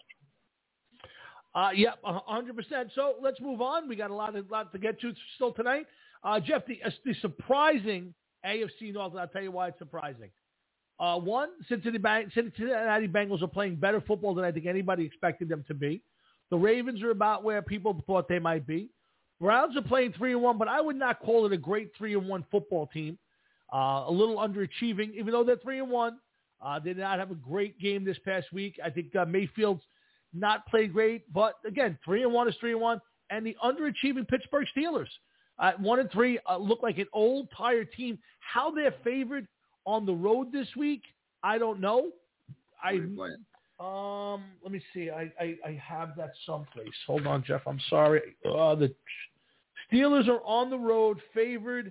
Uh, yeah, one hundred percent. So let's move on. We got a lot, of, lot to get to still tonight. Uh, Jeff, the, uh, the surprising A F C North, and I'll tell you why it's surprising. Uh, one, Cincinnati, Bang- Cincinnati Bengals are playing better football than I think anybody expected them to be. The Ravens are about where people thought they might be. Browns are playing three and one, but I would not call it a great three and one football team. Uh, a little underachieving, even though they're three and one. Uh, they did not have a great game this past week. I think uh, Mayfield's not played great, but again, three and one is three and one. And the underachieving Pittsburgh Steelers at uh, one and three uh, look like an old, tired team. How they're favored on the road this week, I don't know. I um, let me see. I, I, I have that someplace. Hold on, Jeff. I'm sorry. Uh, the Steelers are on the road, favored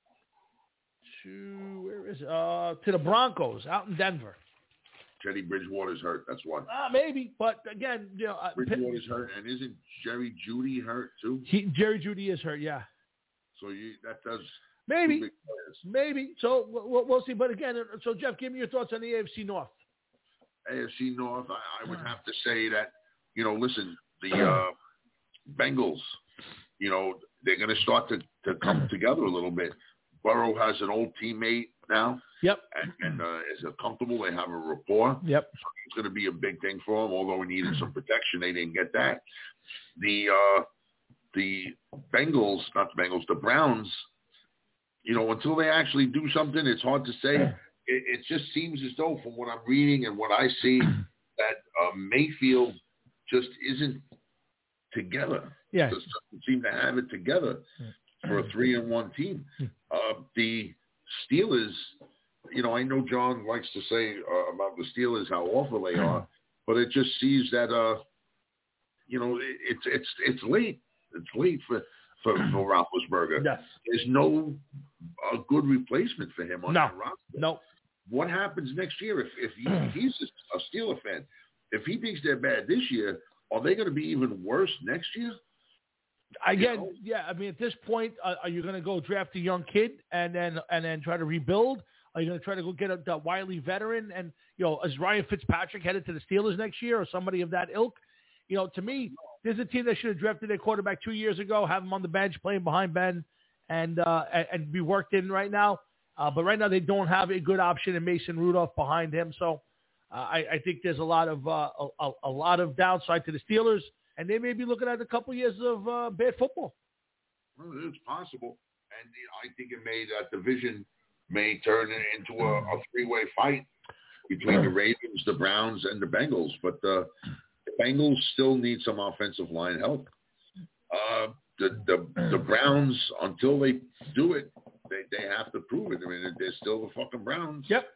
to where is it? Uh, to the Broncos out in Denver. Teddy Bridgewater's hurt. That's why. Uh, maybe, but again, you know, uh, Bridgewater's hurt, and isn't Jerry Jeudy hurt too? He, Jerry Jeudy is hurt. Yeah. So you that does maybe, maybe. So we'll, we'll see. But again, so Jeff, give me your thoughts on the A F C North. A F C North, I, I would have to say that, you know, listen, the uh, Bengals, you know, they're going to start to, to come together a little bit. Burrow has an old teammate now. Yep. And, and uh, is comfortable. They have a rapport. Yep. So it's going to be a big thing for them, although we needed some protection. They didn't get that. The uh, the Bengals, not the Bengals, the Browns, you know, until they actually do something, it's hard to say. It, it just seems as though, from what I'm reading and what I see, that uh, Mayfield just isn't together. Yeah. Just doesn't seem to have it together. for a three and one team. Uh, the Steelers, you know, I know John likes to say uh, about the Steelers how awful they are, but it just sees that, uh, you know, it, it's it's it's late. It's late for for, for Roethlisberger. Yes. There's no uh, good replacement for him on no. the roster. No. What happens next year if if, he, if he's a Steeler fan? If he thinks they're bad this year, are they going to be even worse next year? Again, you know? yeah. I mean, at this point, uh, are you going to go draft a young kid and then and then try to rebuild? Are you going to try to go get a, a wily veteran? And you know, is Ryan Fitzpatrick headed to the Steelers next year or somebody of that ilk? You know, to me, there's a team that should have drafted their quarterback two years ago, have him on the bench playing behind Ben, and uh, and, and be worked in right now. Uh, but right now, they don't have a good option in Mason Rudolph behind him. So uh, I, I think there's a lot of uh, a, a lot of downside to the Steelers, and they may be looking at a couple years of uh, bad football. Well, it's possible, and you know, I think it may that division may turn into a, a three-way fight between the Ravens, the Browns, and the Bengals. But uh, the Bengals still need some offensive line help. Uh, the, the the Browns, until they do it, they, they have to prove it. I mean, they're still the fucking Browns. Yep.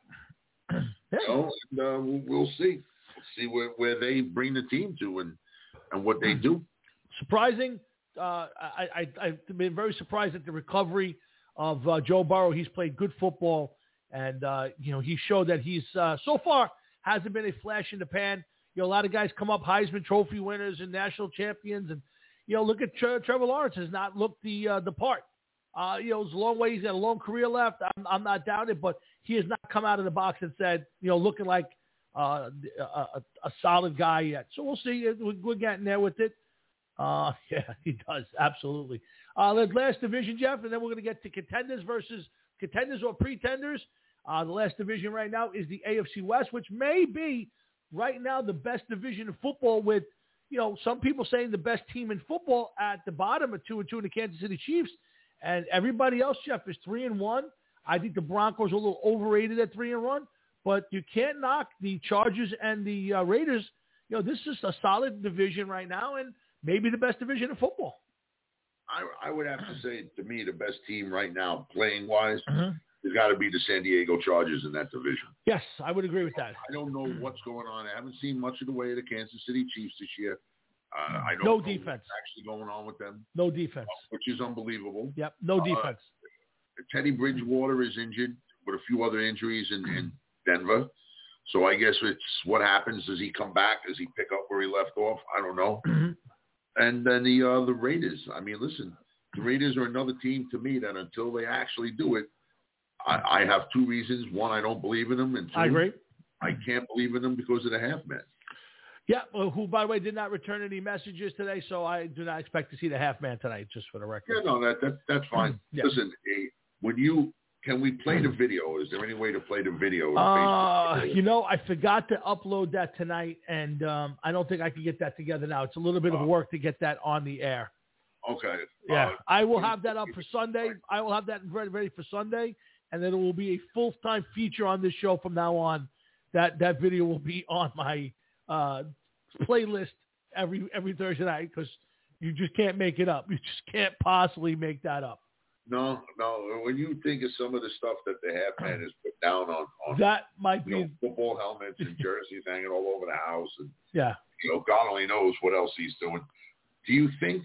You know, and, uh, we'll see. We'll see where, where they bring the team to and, and what they do. Surprising. Uh, I, I, I've been very surprised at the recovery of uh, Joe Burrow. He's played good football, and, uh, you know, he showed that he's, uh, so far, hasn't been a flash in the pan. You know, a lot of guys come up Heisman Trophy winners and national champions, and, you know, look at Tre- Trevor Lawrence has not looked the uh, the part. Uh, you know, it's a long way. He's got a long career left. I'm, I'm not doubting it, but he has not come out of the box and said, you know, looking like uh, a, a, a solid guy yet. So we'll see. We're, we're getting there with it. Uh, yeah, he does. Absolutely. Uh, the last division, Jeff, and then we're going to get to contenders versus contenders or pretenders. Uh, the last division right now is the A F C West, which may be right now the best division of football with, you know, some people saying the best team in football at the bottom of two and two in the Kansas City Chiefs. And everybody else, Jeff, is three and one. I think the Broncos are a little overrated at three and one, but you can't knock the Chargers and the uh, Raiders. You know, this is a solid division right now, and maybe the best division in football. I, I would have to say, to me, the best team right now, playing-wise, mm-hmm. has got to be the San Diego Chargers in that division. Yes, I would agree with that. I don't know what's going on. I haven't seen much of the way of the Kansas City Chiefs this year. Uh, I don't no know defense. what's actually going on with them. No defense. Uh, which is unbelievable. Yep, no defense. Uh, Teddy Bridgewater is injured with a few other injuries in, in Denver. So I guess it's what happens. Does he come back? Does he pick up where he left off? I don't know. And then the uh, the Raiders. I mean, listen, the Raiders are another team to me that until they actually do it, I, I have two reasons. One, I don't believe in them. And two, I agree. I can't believe in them because of the half man. Yeah, well, who, by the way, did not return any messages today, so I do not expect to see the half man tonight, just for the record. Yeah, no, that, that that's fine. Yeah. Listen, eh, when you can we play the video? Is there any way to play the video? Uh, you know, I forgot to upload that tonight, and um, I don't think I can get that together now. It's a little bit of work to get that on the air. Okay. Yeah, uh, I will have that up for Sunday. I will have that ready, ready for Sunday, and then it will be a full-time feature on this show from now on. That that video will be on my uh, playlist every every Thursday night because you just can't make it up. You just can't possibly make that up. No, no. When you think of some of the stuff that the half man has put down on, on that might be know, football helmets and jerseys hanging all over the house, and yeah, you know, God only knows what else he's doing. Do you think?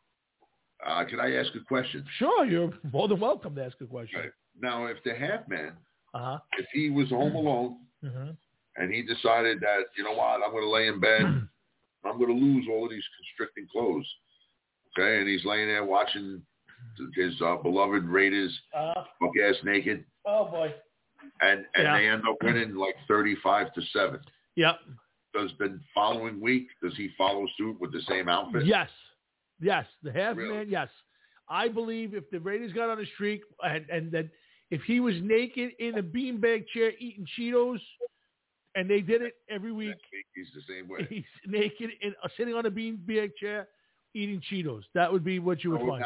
Uh, can I ask a question? Sure, you're more than welcome to ask a question. Right. Now, if the half man, uh-huh. if he was home alone. Mm-hmm. And he decided that, you know what, I'm going to lay in bed. I'm going to lose all of these constricting clothes. Okay, and he's laying there watching his uh, beloved Raiders uh, buck ass naked. Oh, boy. And and yeah. they end up winning like thirty-five to seven. Yep. Does the following week, does he follow suit with the same outfit? Yes. Yes. The half really? man, yes. I believe if the Raiders got on a streak and, and then if he was naked in a beanbag chair eating Cheetos, and they did it every week, he's the same way. He's naked and uh, sitting on a beanbag chair eating Cheetos. That would be what you would so find. Now,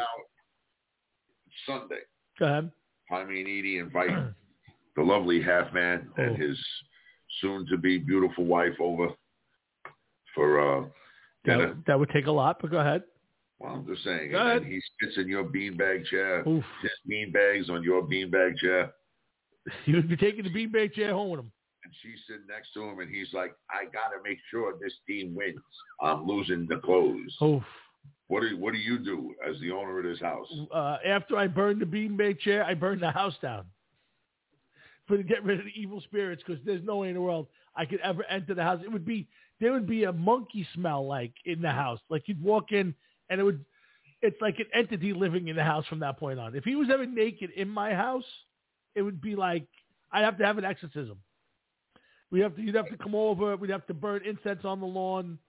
Sunday, go ahead. Jaime and Edie invite the lovely half man oh. and his soon-to-be beautiful wife over for uh, dinner. That, that would take a lot, but go ahead. Well, I'm just saying. Go And ahead. then he sits in your beanbag chair. Oof. His beanbags on your beanbag chair. He would be taking the beanbag chair home with him. And she's sitting next to him, and he's like, I got to make sure this team wins. I'm losing the clothes. Oof. What do, what do you do as the owner of this house? Uh, after I burned the beanbag chair, I burned the house down for to get rid of the evil spirits, because there's no way in the world I could ever enter the house. It would be there would be a monkey smell like in the house. Like you'd walk in and it would it's like an entity living in the house from that point on. If he was ever naked in my house, it would be like I'd have to have an exorcism. We have to you'd have to come over, we'd have to burn incense on the lawn.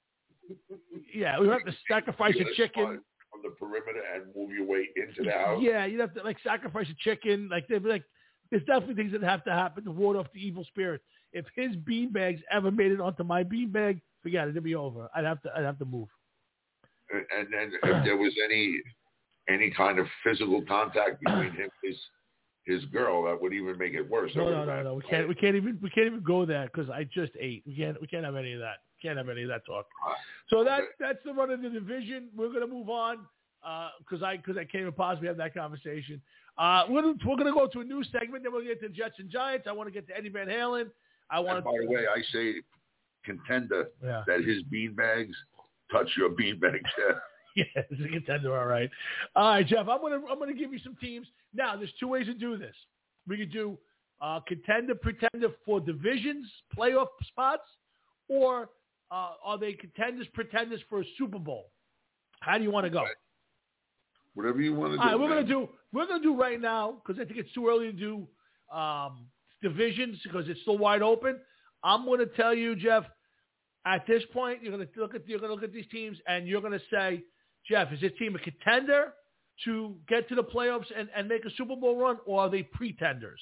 Yeah, we'd have to sacrifice a chicken from the perimeter and move your way into the house. Yeah, you'd have to like sacrifice a chicken. Like they'd be like, there's definitely things that have to happen to ward off the evil spirit. If his beanbags ever made it onto my beanbag, forget it, it'd be over. I'd have to, I'd have to move. And, and then if there was any any kind of physical contact between him and his his girl, that would even make it worse. No, no, no, no. We can't, we can't even, we can't even go there because I just ate. We can't, we can't have any of that. Can't have any of that talk. So that that's the run of the division. We're gonna move on because uh, I because I can't even possibly have that conversation. Uh, we're gonna, we're gonna go to a new segment. Then we'll get to Jets and Giants. I want to get to Eddie Van Halen. I want. By the way, I say contender yeah. that his beanbags touch your beanbag chair. Yeah, it's a contender. All right, all right, Jeff. I'm gonna I'm gonna give you some teams. Now, there's two ways to do this. We could do uh, contender, pretender for divisions, playoff spots, or uh, are they contenders, pretenders for a Super Bowl? How do you want to go? Whatever you want to do. All right, we're man. gonna do we're gonna do right now because I think it's too early to do um, divisions because it's still wide open. I'm gonna tell you, Jeff. At this point, you're gonna look at you're gonna look at these teams and you're gonna say, Jeff, is this team a contender to get to the playoffs and, and make a Super Bowl run, or are they pretenders?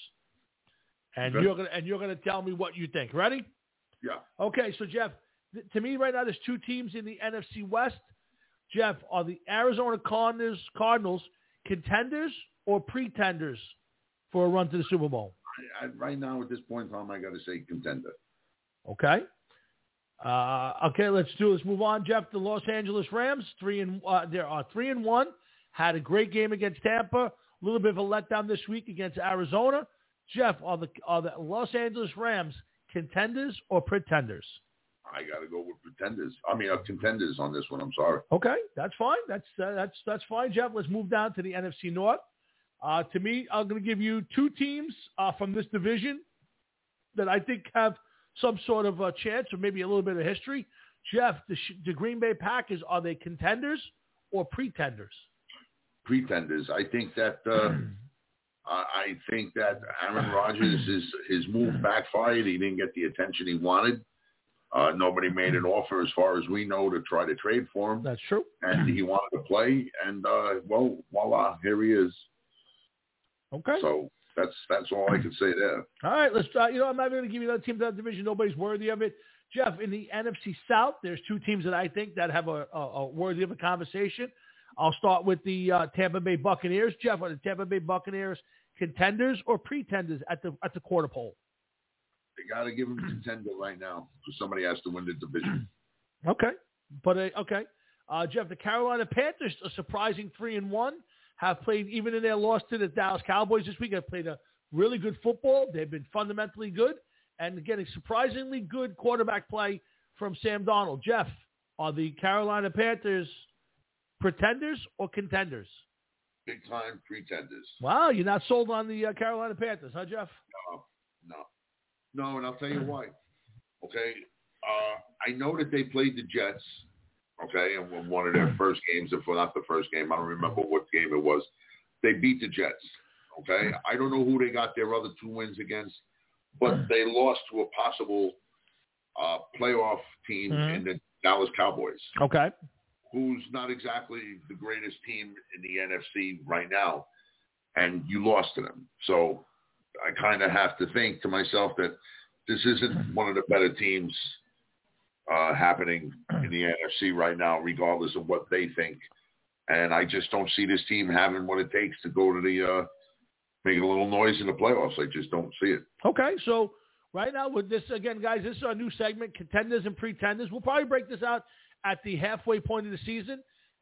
And Okay. you're gonna and you're gonna tell me what you think. Ready? Yeah. Okay, so Jeff, th- to me right now, there's two teams in the N F C West. Jeff, are the Arizona Cardinals Cardinals contenders or pretenders for a run to the Super Bowl? I, I, right now, at this point in time, I got to say contender. Okay. Uh, okay, let's do. Let's move on, Jeff. The Los Angeles Rams, three and uh, there are three and one. Had a great game against Tampa. A little bit of a letdown this week against Arizona. Jeff, are the are the Los Angeles Rams contenders or pretenders? I got to go with pretenders. I mean, uh, contenders on this one. I'm sorry. Okay, that's fine. That's uh, that's that's fine, Jeff. Let's move down to the N F C North. Uh, to me, I'm going to give you two teams uh, from this division that I think have some sort of a chance or maybe a little bit of history. Jeff, the, the Green Bay Packers, are they contenders or pretenders? Pretenders. I think that uh, I think that Aaron Rodgers, his his move backfired. He didn't get the attention he wanted. Uh, nobody made an offer, as far as we know, to try to trade for him. That's true. And he wanted to play, and uh, well, voila, here he is. Okay. So that's that's all I can say there. All right, let's. Uh, you know, I'm not going to give you another team to that division. Nobody's worthy of it. Jeff, in the N F C South, there's two teams that I think that have a, a, a worthy of a conversation. I'll start with the uh, Tampa Bay Buccaneers. Jeff, are the Tampa Bay Buccaneers contenders or pretenders at the at the quarter pole? They got to give him a contender right now, because somebody has to win the division. Okay, but uh, okay, uh, Jeff, the Carolina Panthers, a surprising three and one, have played even in their loss to the Dallas Cowboys this week. Have played a really good football. They've been fundamentally good, and getting surprisingly good quarterback play from Sam Darnold. Jeff, are the Carolina Panthers pretenders or contenders? Big time pretenders. Wow, you're not sold on the uh, Carolina Panthers, huh, Jeff? No, no. No, and I'll tell you why. Okay, uh, I know that they played the Jets, okay, in one of their first games, if not the first game. I don't remember what game it was. They beat the Jets, okay? I don't know who they got their other two wins against, but they lost to a possible uh, playoff team mm-hmm. in the Dallas Cowboys. Okay. Who's not exactly the greatest team in the N F C right now, and you lost to them. So I kind of have to think to myself that this isn't one of the better teams uh, happening in the N F C right now, regardless of what they think. And I just don't see this team having what it takes to go to the uh, make a little noise in the playoffs. I just don't see it. Okay, so right now with this, again, guys, this is our new segment, Contenders and Pretenders. We'll probably break this out at the halfway point of the season,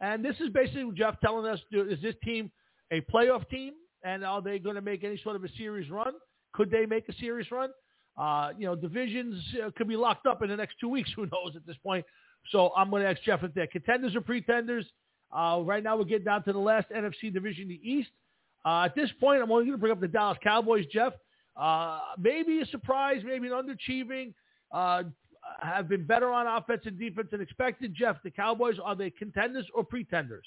And this is basically Jeff telling us, is this team a playoff team? And are they going to make any sort of a series run? Could they make a series run? Uh, you know, divisions uh, could be locked up in the next two weeks. Who knows at this point? So I'm going to ask Jeff if they're contenders or pretenders. Uh, right now we're getting down to the last N F C division, the East. Uh, at this point, I'm only going to bring up the Dallas Cowboys, Jeff. Uh, maybe a surprise, maybe an underachieving. Uh, have been better on offense and defense than expected. Jeff, the Cowboys, are they contenders or pretenders?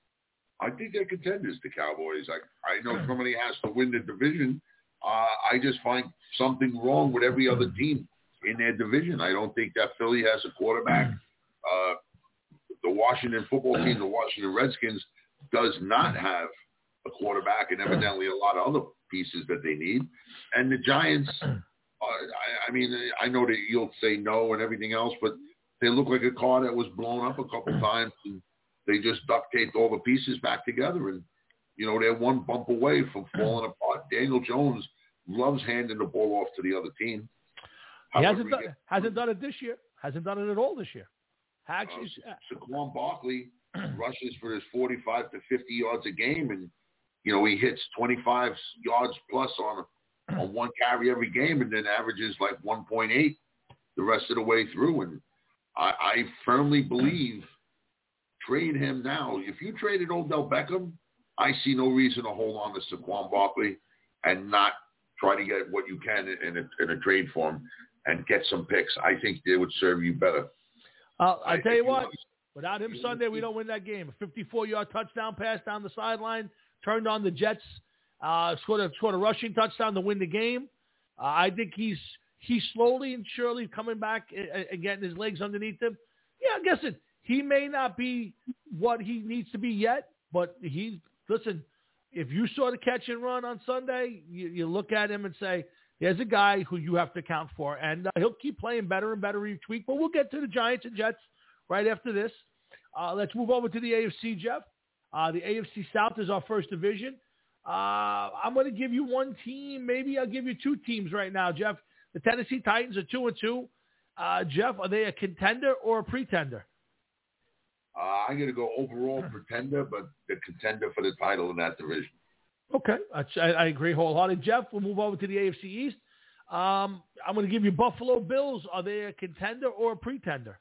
I think they're contenders, the Cowboys. I, I know somebody has to win the division. Uh, I just find something wrong with every other team in their division. I don't think that Philly has a quarterback. Uh, the Washington football team, the Washington Redskins, does not have a quarterback and evidently a lot of other pieces that they need. And the Giants, uh, I, I mean, I know that you'll say no and everything else, but they look like a car that was blown up a couple times and they just duct taped all the pieces back together. And, you know, they're one bump away from falling apart. Daniel Jones loves handing the ball off to the other team. He hasn't done, hasn't done it this year. Hasn't done it at all this year. Actually, uh, Saquon Barkley rushes for his forty-five to fifty yards a game, and you know he hits twenty-five yards plus on a, on one carry every game, and then averages like one point eight the rest of the way through. And I, I firmly believe trade him now. If you traded Odell Beckham, I see no reason to hold on to Saquon Barkley and not try to get what you can in a, in a trade for him and get some picks. I think they would serve you better. Uh, I tell you what, without him Sunday, we don't win that game. A fifty-four-yard touchdown pass down the sideline, turned on the Jets, uh, scored a scored a rushing touchdown to win the game. Uh, I think he's he's slowly and surely coming back and, and getting his legs underneath him. Yeah, I guess it. He may not be what he needs to be yet, but he's listen. If you saw the catch and run on Sunday, you, you look at him and say, there's a guy who you have to account for, and uh, he'll keep playing better and better each week. But we'll get to the Giants and Jets right after this. Uh, let's move over to the A F C, Jeff. Uh, the A F C South is our first division. Uh, I'm going to give you one team. Maybe I'll give you two teams right now, Jeff. The Tennessee Titans are two and two. Uh, Jeff, are they a contender or a pretender? Uh, I'm going to go overall pretender, but the contender for the title in that division. Okay, I, I agree wholeheartedly. Jeff, we'll move over to the A F C East. Um, I'm going to give you Buffalo Bills. Are they a contender or a pretender?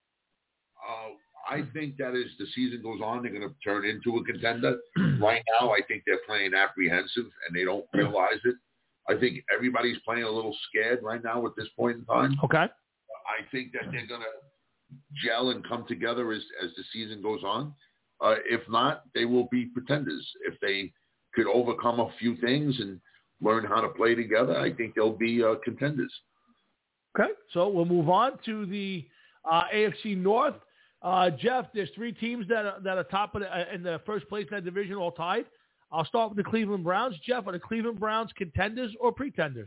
Uh, I think that as the season goes on, they're going to turn into a contender. Right now, I think they're playing apprehensive, and they don't realize it. I think everybody's playing a little scared right now at this point in time. Okay. I think that they're going to gel and come together as, as the season goes on. Uh, if not, they will be pretenders. If they could overcome a few things and learn how to play together, I think they'll be uh, contenders. Okay, so we'll move on to the uh, A F C North. Uh, Jeff, there's three teams that are, that are top of the, uh, in the first place in that division, all tied. I'll start with the Cleveland Browns. Jeff, are the Cleveland Browns contenders or pretenders?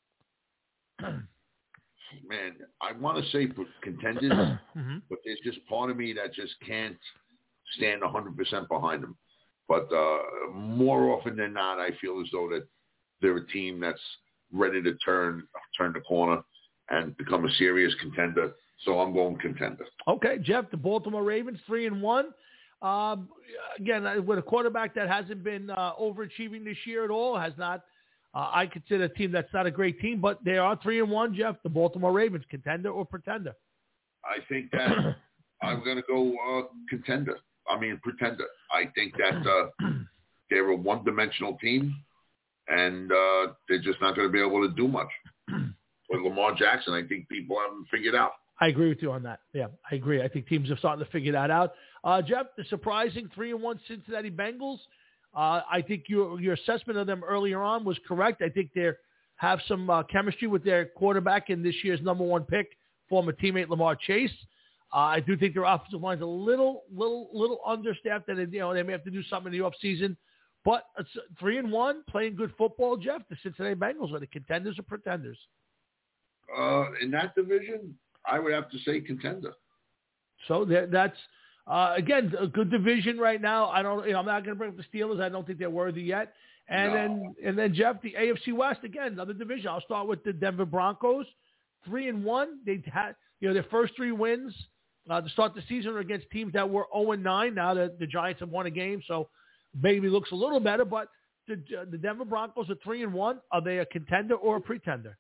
Man, I want to say contenders, mm-hmm. but there's just part of me that just can't stand one hundred percent behind them. But uh, more often than not, I feel as though that they're a team that's ready to turn turn the corner and become a serious contender. So I'm going contender. Okay, Jeff, the Baltimore Ravens, three and one. Um, again, with a quarterback that hasn't been uh, overachieving this year at all, has not. Uh, I consider a team that's not a great team, but they are three and one. Jeff, the Baltimore Ravens, contender or pretender? I think that I'm going to go uh, contender. I mean, pretender. I think that uh, they're a one-dimensional team, and uh, they're just not going to be able to do much. With Lamar Jackson, I think people haven't figured out. I agree with you on that. Yeah, I agree. I think teams are starting to figure that out. Uh, Jeff, the surprising three and one Cincinnati Bengals. Uh, I think your your assessment of them earlier on was correct. I think they have some uh, chemistry with their quarterback and this year's number one pick, former teammate Lamar Chase. Uh, I do think their offensive line's a little, little, little understaffed, and you know they may have to do something in the offseason. But it's three and one, playing good football. Jeff, the Cincinnati Bengals, are the contenders or pretenders? Uh, in that division, I would have to say contender. So that, that's uh, again a good division right now. I don't, you know, I'm not going to bring up the Steelers. I don't think they're worthy yet. And no. then, and then Jeff, the A F C West again, another division. I'll start with the Denver Broncos, three and one. They had, you know, their first three wins uh, to start the season are against teams that were oh and nine. Now the, the Giants have won a game, so maybe looks a little better. But the, the Denver Broncos are three and one. Are they a contender or a pretender?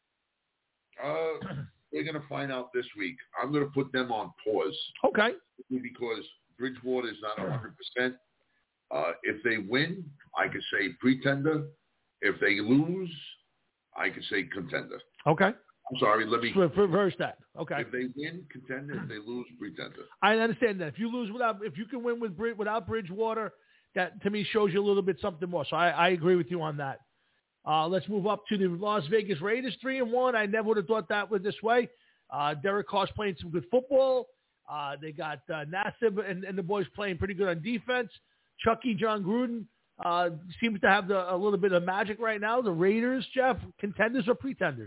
Uh, we're going to find out this week. I'm going to put them on pause. Okay. Because Bridgewater is not one hundred percent. Uh, if they win, I could say pretender. If they lose, I could say contender. Okay. I'm sorry, let me reverse that. Okay. If they win, contender. If they lose, pretender. I understand that. If you lose without, if you can win with without Bridgewater, that to me shows you a little bit something more. So I, I agree with you on that. Uh, let's move up to the Las Vegas Raiders, three and one. I never would have thought that was this way. Uh, Derek Carr's playing some good football. Uh, they got uh, Nassib and, and the boys playing pretty good on defense. Chucky, John Gruden uh, seems to have the, a little bit of magic right now. The Raiders, Jeff, contenders or pretenders?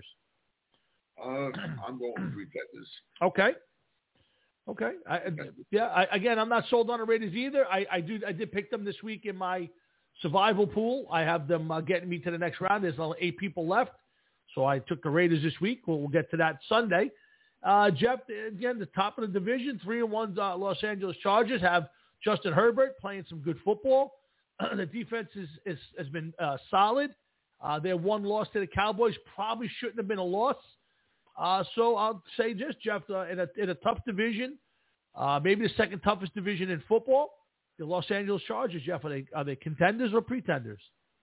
Uh, I'm going with pretenders. Okay. Okay. I, yeah. I, again, I'm not sold on the Raiders either. I, I do. I did pick them this week in my survival pool. I have them uh, getting me to the next round. There's only eight people left, so I took the Raiders this week. We'll, we'll get to that Sunday. Uh, Jeff, again, the top of the division, three and one. Uh, Los Angeles Chargers have Justin Herbert playing some good football. The defense is, is has been uh, solid. Uh, their one loss to the Cowboys probably shouldn't have been a loss. Uh, so I'll say this, Jeff, uh, in, a, in a tough division, uh, maybe the second toughest division in football, the Los Angeles Chargers, Jeff, are they, are they contenders or pretenders?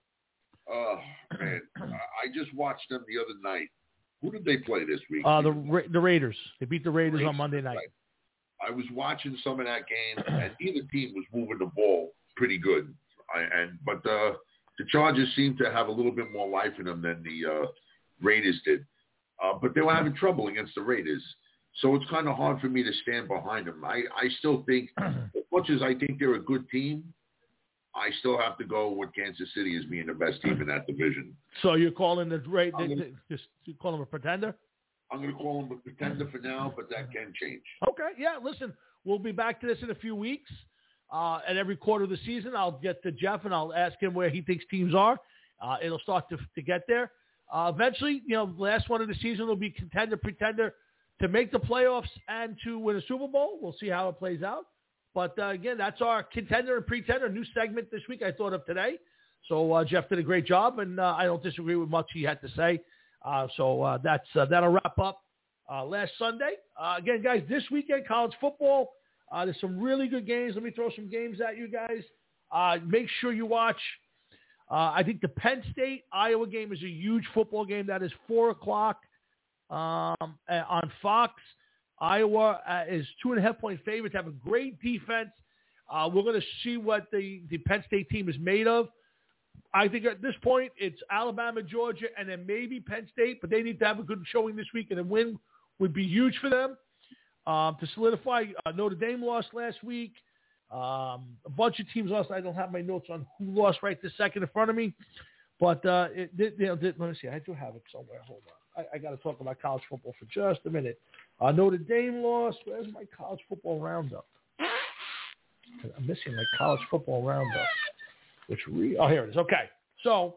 Oh, man. I just watched them the other night. Who did they play this week? Uh, the Ra- the Raiders. They beat the Raiders, Raiders on Monday night. Right. I was watching some of that game, and either team was moving the ball pretty good. I, and But uh, the Chargers seemed to have a little bit more life in them than the uh, Raiders did. Uh, but they were having trouble against the Raiders. So it's kind of hard for me to stand behind them. I, I still think, as much as I think they're a good team, I still have to go with Kansas City as being the best team in that division. So you're calling the Raiders, just you call them a pretender? I'm going to call them a pretender for now, but that can change. Okay, yeah, listen, we'll be back to this in a few weeks. Uh, at every quarter of the season, I'll get to Jeff and I'll ask him where he thinks teams are. Uh, it'll start to, to get there. Uh, eventually, you know, last one of the season will be contender, pretender to make the playoffs and to win a Super Bowl. We'll see how it plays out. But, uh, again, that's our contender and pretender, new segment this week I thought of today. So uh, Jeff did a great job, and uh, I don't disagree with much he had to say. Uh, so uh, that's uh, that'll wrap up uh, last Sunday. Uh, again, guys, this weekend, college football, uh, there's some really good games. Let me throw some games at you guys. Uh, make sure you watch. Uh, I think the Penn State-Iowa game is a huge football game. That is four o'clock um, on Fox. Iowa uh, is two and a half point favorites, have a great defense. Uh, we're going to see what the, the Penn State team is made of. I think at this point it's Alabama, Georgia, and then maybe Penn State, but they need to have a good showing this week, and a win would be huge for them. Um, to solidify, uh, Notre Dame lost last week. Um, a bunch of teams lost. I don't have my notes on who lost right this second in front of me. But uh, it, it, you know, it, let me see. I do have it somewhere. Hold on. I, I got to talk about college football for just a minute. Uh, Notre Dame lost. Where's my college football roundup? I'm missing my college football roundup. Which re- oh, here it is. Okay. So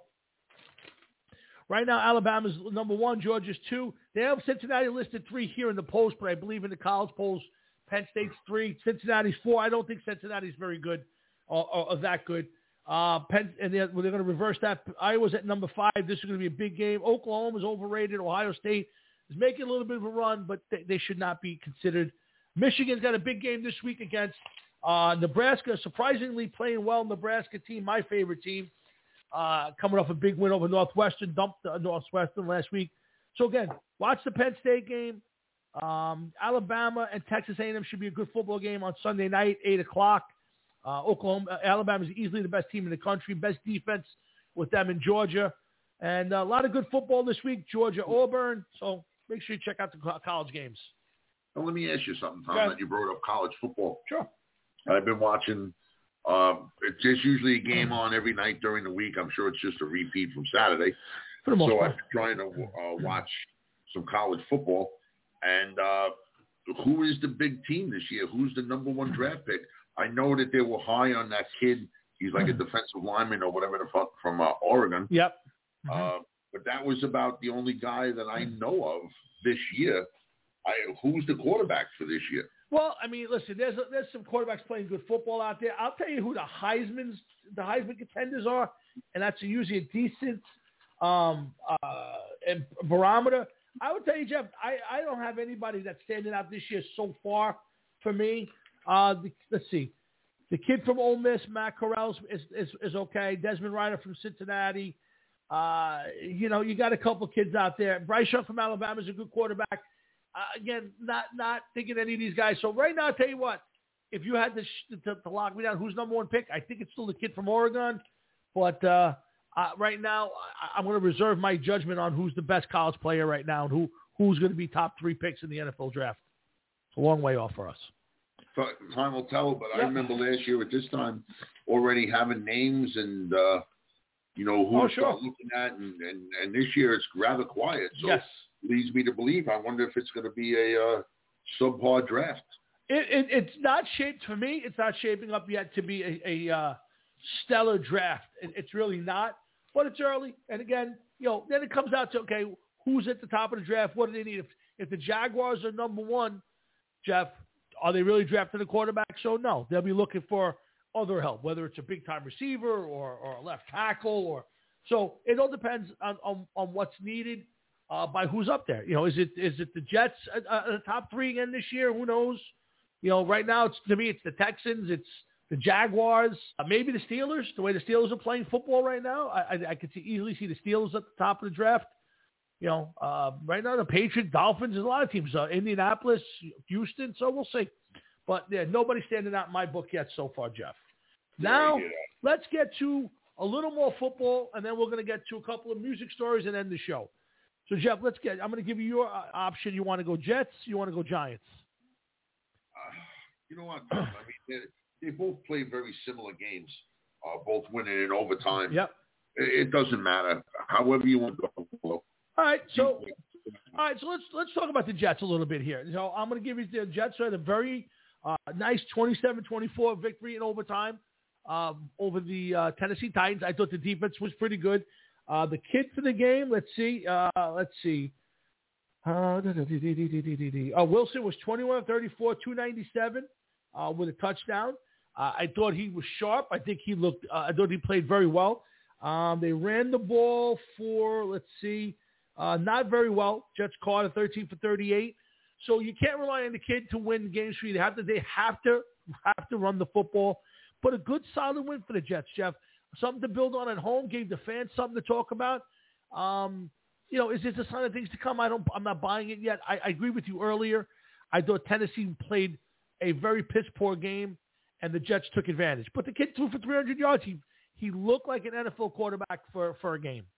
right now, Alabama's number one. Georgia's two. They have Cincinnati listed three here in the post, but I believe in the college polls, Penn State's three, Cincinnati's four. I don't think Cincinnati's very good or, or, or that good. Uh, Penn, and they're, they're going to reverse that. Iowa's at number five. This is going to be a big game. Oklahoma's overrated. Ohio State is making a little bit of a run, but they, they should not be considered. Michigan's got a big game this week against uh, Nebraska. Surprisingly playing well. Nebraska team, my favorite team, uh, coming off a big win over Northwestern. Dumped uh, Northwestern last week. So again, watch the Penn State game. Um, Alabama and Texas A and M should be a good football game on Sunday night, eight o'clock. Uh, Oklahoma, uh, Alabama is easily the best team in the country, best defense with them in Georgia. And uh, a lot of good football this week, Georgia, Auburn. So make sure you check out the college games. Well, let me ask you something, Tom, Okay. that you brought up college football. Sure. I've been watching. Um, it's just usually a game on every night during the week. I'm sure it's just a repeat from Saturday. For the most so part. I'm trying to uh, watch some college football. And uh, who is the big team this year? Who's the number one draft pick? I know that they were high on that kid. He's like a defensive lineman or whatever the fuck from uh, Oregon. Yep. Uh, but that was about the only guy that I know of this year. I, who's the quarterback for this year? Well, I mean, listen, there's a, there's some quarterbacks playing good football out there. I'll tell you who the Heisman's the Heisman contenders are, and that's usually a decent um, uh, barometer. I would tell you, Jeff, I, I don't have anybody that's standing out this year so far for me. Uh, the, let's see. The kid from Ole Miss, Matt Corral, is, is, is okay. Desmond Ridder from Cincinnati. Uh, you know, you got a couple kids out there. Bryce Young from Alabama is a good quarterback. Uh, again, not not thinking any of these guys. So right now, I'll tell you what, if you had to, sh- to, to lock me down, who's number one pick? I think it's still the kid from Oregon. But uh, uh, right now, I, I'm going to reserve my judgment on who's the best college player right now and who, who's going to be top three picks in the N F L draft. It's a long way off for us. Time will tell, but yep. I remember last year at this time already having names and, uh, you know, who oh, to sure. start looking at. And, and, and this year it's rather quiet. So yes. it leads me to believe. I wonder if it's going to be a uh, subpar draft. It, it, it's not shaped, for me, it's not shaping up yet to be a, a uh, stellar draft. It, it's really not, but it's early. And again, you know, then it comes out to, okay, who's at the top of the draft? What do they need? If, if the Jaguars are number one, Jeff, are they really drafting a quarterback? So no, they'll be looking for other help, whether it's a big-time receiver or, or a left tackle. Or so it all depends on, on, on what's needed uh, by who's up there. You know, is it is it the Jets at, uh, the top three again this year? Who knows? You know, right now it's to me it's the Texans, it's the Jaguars, uh, maybe the Steelers. The way the Steelers are playing football right now, I, I, I could see, easily see the Steelers at the top of the draft. You know, uh, right now the Patriots, Dolphins, there's a lot of teams. Uh, Indianapolis, Houston, so we'll see. But yeah, nobody's standing out in my book yet so far, Jeff. Now, let's get to a little more football, and then we're going to get to a couple of music stories and end the show. So, Jeff, let's get – I'm going to give you your uh, option. You want to go Jets? You want to go Giants? Uh, you know what? I mean, they, they both play very similar games, uh, both winning in overtime. Yep. It, it doesn't matter. However you want to go. All right, so all right, so let's let's talk about the Jets a little bit here. So I'm going to give you the Jets had a very uh, nice twenty-seven twenty-four victory in overtime um, over the uh, Tennessee Titans. I thought the defense was pretty good. Uh, the kid for the game, let's see, uh, let's see. Uh, uh, Wilson was twenty-one of thirty-four, two ninety-seven uh, with a touchdown. Uh, I thought he was sharp. I think he looked. Uh, I thought he played very well. Um, they ran the ball for, let's see. Uh, not very well. Jets caught a thirteen for thirty-eight. So you can't rely on the kid to win games for you. They have to, they have to, have to run the football. But a good, solid win for the Jets, Jeff. Something to build on at home. Gave the fans something to talk about. Um, you know, is this a sign of things to come? I don't. I'm not buying it yet. I, I agree with you earlier. I thought Tennessee played a very piss poor game, and the Jets took advantage. But the kid threw for three hundred yards. He he looked like an N F L quarterback for for a game.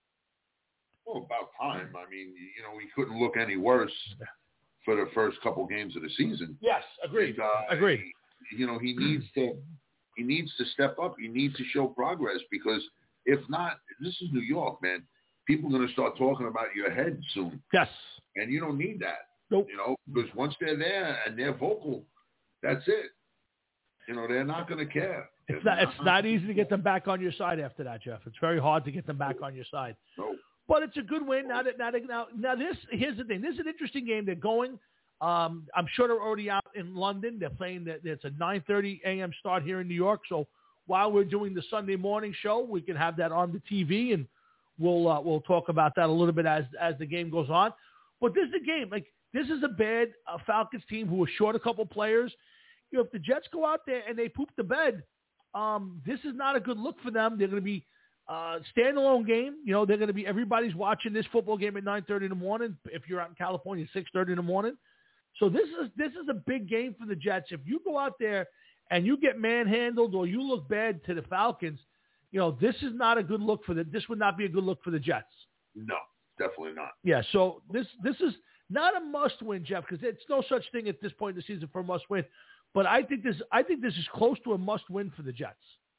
Well, about time. I mean, you know, he couldn't look any worse for the first couple games of the season. Yes, agreed. And, uh, agreed. He, you know, he needs to he needs to step up. He needs to show progress because if not, this is New York, man. People are going to start talking about your head soon. Yes. And you don't need that. Nope. You know, because once they're there and they're vocal, that's it. You know, they're not going to care. It's not, it's not easy to get them back on your side after that, Jeff. It's very hard to get them back on your side. No. But it's a good win. Now that now now now this here's the thing. This is an interesting game. They're going. Um, I'm sure they're already out in London. They're playing. The, it's a nine thirty a.m. start here in New York. So while we're doing the Sunday morning show, we can have that on the T V, and we'll uh, we'll talk about that a little bit as as the game goes on. But this is a game. Like this is a bad uh, Falcons team who are short a couple players. You know, if the Jets go out there and they poop the bed, um, this is not a good look for them. They're going to be uh, standalone game. You know, they're going to be everybody's watching this football game at nine thirty in the morning. If you're out in California, six thirty in the morning. So this is this is a big game for the Jets. If you go out there and you get manhandled or you look bad to the Falcons, you know, this is not a good look for the. This would not be a good look for the Jets. No, definitely not. Yeah. So this this is not a must win, Jeff, because it's no such thing at this point in the season for a must win. But I think this I think this is close to a must win for the Jets.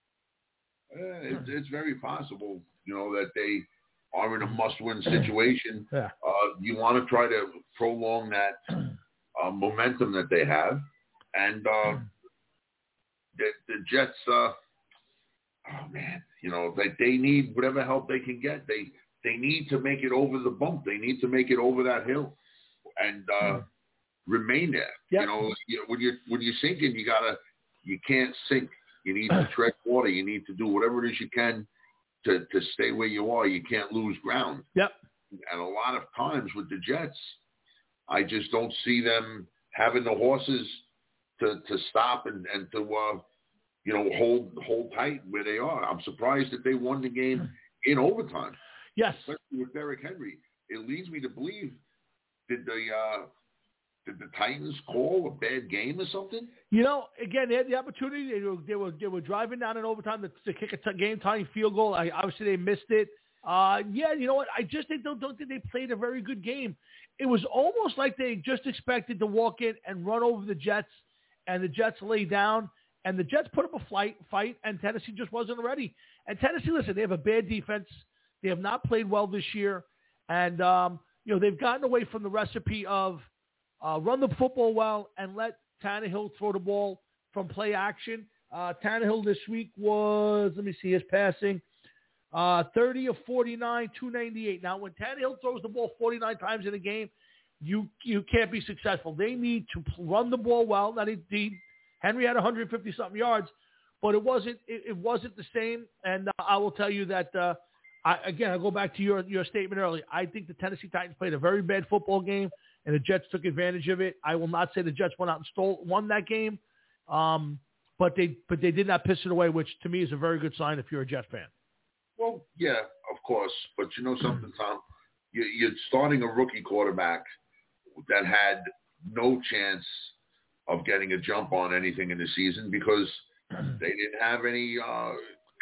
Uh, it's, it's very possible, you know, that they are in a must win situation. Yeah. Uh, you want to try to prolong that uh, momentum that they have, and uh, the, the Jets. Uh, oh man, you know, they they need whatever help they can get. They they need to make it over the bump. They need to make it over that hill, and uh, remain there. Yep. You know, you, when you're when you're sinking, you gotta you can't sink. You need to tread water. You need to do whatever it is you can to to stay where you are. You can't lose ground. Yep. And a lot of times with the Jets, I just don't see them having the horses to to stop and and to uh, you know hold hold tight where they are. I'm surprised that they won the game in overtime. Yes. Especially with Derrick Henry. It leads me to believe did the uh, did the Titans call a bad game or something? You know, again, they had the opportunity. They were they were, they were driving down in overtime to, to kick a t- game-tying field goal. I, obviously, they missed it. Uh, yeah, you know what? I just think, don't, don't think they played a very good game. It was almost like they just expected to walk in and run over the Jets, and the Jets lay down, and the Jets put up a flight, fight, and Tennessee just wasn't ready. And Tennessee, listen, they have a bad defense. They have not played well this year, and um, you know they've gotten away from the recipe of uh, run the football well and let Tannehill throw the ball from play action. Uh, Tannehill this week was, let me see, his passing. Uh, thirty of forty-nine, two ninety-eight. Now, when Tannehill throws the ball forty-nine times in a game, you you can't be successful. They need to run the ball well. Now, they, they, Henry had one hundred fifty something yards, but it wasn't it, it wasn't the same. And uh, I will tell you that uh, I, again, I'll go back to your your statement earlier. I think the Tennessee Titans played a very bad football game, and the Jets took advantage of it. I will not say the Jets went out and stole won that game, um, but they but they did not piss it away, which to me is a very good sign if you're a Jet fan. Well, yeah, of course. But you know something, Tom? You, you're starting a rookie quarterback that had no chance of getting a jump on anything in the season because they didn't have any uh,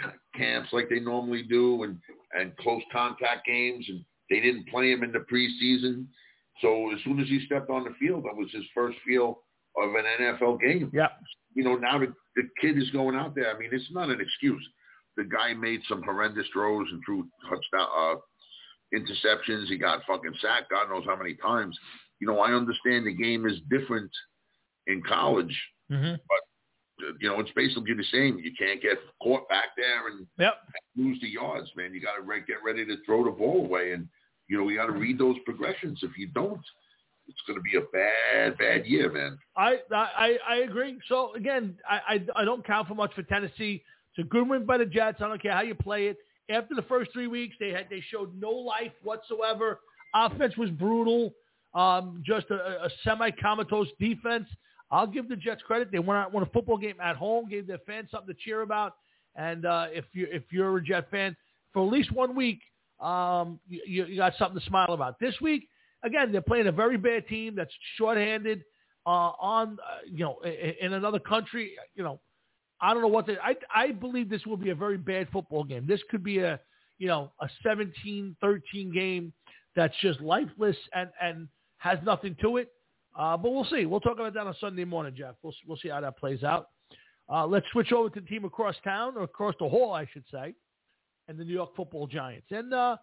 camps like they normally do and, and close contact games, and they didn't play him in the preseason. So as soon as he stepped on the field, that was his first feel of an N F L game. Yeah. You know, now the, the kid is going out there. I mean, it's not an excuse. The guy made some horrendous throws and threw touchdown uh, interceptions. He got fucking sacked God knows how many times. You know, I understand the game is different in college, mm-hmm. but, you know, it's basically the same. You can't get caught back there and, yep. and lose the yards, man. You got to re- get ready to throw the ball away. And, you know, we got to read those progressions. If you don't, it's going to be a bad, bad year, man. I I, I agree. So, again, I, I, I don't count for much for Tennessee. It's a good win by the Jets. I don't care how you play it. After the first three weeks, they had they showed no life whatsoever. Offense was brutal. Um, just a, a semi-comatose defense. I'll give the Jets credit. They won, won a football game at home, gave their fans something to cheer about. And uh, if you if you're a Jet fan, for at least one week, um, you, you got something to smile about. This week, again, they're playing a very bad team that's shorthanded uh, on uh, you know in, in another country. You know. I don't know what they, I, I believe this will be a very bad football game. This could be a, you know, a seventeen thirteen game that's just lifeless and, and has nothing to it. Uh, but we'll see. We'll talk about that on Sunday morning, Jeff. We'll, we'll see how that plays out. Uh, let's switch over to the team across town, or across the hall, I should say, and the New York Football Giants. And uh,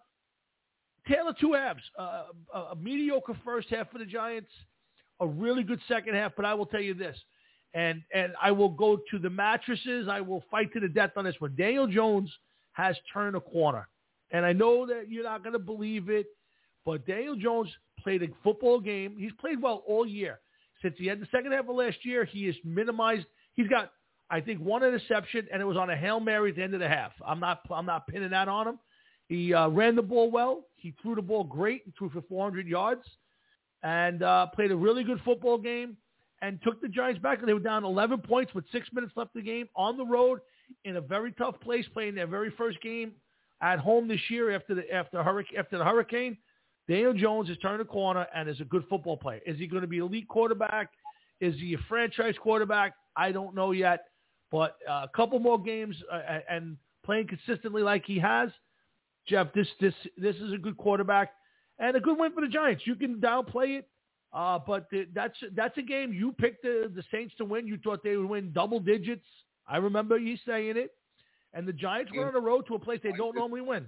tale of two halves. Uh, a, a mediocre first half for the Giants, a really good second half, but I will tell you this. And and I will go to the mattresses. I will fight to the death on this one. Daniel Jones has turned a corner. And I know that you're not going to believe it, but Daniel Jones played a football game. He's played well all year. Since he had the second half of last year, he has minimized. He's got, I think, one interception, and it was on a Hail Mary at the end of the half. I'm not I'm not pinning that on him. He uh, ran the ball well. He threw the ball great. He threw for four hundred yards and uh, played a really good football game. And took the Giants back, and they were down eleven points with six minutes left in the game on the road in a very tough place, playing their very first game at home this year after the after hurricane after the hurricane. Daniel Jones has turned a corner and is a good football player. Is he going to be an elite quarterback? Is he a franchise quarterback? I don't know yet, but uh, a couple more games uh, and playing consistently like he has, Jeff. This this this is a good quarterback and a good win for the Giants. You can downplay it. Uh, but the, that's that's a game you picked the, the Saints to win. You thought they would win double digits. I remember you saying it. And the Giants were on the road to a place they I don't did. normally win.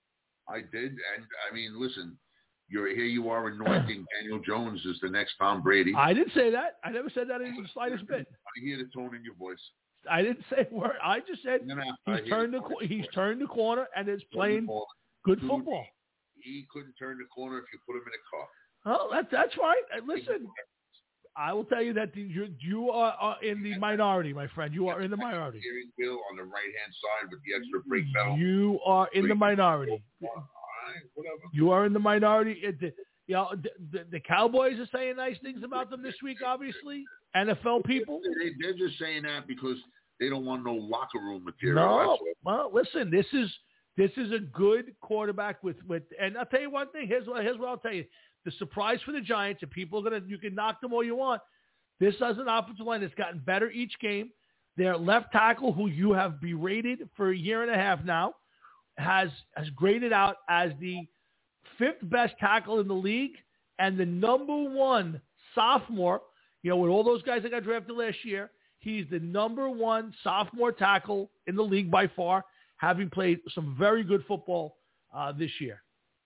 I did. And, I mean, listen, you're here you are anointing Daniel Jones as the next Tom Brady. I didn't say that. I never said that in the slightest bit. I hear the tone in your voice. I didn't say a word. I just said no, no, he's, turned the, the he's turned the corner and is playing good Dude, football. He, he couldn't turn the corner if you put him in a car. Oh, that's that's fine. Listen, I will tell you that the, you you are, are in the minority, my friend. You are in the minority. Steering wheel on the right-hand side with the extra brake pedal. You are in the minority. All right, whatever. You are in the minority. It, the, you know, the, the, the Cowboys are saying nice things about them this week, obviously. N F L people. They, they're just saying that because they don't want no locker room material. No. Well, listen, this is this is a good quarterback with, with and I'll tell you one thing. Here's what, here's what I'll tell you. The surprise for the Giants, and people are going to, you can knock them all you want. This is an offensive line that's gotten better each game. Their left tackle, who you have berated for a year and a half now, has has graded out as the fifth best tackle in the league and the number one sophomore. You know, with all those guys that got drafted last year, he's the number one sophomore tackle in the league by far, having played some very good football uh, this year.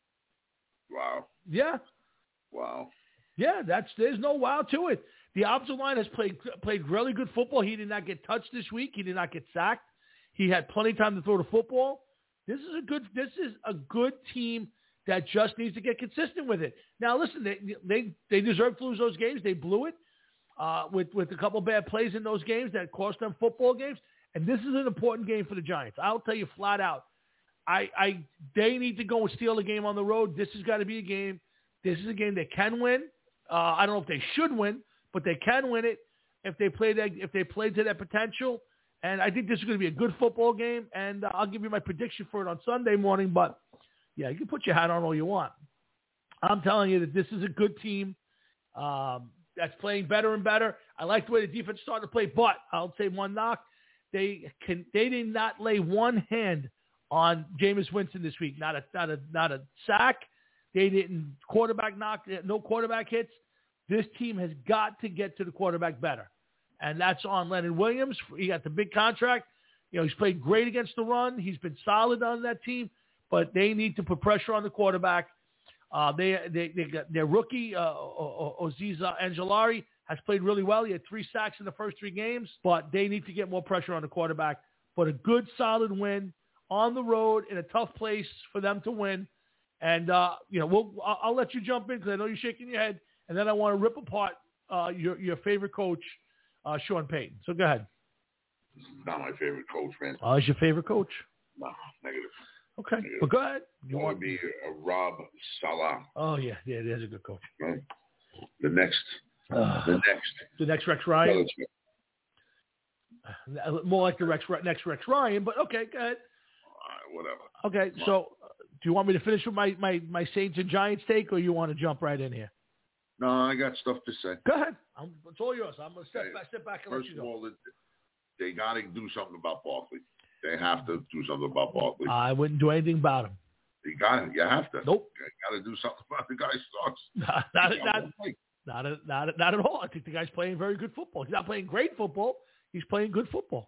Wow. Yeah. Wow. Yeah, that's there's no wow to it. The offensive line has played played really good football. He did not get touched this week. He did not get sacked. He had plenty of time to throw the football. This is a good this is a good team that just needs to get consistent with it. Now, listen, they they, they deserve to lose those games. They blew it uh, with, with a couple bad plays in those games that cost them football games. And this is an important game for the Giants. I'll tell you flat out. I, I they need to go and steal a game on the road. This has got to be a game. This is a game they can win. Uh, I don't know if they should win, but they can win it if they play that, if they play to their potential. And I think this is going to be a good football game. And uh, I'll give you my prediction for it on Sunday morning. But yeah, you can put your hat on all you want. I'm telling you that this is a good team um, that's playing better and better. I like the way the defense started to play, but I'll say one knock: they can they did not lay one hand on Jameis Winston this week. Not a not a not a sack. They didn't quarterback knock, no quarterback hits. This team has got to get to the quarterback better. And that's on Leonard Williams. He got the big contract. You know, he's played great against the run. He's been solid on that team, but they need to put pressure on the quarterback. Uh, they, they, they got their rookie, uh, Oziza Angelari, has played really well. He had three sacks in the first three games, but they need to get more pressure on the quarterback. But a good, solid win on the road in a tough place for them to win. And, uh, you know, we'll, I'll, I'll let you jump in because I know you're shaking your head. And then I want to rip apart uh, your, your favorite coach, uh, Sean Payton. So go ahead. This is not my favorite coach, man. Oh, he's your favorite coach? No, negative. Okay. Negative. Well, go ahead. You want to be a Rob Saleh. Oh, yeah. Yeah, there's a good coach. Right. The next. Uh, the next. The next Rex Ryan. More like the Rex, next Rex Ryan, but okay, go ahead. Uh, whatever. Okay, so uh, do you want me to finish with my, my, my Saints and Giants take, or you want to jump right in here? No, I got stuff to say. Go ahead. I'm, it's all yours. I'm going to step okay. back, step back and First let you go. of all, they got to do something about Barkley. They have to do something about Barkley. I wouldn't do anything about him. You got it. You have to. Nope. You got to do something about the guy sucks. not, not, not, not, a, not, a, not at all. I think the guy's playing very good football. He's not playing great football. He's playing good football.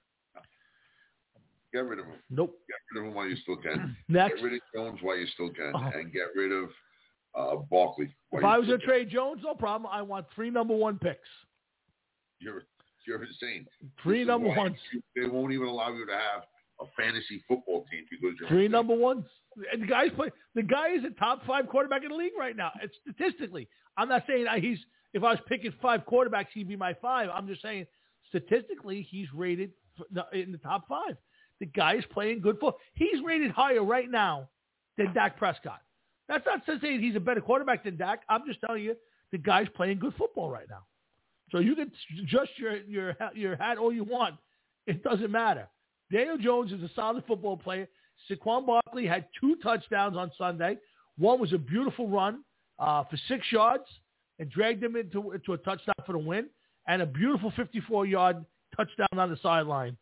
Get rid of him. Nope. Get rid of him while you still can. Next. Get rid of Jones while you still can. Oh. And get rid of uh, Barkley. If I was going to trade Jones, no problem. I want three number one picks. You're you're insane. Three number ones. They won't even allow you to have a fantasy football team because you're three insane. number ones. And the guy's play. The guy is a top five quarterback in the league right now. It's statistically. I'm not saying he's. If I was picking five quarterbacks, he'd be my five. I'm just saying statistically, he's rated in the top five. The guy is playing good football. He's rated higher right now than Dak Prescott. That's not saying he's a better quarterback than Dak. I'm just telling you the guy's playing good football right now. So you can adjust your your your hat all you want. It doesn't matter. Daniel Jones is a solid football player. Saquon Barkley had two touchdowns on Sunday. One was a beautiful run uh, for six yards and dragged him into, into a touchdown for the win, and a beautiful fifty-four-yard touchdown on the sideline.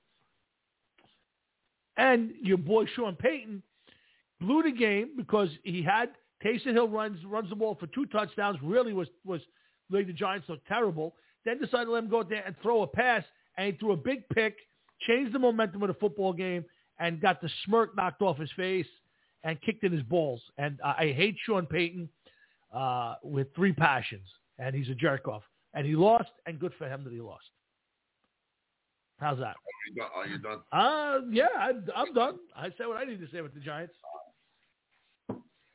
And your boy Sean Payton blew the game because he had Taysom Hill runs runs the ball for two touchdowns. Really was was made the Giants look terrible. Then decided to let him go out there and throw a pass, and he threw a big pick, changed the momentum of the football game, and got the smirk knocked off his face and kicked in his balls. And uh, I hate Sean Payton uh, with three passions, and he's a jerk off. And he lost, and good for him that he lost. How's that? Are you done? Are you done? Uh, yeah, I, I'm done. I said what I need to say with the Giants.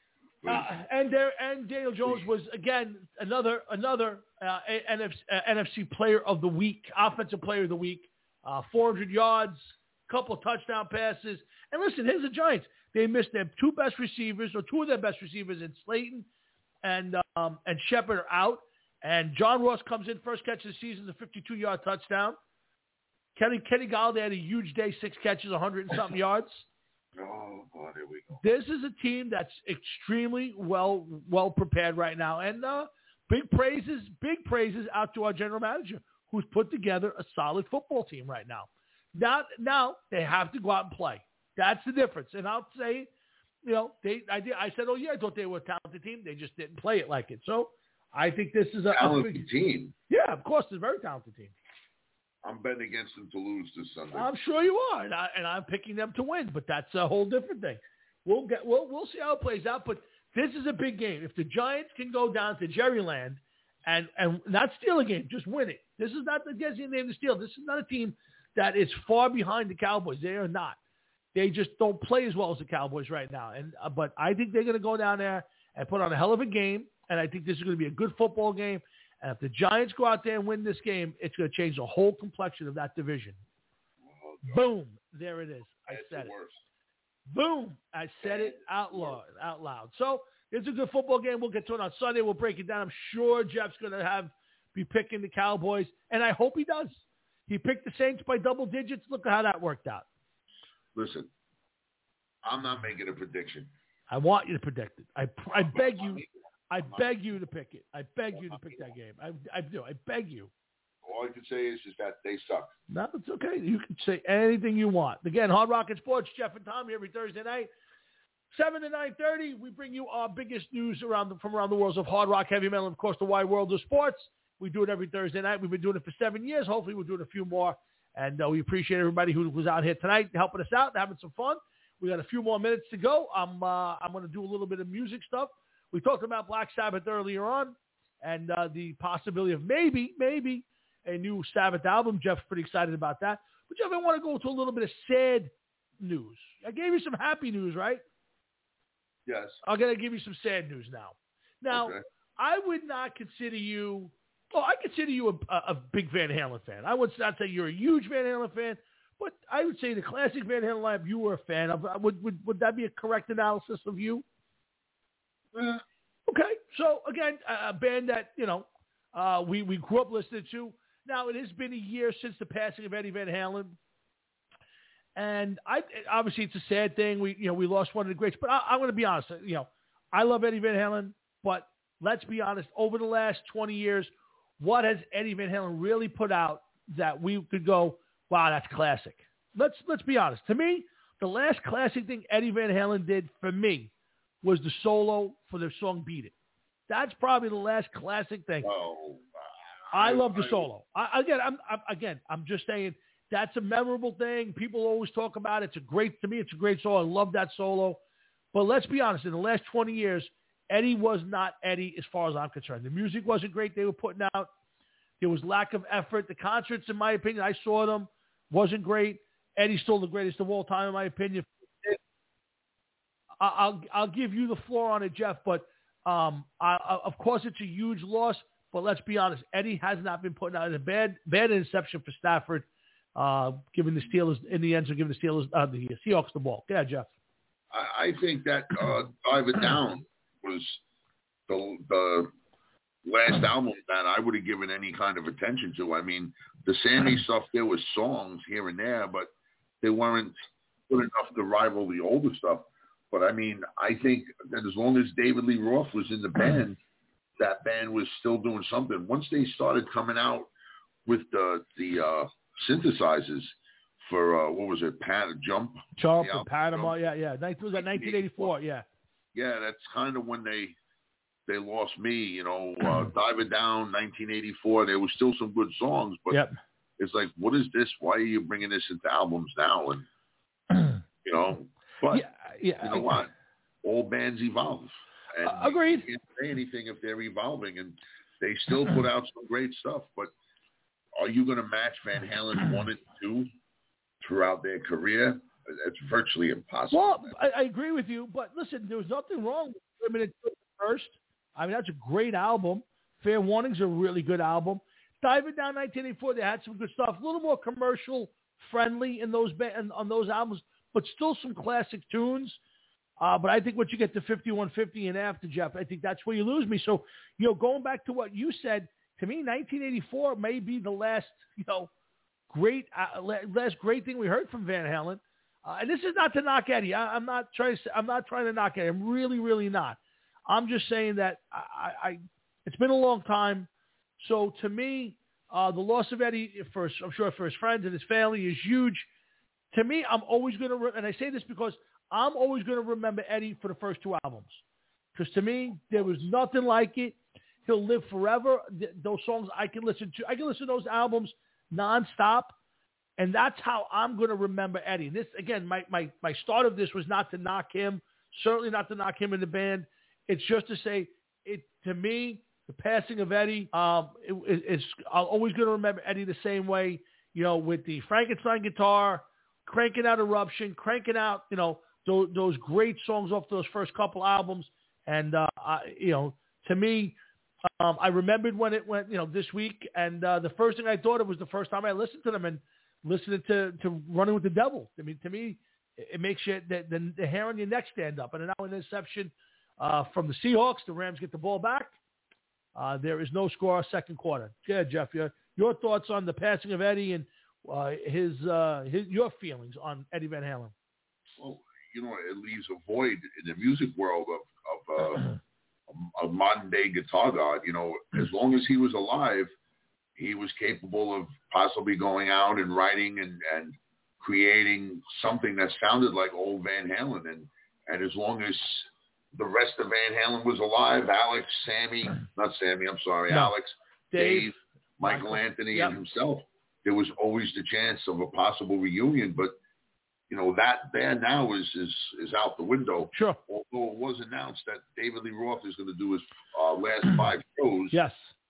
Uh, and there, and Daniel Jones was again another another uh, N F C, uh, N F C Player of the Week, Offensive Player of the Week, uh, four hundred yards, couple of touchdown passes. And listen, here's the Giants. They missed their two best receivers, or two of their best receivers, in Slayton and um, and Shepard are out. And John Ross comes in, first catch of the season, a fifty-two-yard touchdown. Kenny Kenny Golladay had a huge day, six catches, one hundred and something yards. Oh, boy, here we go. This is a team that's extremely well well prepared right now, and uh, big praises, big praises out to our general manager, who's put together a solid football team right now. Now, now they have to go out and play. That's the difference. And I'll say, you know, they I did I said, oh yeah, I thought they were a talented team. They just didn't play it like it. So I think this is a talented a big, team. Yeah, of course, it's a very talented team. I'm betting against them to lose this Sunday. I'm sure you are, and, I, and I'm picking them to win. But that's a whole different thing. We'll get we'll we'll see how it plays out. But this is a big game. If the Giants can go down to Jerryland and and not steal a game, just win it. This is not the guessing name to steal. This is not a team that is far behind the Cowboys. They are not. They just don't play as well as the Cowboys right now. And uh, but I think they're going to go down there and put on a hell of a game. And I think this is going to be a good football game. And if the Giants go out there and win this game, it's going to change the whole complexion of that division. Oh, boom. There it is. I That's said the it. Worst. Boom. I said it out loud. Out loud. So it's a good football game. We'll get to it on Sunday. We'll break it down. I'm sure Jeff's going to have be picking the Cowboys, and I hope he does. He picked the Saints by double digits. Look at how that worked out. Listen, I'm not making a prediction. I want you to predict it. I, I beg you. I beg you to pick it. I beg you to pick that game. I, I do. I beg you. All I can say is, is that they suck. No, it's okay. You can say anything you want. Again, Hard Rock and Sports, Jeff and Tommy every Thursday night, seven to nine thirty. We bring you our biggest news around the, from around the worlds of hard rock, heavy metal, and, of course, the wide world of sports. We do it every Thursday night. We've been doing it for seven years. Hopefully we'll do it a few more. And uh, we appreciate everybody who was out here tonight helping us out and having some fun. We got a few more minutes to go. I'm uh, I'm going to do a little bit of music stuff. We talked about Black Sabbath earlier on and uh, the possibility of maybe, maybe a new Sabbath album. Jeff's pretty excited about that. But, Jeff, I want to go to a little bit of sad news. I gave you some happy news, right? Yes. I'm going to give you some sad news now. Now, okay. I would not consider you – oh, I consider you a, a, a big Van Halen fan. I would not say you're a huge Van Halen fan, but I would say the classic Van Halen lineup you were a fan of. Would, would, would that be a correct analysis of you? Uh, okay, so again, a band that, you know, uh, we, we grew up listening to. Now, it has been a year since the passing of Eddie Van Halen. And I obviously it's a sad thing. We you know we lost one of the greats. But I, I'm going to be honest. You know, I love Eddie Van Halen. But let's be honest. Over the last twenty years, what has Eddie Van Halen really put out that we could go, wow, that's classic? Let's let's be honest. To me, the last classic thing Eddie Van Halen did for me was the solo for the song "Beat It." That's probably the last classic thing. Oh, I love the solo. I, again, I'm, I'm again, I'm just saying that's a memorable thing. People always talk about it. It's a great to me. It's a great solo. I love that solo. But let's be honest. In the last twenty years, Eddie was not Eddie as far as I'm concerned. The music wasn't great. They were putting out. There was lack of effort. The concerts, in my opinion, I saw them, wasn't great. Eddie's still the greatest of all time, in my opinion. I'll I'll give you the floor on it, Jeff. But um, I, I, of course, it's a huge loss. But let's be honest, Eddie has not been putting out a bad bad interception for Stafford, uh, giving the Steelers in the end, so giving the Steelers uh, the Seahawks the ball. Yeah, Jeff. I, I think that uh, Dive It Down was the the last album that I would have given any kind of attention to. I mean, the Sammy stuff, there was songs here and there, but they weren't good enough to rival the older stuff. But I mean, I think that as long as David Lee Roth was in the band, that band was still doing something. Once they started coming out with the the uh, synthesizers for uh, what was it, Pat Jump, Jump, and Panama, yeah, yeah. It was at nineteen eighty-four, yeah. Yeah, that's kind of when they they lost me. You know, uh, Dive It Down, nineteen eighty-four. There was still some good songs, but yep. It's like, what is this? Why are you bringing this into albums now? And you know, but yeah, yeah. you know what? All bands evolve. And uh, agreed. You can't say anything if they're evolving, and they still put out some great stuff. But are you going to match Van Halen one and two throughout their career? It's virtually impossible. Well, I, I agree with you, but listen, there was nothing wrong. Minute First. I mean, that's a great album. Fair Warning's a really good album. Diving Down nineteen eighty-four, they had some good stuff. A little more commercial friendly in those ba- on those albums, but still some classic tunes. Uh, but I think once you get to fifty-one fifty and after, Jeff, I think that's where you lose me. So, you know, going back to what you said, to me, nineteen eighty-four may be the last, you know, great uh, last great thing we heard from Van Halen. Uh, and this is not to knock Eddie. I, I'm not trying to. Say, I'm not trying to knock Eddie. I'm really, really not. I'm just saying that I, I it's been a long time. So to me, uh, the loss of Eddie, for I'm sure for his friends and his family, is huge. To me, I'm always going to, re- and I say this because I'm always going to remember Eddie for the first two albums. Because to me, there was nothing like it. He'll live forever. Th- those songs I can listen to. I can listen to those albums nonstop. And that's how I'm going to remember Eddie. This, again, my, my, my start of this was not to knock him, certainly not to knock him in the band. It's just to say, it to me, the passing of Eddie, um, it, it, it's I'm always going to remember Eddie the same way, you know, with the Frankenstein guitar, cranking out Eruption, cranking out, you know, those, those great songs off those first couple albums. And, uh, I, you know, to me, um, I remembered when it went, you know, this week. And uh, the first thing I thought of was the first time I listened to them and listening to, to Running with the Devil. I mean, to me, it, it makes you, the, the, the hair on your neck stand up. And now an interception uh, from the Seahawks. The Rams get the ball back. Uh, there is no score second quarter. Yeah, Jeff, your, your thoughts on the passing of Eddie and uh, his, uh, his your feelings on Eddie Van Halen? Well, you know, it leaves a void in the music world of, of uh, a modern-day guitar god. You know, as long as he was alive, he was capable of possibly going out and writing and, and creating something that sounded like old Van Halen. And, and as long as the rest of Van Halen was alive, Alex, Sammy, not Sammy, I'm sorry, no. Alex, Dave, Dave Michael, Michael Anthony, yep. and himself, there was always the chance of a possible reunion. But, you know, that there now is, is, is out the window. Sure. Although it was announced that David Lee Roth is going to do his uh, last five shows. Yes.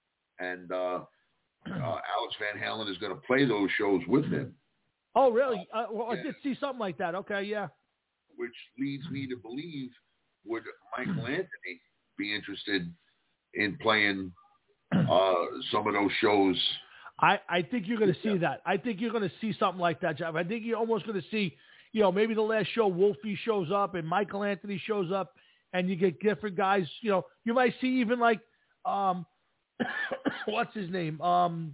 And uh, uh, Alex Van Halen is going to play those shows with him. Oh, really? Uh, well, I did see something like that. Okay, yeah. Which leads me to believe, would Michael Anthony be interested in playing uh, some of those shows? I, I think you're going to see that. I think you're going to see something like that, Jeff. I think you're almost going to see, you know, maybe the last show Wolfie shows up and Michael Anthony shows up and you get different guys. You know, you might see even like, um, what's his name? Um,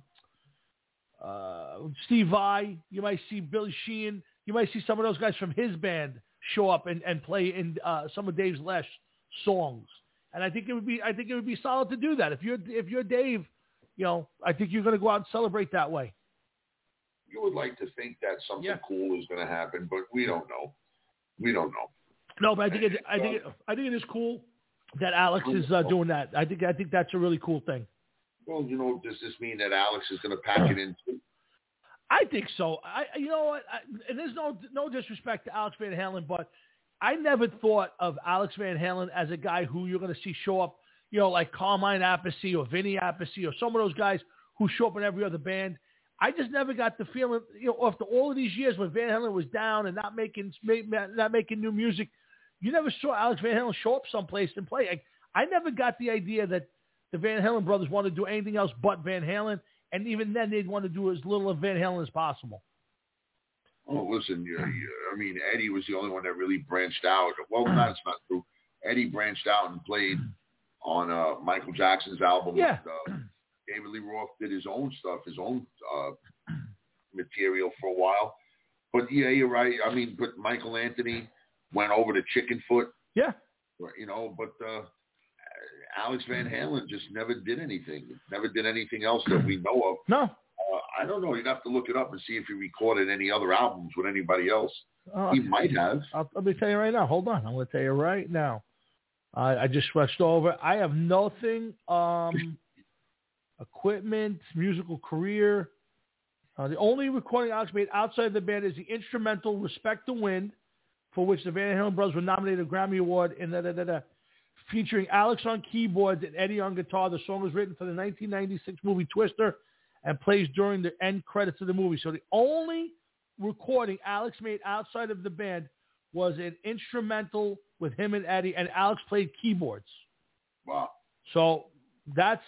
uh, Steve Vai. You might see Billy Sheehan. You might see some of those guys from his band show up and, and play in uh, some of Dave's last songs. And I think it would be, I think it would be solid to do that. If you're, if you're Dave, you know, I think you're going to go out and celebrate that way. You would like to think that something yeah. cool is going to happen, but we don't know. We don't know. No, but I think it, I think it, I think it is cool that Alex is uh, doing that. I think I think that's a really cool thing. Well, you know, does this mean that Alex is going to pack it in too? I think so. I, you know what? I, and there's no no disrespect to Alex Van Halen, but I never thought of Alex Van Halen as a guy who you're going to see show up, you know, like Carmine Appice or Vinny Appice or some of those guys who show up in every other band. I just never got the feeling, you know, after all of these years when Van Halen was down and not making not making new music, you never saw Alex Van Halen show up someplace and play. I, I never got the idea that the Van Halen brothers wanted to do anything else but Van Halen, and even then they'd want to do as little of Van Halen as possible. Oh, listen, you, you, I mean, Eddie was the only one that really branched out. Well, that's not true. Eddie branched out and played on uh, Michael Jackson's album. Yeah. With, uh, David Lee Roth did his own stuff, his own uh, material for a while. But, yeah, you're right. I mean, but Michael Anthony went over to Chickenfoot. Yeah. You know, but uh, Alex Van Halen just never did anything. Never did anything else that we know of. No. Uh, I don't know. You'd have to look it up and see if he recorded any other albums with anybody else. Uh, he might have. I'll, let me tell you right now. Hold on. I'm going to tell you right now. Uh, I just switched over. I have nothing. Um, equipment, musical career. Uh, the only recording Alex made outside the band is the instrumental "Respect the Wind," for which the Van Halen brothers were nominated for a Grammy Award, in da, da, da, da, featuring Alex on keyboards and Eddie on guitar. The song was written for the nineteen ninety-six movie Twister and plays during the end credits of the movie. So the only recording Alex made outside of the band was an instrumental with him and Eddie, and Alex played keyboards. Wow. So that's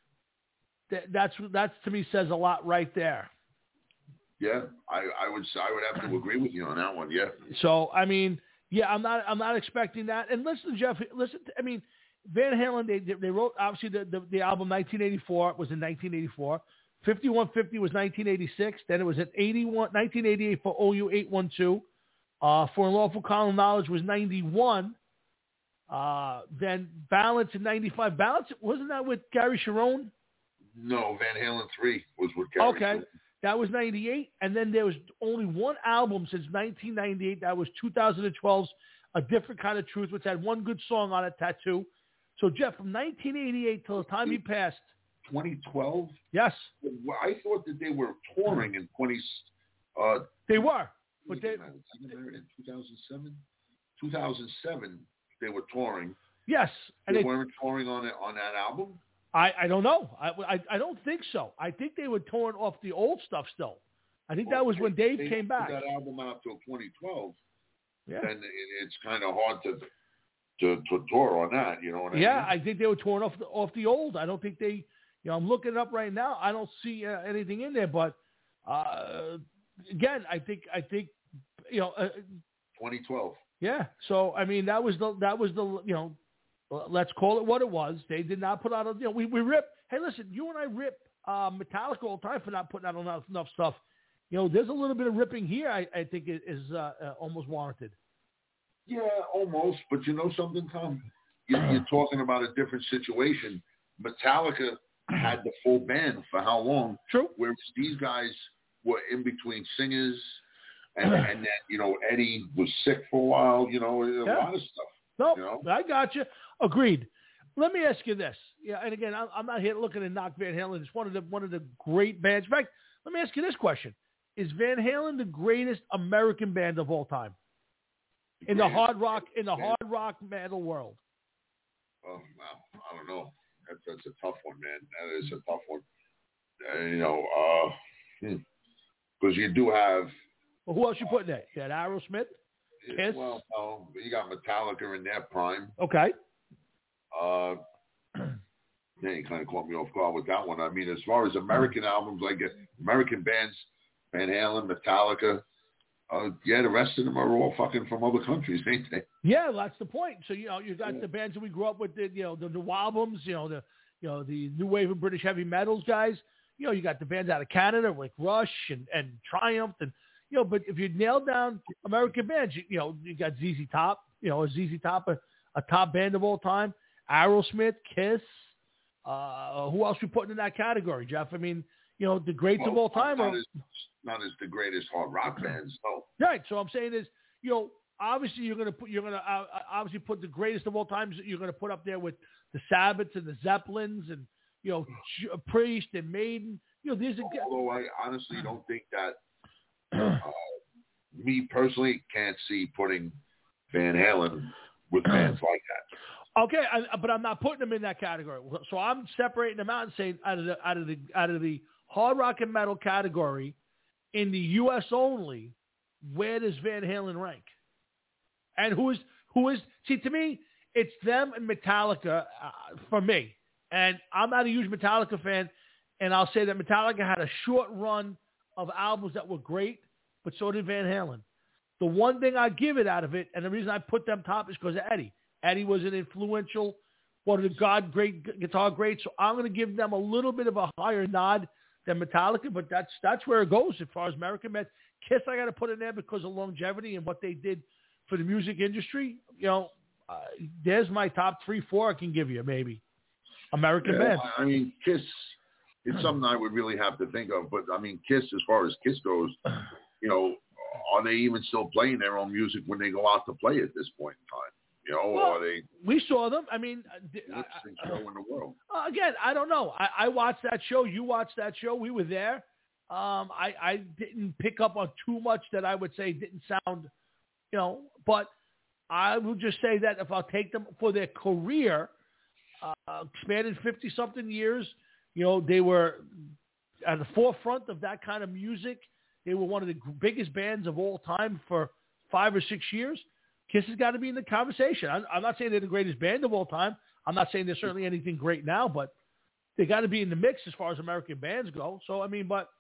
that's that's to me says a lot right there. Yeah, I, I would I would have to agree with you on that one. Yeah. So I mean, yeah, I'm not I'm not expecting that. And listen, Jeff, listen. I mean, Van Halen they they wrote obviously the the, the album nineteen eighty-four was in nineteen eighty-four. fifty-one fifty was nineteen eighty-six. Then it was at eighty-one nineteen eighty-eight for O U eight one two. Uh, for Unlawful Common Knowledge was ninety-one. Uh, then Balance in ninety-five. Balance wasn't that with Gary Sharon? No, Van Halen three was with Gary. Okay. Sharon. That was ninety-eight, and then there was only one album since nineteen ninety-eight. That was two thousand twelve's A Different Kind of Truth, which had one good song on it, Tattoo. So, Jeff, from nineteen eighty-eight till the time he passed. twenty twelve? Yes. Well, I thought that they were touring in twenty. Uh, they were, but they in two thousand seven. two thousand seven, they were touring. Yes, and they, they weren't touring on it on that album. I, I don't know. I, I, I don't think so. I think they were touring off the old stuff still. I think well, that was they, when Dave they came back. That album out till twenty twelve. Yeah. Then it, it's kind of hard to, to to tour on that. You know what I yeah, mean? I think they were touring off the off the old. I don't think they. You know, I'm looking it up right now. I don't see uh, anything in there. But uh, again, I think I think you know. Uh, twenty twelve. Yeah. So I mean, that was the that was the you know. Let's call it what it was. They did not put out a, you know, we, we rip. Hey, listen, you and I rip uh, Metallica all the time for not putting out enough, enough stuff. You know, there's a little bit of ripping here I, I think is, is uh, uh, almost warranted. Yeah, almost. But you know something, Tom? You're, you're talking about a different situation. Metallica had the full band for how long? True. Whereas these guys were in between singers, and, and then, you know, Eddie was sick for a while, you know, a yeah. lot of stuff. No, you know? I got you. Agreed. Let me ask you this. Yeah, and again, I'm not here looking to knock Van Halen. It's one of the one of the great bands. In fact, let me ask you this question: is Van Halen the greatest American band of all time in the hard rock in the hard rock metal world? Oh, wow. I don't know. That's that's a tough one, man. That is a tough one. Uh, you know, because uh, you do have. Well, who else you put in there? You had Aerosmith. Kiss? Well, no, you got Metallica in their prime. Okay. Uh, yeah, you kind of caught me off guard with that one. I mean, as far as American albums, like American bands, Van Halen, Metallica, uh, yeah, the rest of them are all fucking from other countries, ain't they? Yeah, that's the point. So, you know, you got yeah. the bands that we grew up with, the, you know, the new albums, you know, the, you know, the new wave of British heavy metals guys. You know, you got the bands out of Canada like Rush and, and Triumph and, you know, but if you nail down American bands, you, you know, you got Z Z Top, you know, is Z Z Top a, a top band of all time? Aerosmith, Kiss, uh, who else we putting in that category, Jeff? I mean, you know, the greats well, of all time. Not, are, as, not as the greatest hard rock bands, no. Right. So I'm saying is, you know, obviously you're going to put, you're going to uh, obviously put the greatest of all times. You're going to put up there with the Sabbaths and the Zeppelins and, you know, Priest and Maiden. You know, these are. Although I honestly don't think that. Uh, me personally can't see putting Van Halen with bands like that. Okay, I, but I'm not putting them in that category. So I'm separating them out and saying out of the out of the out of the hard rock and metal category, in the U S only, where does Van Halen rank? And who is who is? See, to me, it's them and Metallica uh, for me. And I'm not a huge Metallica fan, and I'll say that Metallica had a short run of albums that were great, but so did Van Halen. The one thing I give it out of it, and the reason I put them top is because of Eddie. Eddie was an influential, one of the God great guitar greats, so I'm going to give them a little bit of a higher nod than Metallica, but that's that's where it goes as far as American bands. Kiss I got to put in there because of longevity and what they did for the music industry. You know, uh, there's my top three, four I can give you maybe. American yeah, bands. I mean, Kiss. It's something I would really have to think of, but I mean, Kiss, as far as Kiss goes, you know, are they even still playing their own music when they go out to play at this point in time? You know, well, are they? We saw them. I mean, what's the show in the world? Uh, again, I don't know. I, I watched that show. You watched that show. We were there. Um, I, I didn't pick up on too much that I would say didn't sound, you know, but I will just say that if I'll take them for their career, uh, expanded fifty-something years, you know, they were at the forefront of that kind of music. They were one of the biggest bands of all time for five or six years. Kiss has got to be in the conversation. I'm, I'm not saying they're the greatest band of all time. I'm not saying there's certainly anything great now, but they got to be in the mix as far as American bands go. So, I mean, but,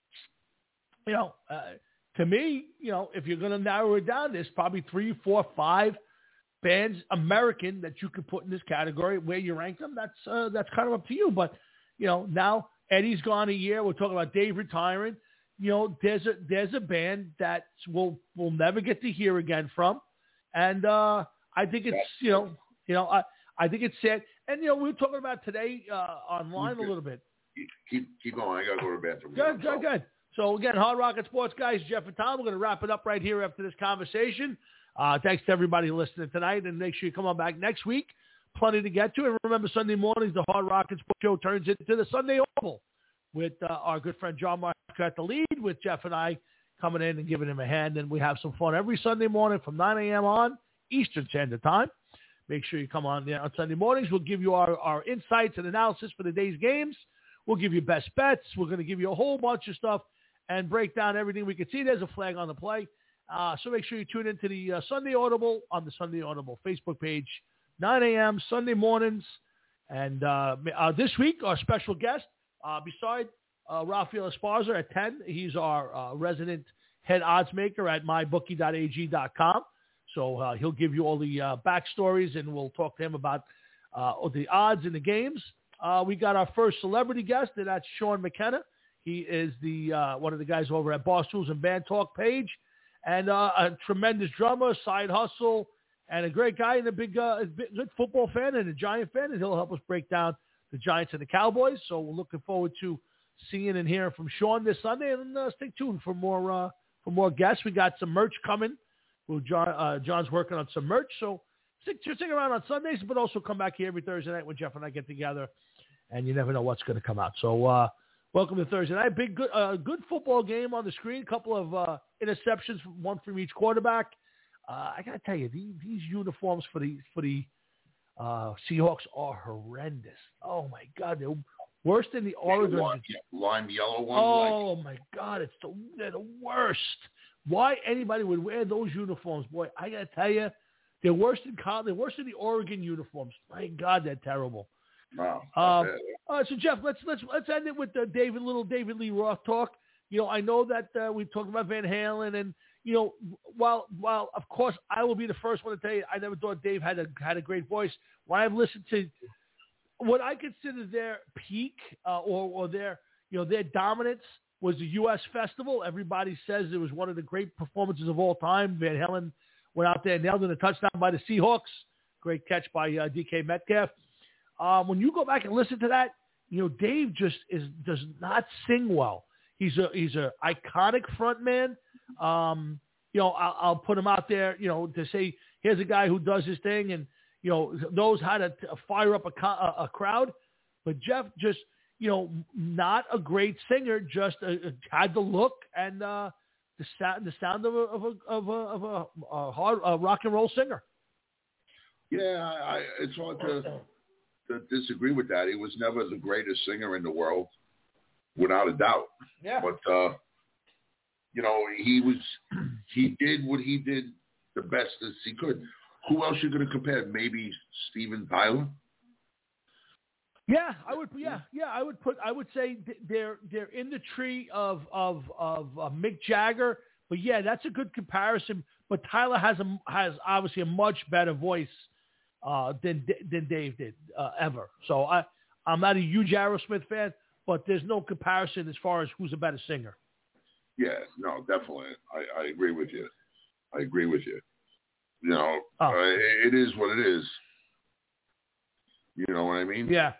you know, uh, to me, you know, if you're going to narrow it down, there's probably three, four, five bands, American, that you could put in this category. Where you rank them, that's uh, that's kind of up to you. But, you know, now Eddie's gone a year. We're talking about Dave retiring. You know, there's a there's a band that we'll we'll never get to hear again from, and uh, I think it's you know you know I I think it's sad. And you know, we were talking about today uh, online a little bit. Keep keep going. I gotta go to the bathroom. Good, good, good. So again, Hard Rock and Sports guys, Jeff and Tom. We're going to wrap it up right here after this conversation. Uh, thanks to everybody listening tonight, and make sure you come on back next week. Plenty to get to. And remember, Sunday mornings, the Hard Rock and Sports Show turns into the Sunday Oval with uh, our good friend John Mark at the lead, with Jeff and I coming in and giving him a hand. And we have some fun every Sunday morning from nine a.m. on Eastern Standard Time. Make sure you come on there on Sunday mornings. We'll give you our, our insights and analysis for the day's games. We'll give you best bets. We're going to give you a whole bunch of stuff and break down everything we can see. There's a flag on the play. Uh, so make sure you tune into the uh, Sunday Audible on the Sunday Audible Facebook page, nine a.m. Sunday mornings. And uh, uh, this week, our special guest, uh, beside uh, Rafael Esparza at ten, he's our uh, resident head odds maker at my bookie dot a g dot com. So uh, he'll give you all the uh, backstories, and we'll talk to him about uh, the odds in the games. Uh, we got our first celebrity guest, and that's Sean McKenna. He is the uh, one of the guys over at Boss Tools and Band Talk page, and uh, a tremendous drummer, side hustle, and a great guy, and a big, uh, good football fan and a Giant fan, and he'll help us break down the Giants and the Cowboys. So we're looking forward to seeing and hearing from Sean this Sunday, and uh, stay tuned for more uh, for more guests. We got some merch coming. Well, John, uh, John's working on some merch, so stick, stick around on Sundays, but also come back here every Thursday night when Jeff and I get together, and you never know what's going to come out. So uh, welcome to Thursday night. Big, good, uh, good football game on the screen. A couple of uh, interceptions, one from each quarterback. Uh, I got to tell you, these, these uniforms for the for the uh, Seahawks are horrendous. Oh my God, they're worse than the Oregon. Lime, lime yellow one. Oh like. my God, it's the they're the worst. Why anybody would wear those uniforms, boy? I got to tell you, they're worse than they're worse than the Oregon uniforms. My God, they're terrible. Wow. Um, all right, so Jeff, let's let's let's end it with the David little David Lee Roth talk. You know, I know that uh, we've talked about Van Halen, and you know, while while of course I will be the first one to tell you, I never thought Dave had a had a great voice. When I've listened to what I consider their peak uh, or or their you know their dominance was the U S Festival. Everybody says it was one of the great performances of all time. Van Halen went out there and nailed in a touchdown by the Seahawks. Great catch by uh, D K Metcalf. Um, when you go back and listen to that, you know, Dave just is does not sing well. He's a he's a iconic front man. Um, you know, I'll, I'll put him out there, you know, to say, here's a guy who does his thing and, you know, knows how to fire up a, a, a crowd. But Jeff just, you know, not a great singer, just uh, had the look and uh, the sound, the sound of a of a of a, of a, a hard a rock and roll singer. Yeah, I, it's hard to, to disagree with that. He was never the greatest singer in the world, without a doubt. Yeah. But uh, you know, he was he did what he did the best as he could. Who else you going to compare? Maybe Steven Tyler. Yeah, I would. Yeah, yeah, I would put. I would say they're they're in the tree of of of uh, Mick Jagger, but yeah, that's a good comparison. But Tyler has a has obviously a much better voice uh, than than Dave did uh, ever. So I I'm not a huge Aerosmith fan, but there's no comparison as far as who's a better singer. Yeah, no, definitely, I, I agree with you. I agree with you. You know, oh. uh, it is what it is. You know what I mean? Yeah.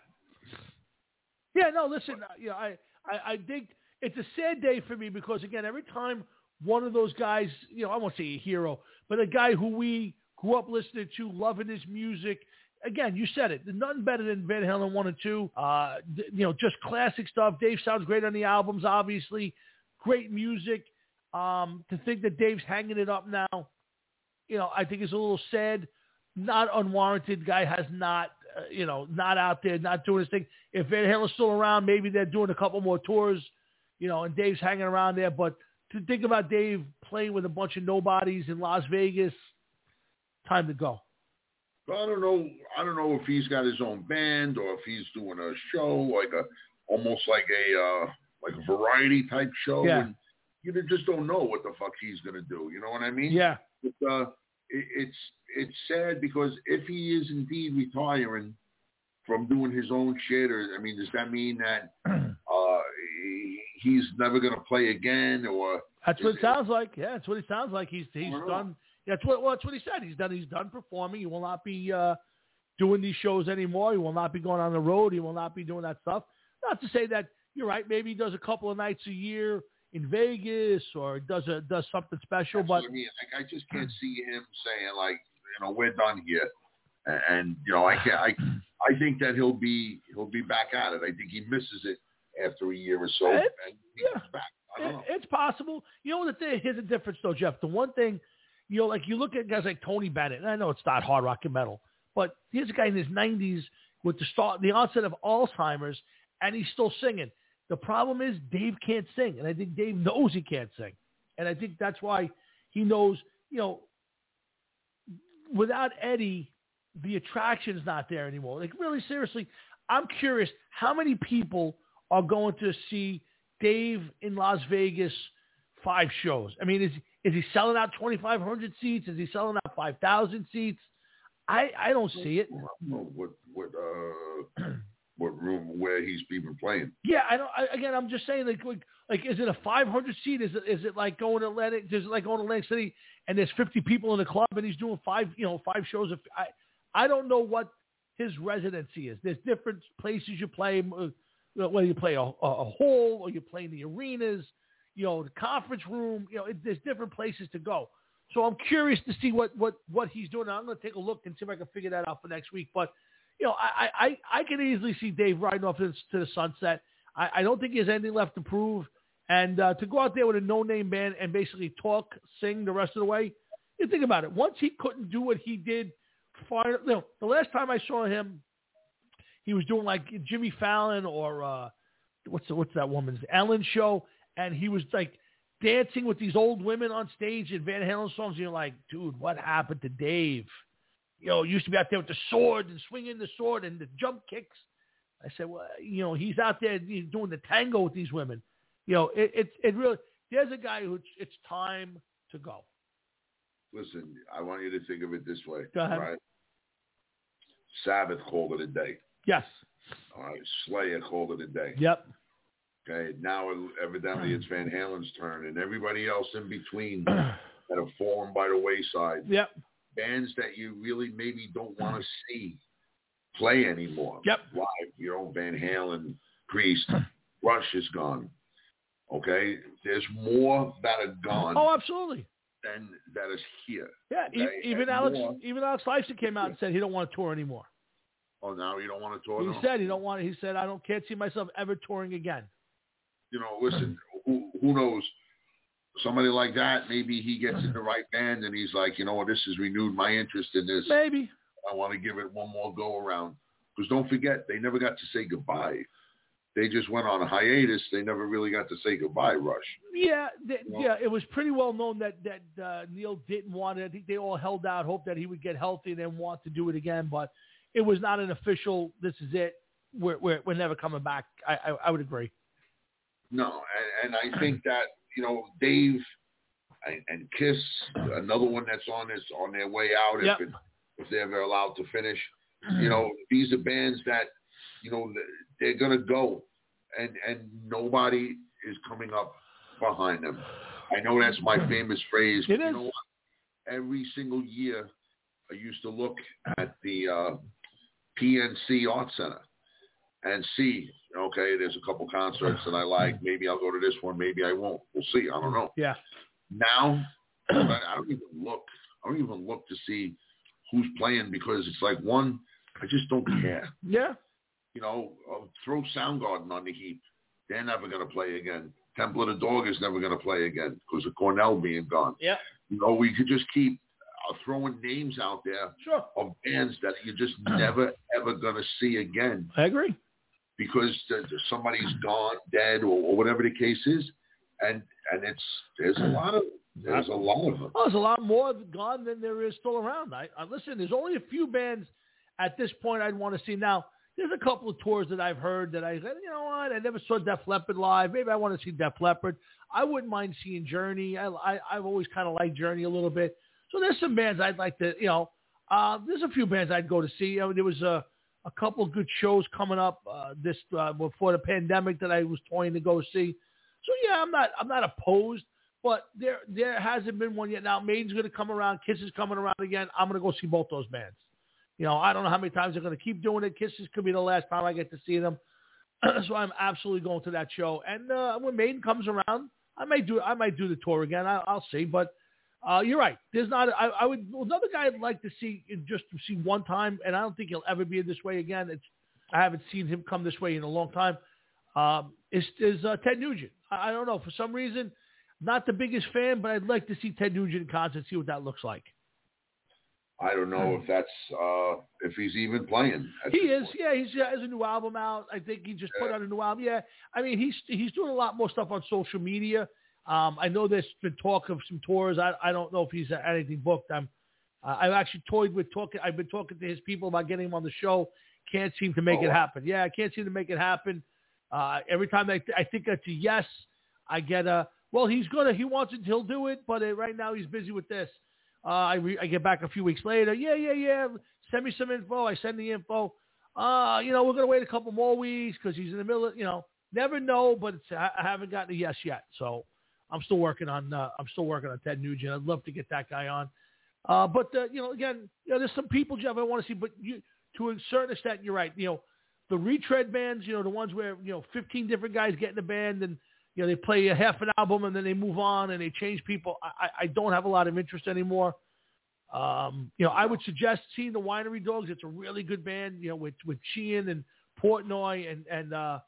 Yeah, no, listen, you know, I, I, I think it's a sad day for me because, again, every time one of those guys, you know, I won't say a hero, but a guy who we grew up listening to, loving his music, again, you said it, nothing better than Van Halen one and two, uh, you know, just classic stuff. Dave sounds great on the albums, obviously, great music. Um, to think that Dave's hanging it up now, you know, I think is a little sad, not unwarranted. Guy has not, Uh, you know, not out there, not doing his thing. If Van Halen's still around, maybe they're doing a couple more tours, you know, and Dave's hanging around there. But to think about Dave playing with a bunch of nobodies in Las Vegas, time to go? Well, I don't know. I don't know if he's got his own band or if he's doing a show like a almost like a uh, like a variety type show. Yeah. And you just don't know what the fuck he's gonna do. You know what I mean? Yeah. But, uh, it, it's it's sad because if he is indeed retiring from doing his own shit, or I mean, does that mean that uh, he, he's never gonna play again? Or that's what it sounds like. Yeah, that's what it sounds like. He's he's done. That's what well, that's what he said. He's done. He's done performing. He will not be uh, doing these shows anymore. He will not be going on the road. He will not be doing that stuff. Not to say that you're right. Maybe he does a couple of nights a year in Vegas or does a does something special. That's but what I mean, like, I just can't see him saying like, you know, we're done here. And, and you know, I can't. I I think that he'll be he'll be back at it. I think he misses it after a year or so. It, and he yeah, comes back. I don't it, know. it's possible. You know, the thing, here's the difference though, Jeff. The one thing. You know, like you look at guys like Tony Bennett, and I know it's not hard rock and metal, but here's a guy in his nineties with the start, the onset of Alzheimer's, and he's still singing. The problem is Dave can't sing, and I think Dave knows he can't sing, and I think that's why he knows. You know, without Eddie, the attraction's not there anymore. Like really, seriously, I'm curious how many people are going to see Dave in Las Vegas five shows. I mean, is Is he selling out twenty-five hundred seats? Is he selling out five thousand seats? I I don't see it. What what uh what room where he's even playing? Yeah, I don't. I, again, I'm just saying, like, like, like, is it a five hundred seat? Is it is it like going to Atlantic? Is it like going to Atlantic City and there's fifty people in the club and he's doing five, you know, five shows? Of, I I don't know what his residency is. There's different places you play, uh, whether you play a, a, a hall or you play in the arenas. You know, the conference room, you know, it, there's different places to go. So I'm curious to see what, what, what he's doing. Now, I'm going to take a look and see if I can figure that out for next week. But, you know, I, I, I can easily see Dave riding off to the sunset. I, I don't think he has anything left to prove. And uh, to go out there with a no-name band and basically talk, sing the rest of the way, you think about it. Once he couldn't do what he did, far, you know, the last time I saw him, he was doing like Jimmy Fallon or uh, what's the, what's that woman's Ellen show. And he was like dancing with these old women on stage in Van Halen songs. And you're like, dude, what happened to Dave? You know, he used to be out there with the sword and swinging the sword and the jump kicks. I said, well, you know, he's out there doing the tango with these women. You know, it it, it really, there's a guy who it's time to go. Listen, I want you to think of it this way. Go ahead. Right? Sabbath called it a day. Yes. All right. Slayer called it a day. Yep. Okay, now evidently it's Van Halen's turn, and everybody else in between that have fallen by the wayside. Yep. Bands that you really maybe don't want to see play anymore. Yep. Live, you know, Van Halen, Priest, Rush is gone. Okay, there's more that are gone. Oh, absolutely. Than that is here. Yeah, okay? even and Alex, more, even Alex Lifeson came out and said he don't want to tour anymore. Oh, now you don't want to tour? He no? said he don't want. He said I don't can't see myself ever touring again. You know, listen, who, who knows? Somebody like that, maybe he gets in the right band and he's like, you know what, this has renewed my interest in this. Maybe. I want to give it one more go around. Because don't forget, they never got to say goodbye. They just went on a hiatus. They never really got to say goodbye, Rush. Yeah, th- you know? yeah. It was pretty well known that, that uh, Neil didn't want it. I think they all held out, hoped that he would get healthy and then want to do it again. But it was not an official, this is it, we're, we're, we're never coming back. I, I, I would agree. No, and, and I think that, you know, Dave and, and Kiss, another one that's on this on their way out, yep. if, it, if they're ever allowed to finish, you know, these are bands that, you know, they're going to go, and, and nobody is coming up behind them. I know that's my famous phrase. It but you is. know what? Every single year, I used to look at the uh, P N C Art Center and see, okay, there's a couple concerts that I like. Maybe I'll go to this one. Maybe I won't. We'll see. I don't know. Yeah. Now, I don't even look. I don't even look to see who's playing because it's like, one, I just don't care. Yeah. You know, uh, throw Soundgarden on the heap. They're never going to play again. Temple of the Dog is never going to play again because of Cornell being gone. Yeah. You know, we could just keep uh, throwing names out there sure. of bands that you're just never, ever going to see again. I agree. Because uh, somebody's gone, dead, or, or whatever the case is. And and it's there's a lot of There's a lot of them. Oh, there's a lot more gone than there is still around. I, I listen. There's only a few bands at this point I'd want to see. Now, there's a couple of tours that I've heard that I said, you know what? I never saw Def Leppard live. Maybe I want to see Def Leppard. I wouldn't mind seeing Journey. I, I I've always kind of liked Journey a little bit. So there's some bands I'd like to, you know. Uh, there's a few bands I'd go to see. You know, there was a a couple of good shows coming up uh, this uh, before the pandemic that I was toying to go see. So yeah, I'm not I'm not opposed, but there there hasn't been one yet. Now Maiden's going to come around, Kiss is coming around again. I'm going to go see both those bands. You know, I don't know how many times they're going to keep doing it. Kisses could be the last time I get to see them, so I'm absolutely going to that show. And uh, when Maiden comes around, I might do I might do the tour again. I, I'll see, but. Uh, you're right. There's not. I, I would another guy I'd like to see just to see one time, and I don't think he'll ever be this way again. It's I haven't seen him come this way in a long time. Um, is is uh, Ted Nugent? I, I don't know for some reason, not the biggest fan, but I'd like to see Ted Nugent in concert, see what that looks like. I don't know if that's uh, if he's even playing. He is. Point. Yeah, he's, he has a new album out. I think he just yeah. put out a new album. Yeah, I mean he's he's doing a lot more stuff on social media. Um, I know there's been talk of some tours. I, I don't know if he's anything booked. I'm, uh, I've actually toyed with talking. I've been talking to his people about getting him on the show. Can't seem to make oh, it happen. Yeah, I can't seem to make it happen. Uh, every time I, I think that's a yes, I get a, well, he's going to, he wants it, he'll do it, but uh, right now he's busy with this. Uh, I, re, I get back a few weeks later. Yeah, yeah, yeah. Send me some info. I send the info. Uh, you know, we're going to wait a couple more weeks because he's in the middle of, you know, never know, but it's, I, I haven't gotten a yes yet. So, I'm still working on. Uh, I'm still working on Ted Nugent. I'd love to get that guy on. Uh, but uh, you know, again, you know, there's some people, Jeff, I want to see. But you, to a certain extent, you're right. You know, the retread bands. You know, the ones where you know, fifteen different guys get in a band and you know they play a half an album and then they move on and they change people. I, I don't have a lot of interest anymore. Um, you know, I would suggest seeing the Winery Dogs. It's a really good band. You know, with with Sheehan and Portnoy and and. Uh,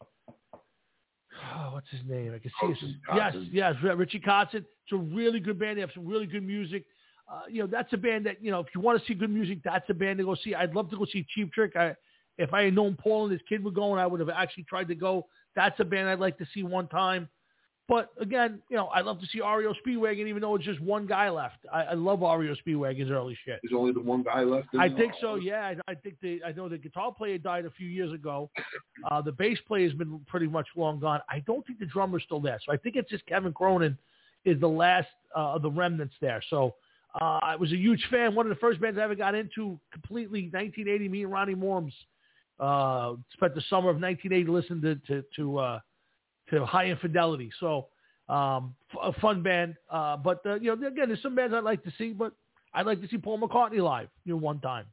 Oh, what's his name? I can see his, yes, yes, Richie Kotzen. It's a really good band. They have some really good music. Uh, you know, that's a band that, you know, if you want to see good music, that's a band to go see. I'd love to go see Cheap Trick. I, if I had known Paul and his kid were going, I would have actually tried to go. That's a band I'd like to see one time. But again, you know, I'd love to see R E O Speedwagon, even though it's just one guy left. I, I love R E O Speedwagon's early shit. There's only the one guy left? I think so, yeah. I, I think the, I know the guitar player died a few years ago. Uh, the bass player has been pretty much long gone. I don't think the drummer's still there. So I think it's just Kevin Cronin is the last uh, of the remnants there. So uh, I was a huge fan. One of the first bands I ever got into completely, nineteen eighty, me and Ronnie Morms uh, spent the summer of nineteen eighty listening to, to, to uh, to High Infidelity. So um, f- a fun band. Uh, but, uh, you know, again, there's some bands I'd like to see, but I'd like to see Paul McCartney live, you know, one time.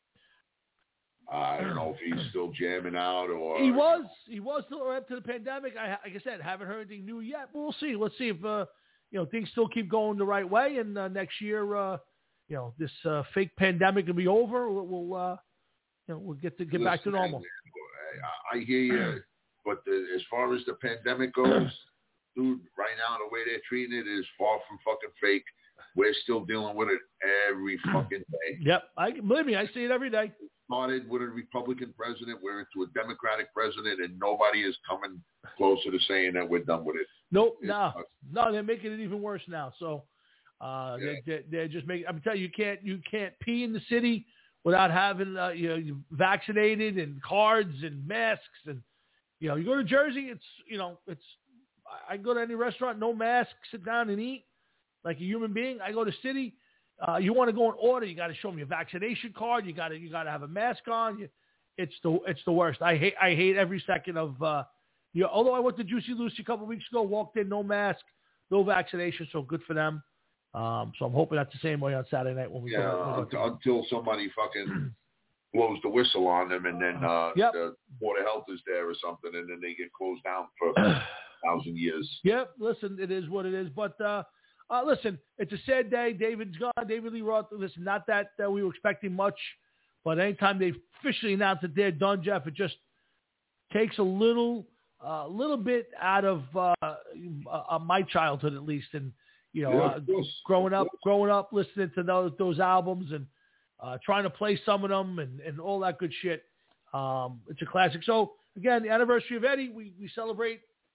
Uh, I don't know if he's still jamming out or... He was. He was still right up to the pandemic. I, like I said, haven't heard anything new yet, but we'll see. Let's see if, uh, you know, things still keep going the right way. And uh, next year, uh, you know, this uh, fake pandemic will be over. We'll, we'll uh, you know, we'll get to get Listen, back to normal. I, I hear you. But the, as far as the pandemic goes, dude, right now the way they're treating it is far from fucking fake. We're still dealing with it every fucking day. Yep, I believe me, I see it every day. It started with a Republican president, we're into a Democratic president, and nobody is coming closer to saying that we're done with it. Nope, it's, no, uh, no, they're making it even worse now. So uh, yeah. they, they're just making. I'm telling you, you can't you can't pee in the city without having uh, you know you vaccinated and cards and masks and. You know, you go to Jersey, it's, you know, it's, I go to any restaurant, no mask, sit down and eat like a human being. I go to city, uh, you want to go and order, you got to show me a vaccination card. You got to, you got to have a mask on. You, it's the, it's the worst. I hate, I hate every second of, uh, you know, although I went to Juicy Lucy a couple of weeks ago, walked in, no mask, no vaccination. So good for them. Um, so I'm hoping that's the same way on Saturday night when we yeah, go. When until, until somebody fucking blows the whistle on them, and then uh, yep. the Board of Health is there or something, and then they get closed down for a thousand years. Yep, listen, it is what it is. But uh, uh, listen, it's a sad day. David's gone. David Lee Roth, listen, not that uh, we were expecting much, but anytime they officially announce that they're done, Jeff, it just takes a little a uh, little bit out of uh, uh, my childhood, at least, and you know, yeah, uh, growing up, growing up, listening to those those albums and uh, trying to play some of them and, and all that good shit. Um, it's a classic. So again, the anniversary of Eddie, we, we celebrate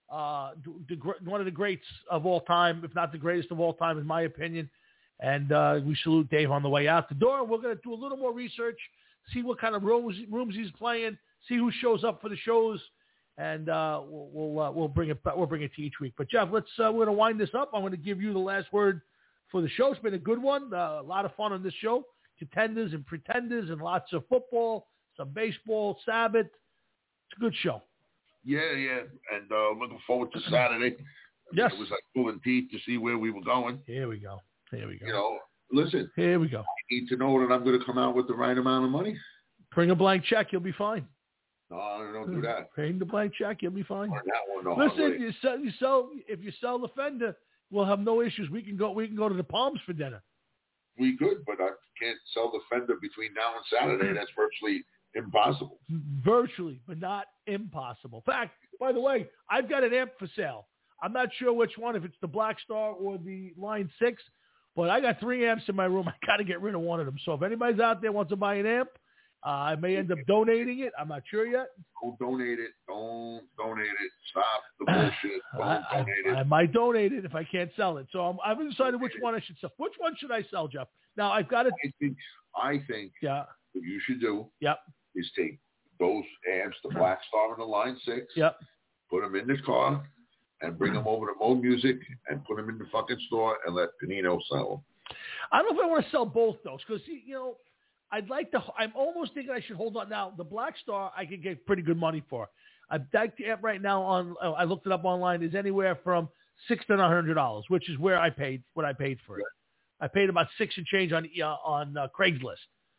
uh, the, one of the greats of all time, if not the greatest of all time, in my opinion. And uh, we salute Dave on the way out the door. We're going to do a little more research, see what kind of rooms, rooms he's playing, see who shows up for the shows, and uh, we'll we'll, uh, we'll bring it we'll bring it to each week. But Jeff, let's uh, we're going to wind this up. I'm going to give you the last word for the show. It's been a good one, uh, a lot of fun on this show. Contenders and pretenders, and lots of football, some baseball, Sabbath. It's a good show. Yeah, yeah, and uh, looking forward to Saturday. Yes, it was like pulling teeth to see where we were going. Here we go. Here we go. You know, listen. Here we go. I need to know that I'm going to come out with the right amount of money. Bring a blank check, you'll be fine. No, I don't do that. Bring the blank check, you'll be fine. Or that one, no, listen, you sell, you sell. If you sell the Fender, we'll have no issues. We can go. We can go to the Palms for dinner. We could, but I can't sell the Fender between now and Saturday. That's virtually impossible. Virtually, but not impossible. In fact, by the way, I've got an amp for sale. I'm not sure which one, if it's the Black Star or the Line six, but I got three amps in my room. I got to get rid of one of them. So if anybody's out there wants to buy an amp, uh, I may end up donating it. I'm not sure yet. Don't donate it. Don't donate it. Stop the bullshit. Don't I, donate I, it. I might donate it if I can't sell it. So I'm, I haven't decided which one I should sell. Which one should I sell, Jeff? Now, I've got it. I think, I think yeah. what you should do yep. is take those amps, the Black Star and the Line six, yep. put them in the car, and bring them over to Mo Music and put them in the fucking store and let Panino sell them. I don't know if I want to sell both those because, you know, I'd like to – I'm almost thinking I should hold on. Now, the Black Star I could get pretty good money for. I that amp right now on uh, – I looked it up online, is anywhere from six to nine hundred dollars, which is where I paid what I paid for it. I paid about six and change on uh, on uh, Craigslist.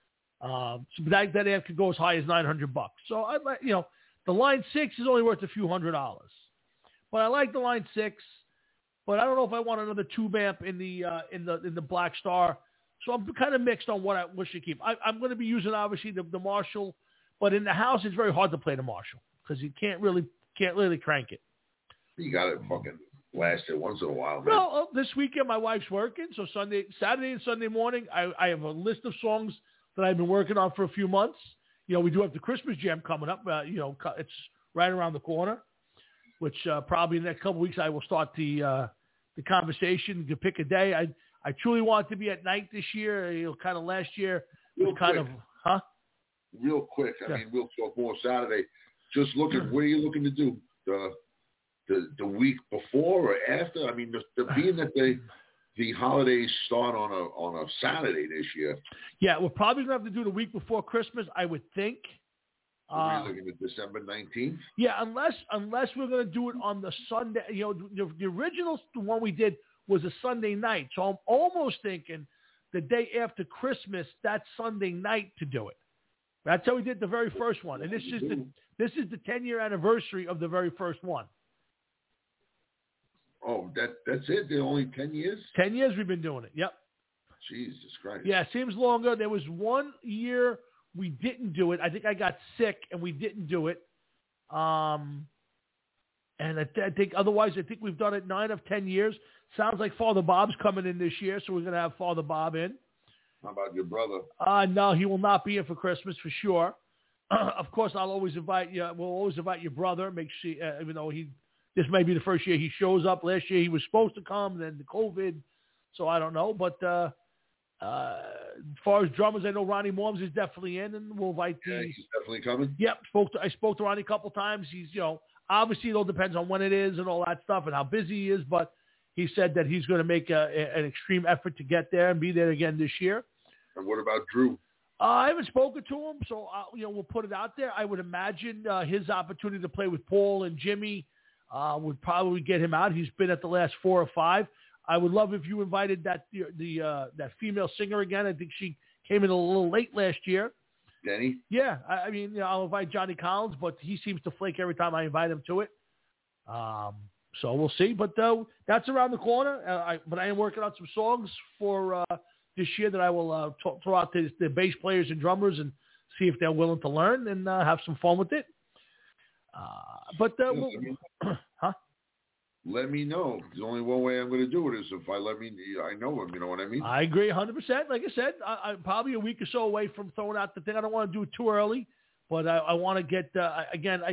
Um, so that, that amp could go as high as nine hundred bucks. So, I like you know, the Line six is only worth a few hundred dollars. But I like the Line six, but I don't know if I want another tube amp in the uh, in the in the Black Star. So I'm kind of mixed on what I wish to keep. I, I'm going to be using obviously the, the Marshall, but in the house it's very hard to play the Marshall because you can't really can't really crank it. You got to fucking blast it once in a while, man. Well, uh, this weekend my wife's working, so Sunday, Saturday, and Sunday morning I, I have a list of songs that I've been working on for a few months. You know, we do have the Christmas Jam coming up. Uh, you know, it's right around the corner. Which uh, probably in the next couple of weeks I will start the uh, the conversation to pick a day. I I truly want it to be at night this year. You know, kind of last year was Real kind quick. of huh. Real quick, I Yeah. mean, we'll talk more Saturday. Just looking, what are you looking to do? The the the week before or after? I mean, the, the being that they the holidays start on a on a Saturday this year. Yeah, we're probably gonna have to do the week before Christmas, I would think. Are Uh, we looking at December nineteenth? Yeah, unless unless we're going to do it on the Sunday. You know, the, the original one we did was a Sunday night. So I'm almost thinking the day after Christmas, that Sunday night to do it. That's how we did the very first one. And this is the this is the ten-year anniversary of the very first one. Oh, that that's it? They're only ten years? ten years we've been doing it. Yep. Jesus Christ. Yeah, it seems longer. There was one year we didn't do it. I think I got sick and we didn't do it. Um, and I, th- I think otherwise, I think we've done it nine of ten years. Sounds like Father Bob's coming in this year, so we're going to have Father Bob in. How about your brother? Uh, no, he will not be in for Christmas for sure. Uh, of course, I'll always invite you. We'll always invite your brother. Make sure, uh, even though he, this may be the first year he shows up. Last year he was supposed to come, then the COVID, so I don't know. But uh, uh, as far as drummers, I know Ronnie Morms is definitely in, and we'll invite the. Yeah, he's definitely coming. Yep, spoke to I spoke to Ronnie a couple times. He's you know obviously it all depends on when it is and all that stuff and how busy he is, but he said that he's going to make a, a, an extreme effort to get there and be there again this year. And what about Drew? Uh, I haven't spoken to him, so uh, you know we'll put it out there. I would imagine uh, his opportunity to play with Paul and Jimmy uh, would probably get him out. He's been at the last four or five. I would love if you invited that the, the uh, that female singer again. I think she came in a little late last year. Denny? Yeah, I, I mean, you know, I'll invite Johnny Collins, but he seems to flake every time I invite him to it. Um, so we'll see. But uh, that's around the corner. Uh, I, but I am working on some songs for uh, this year that I will uh, t- throw out to the bass players and drummers and see if they're willing to learn and uh, have some fun with it. Uh, but uh, we'll, huh? Let me know. The only one way I'm going to do it is if I let me. I know him. You know what I mean? I agree one hundred percent. Like I said, I, I'm probably a week or so away from throwing out the thing. I don't want to do it too early, but I, I want to get uh, again. I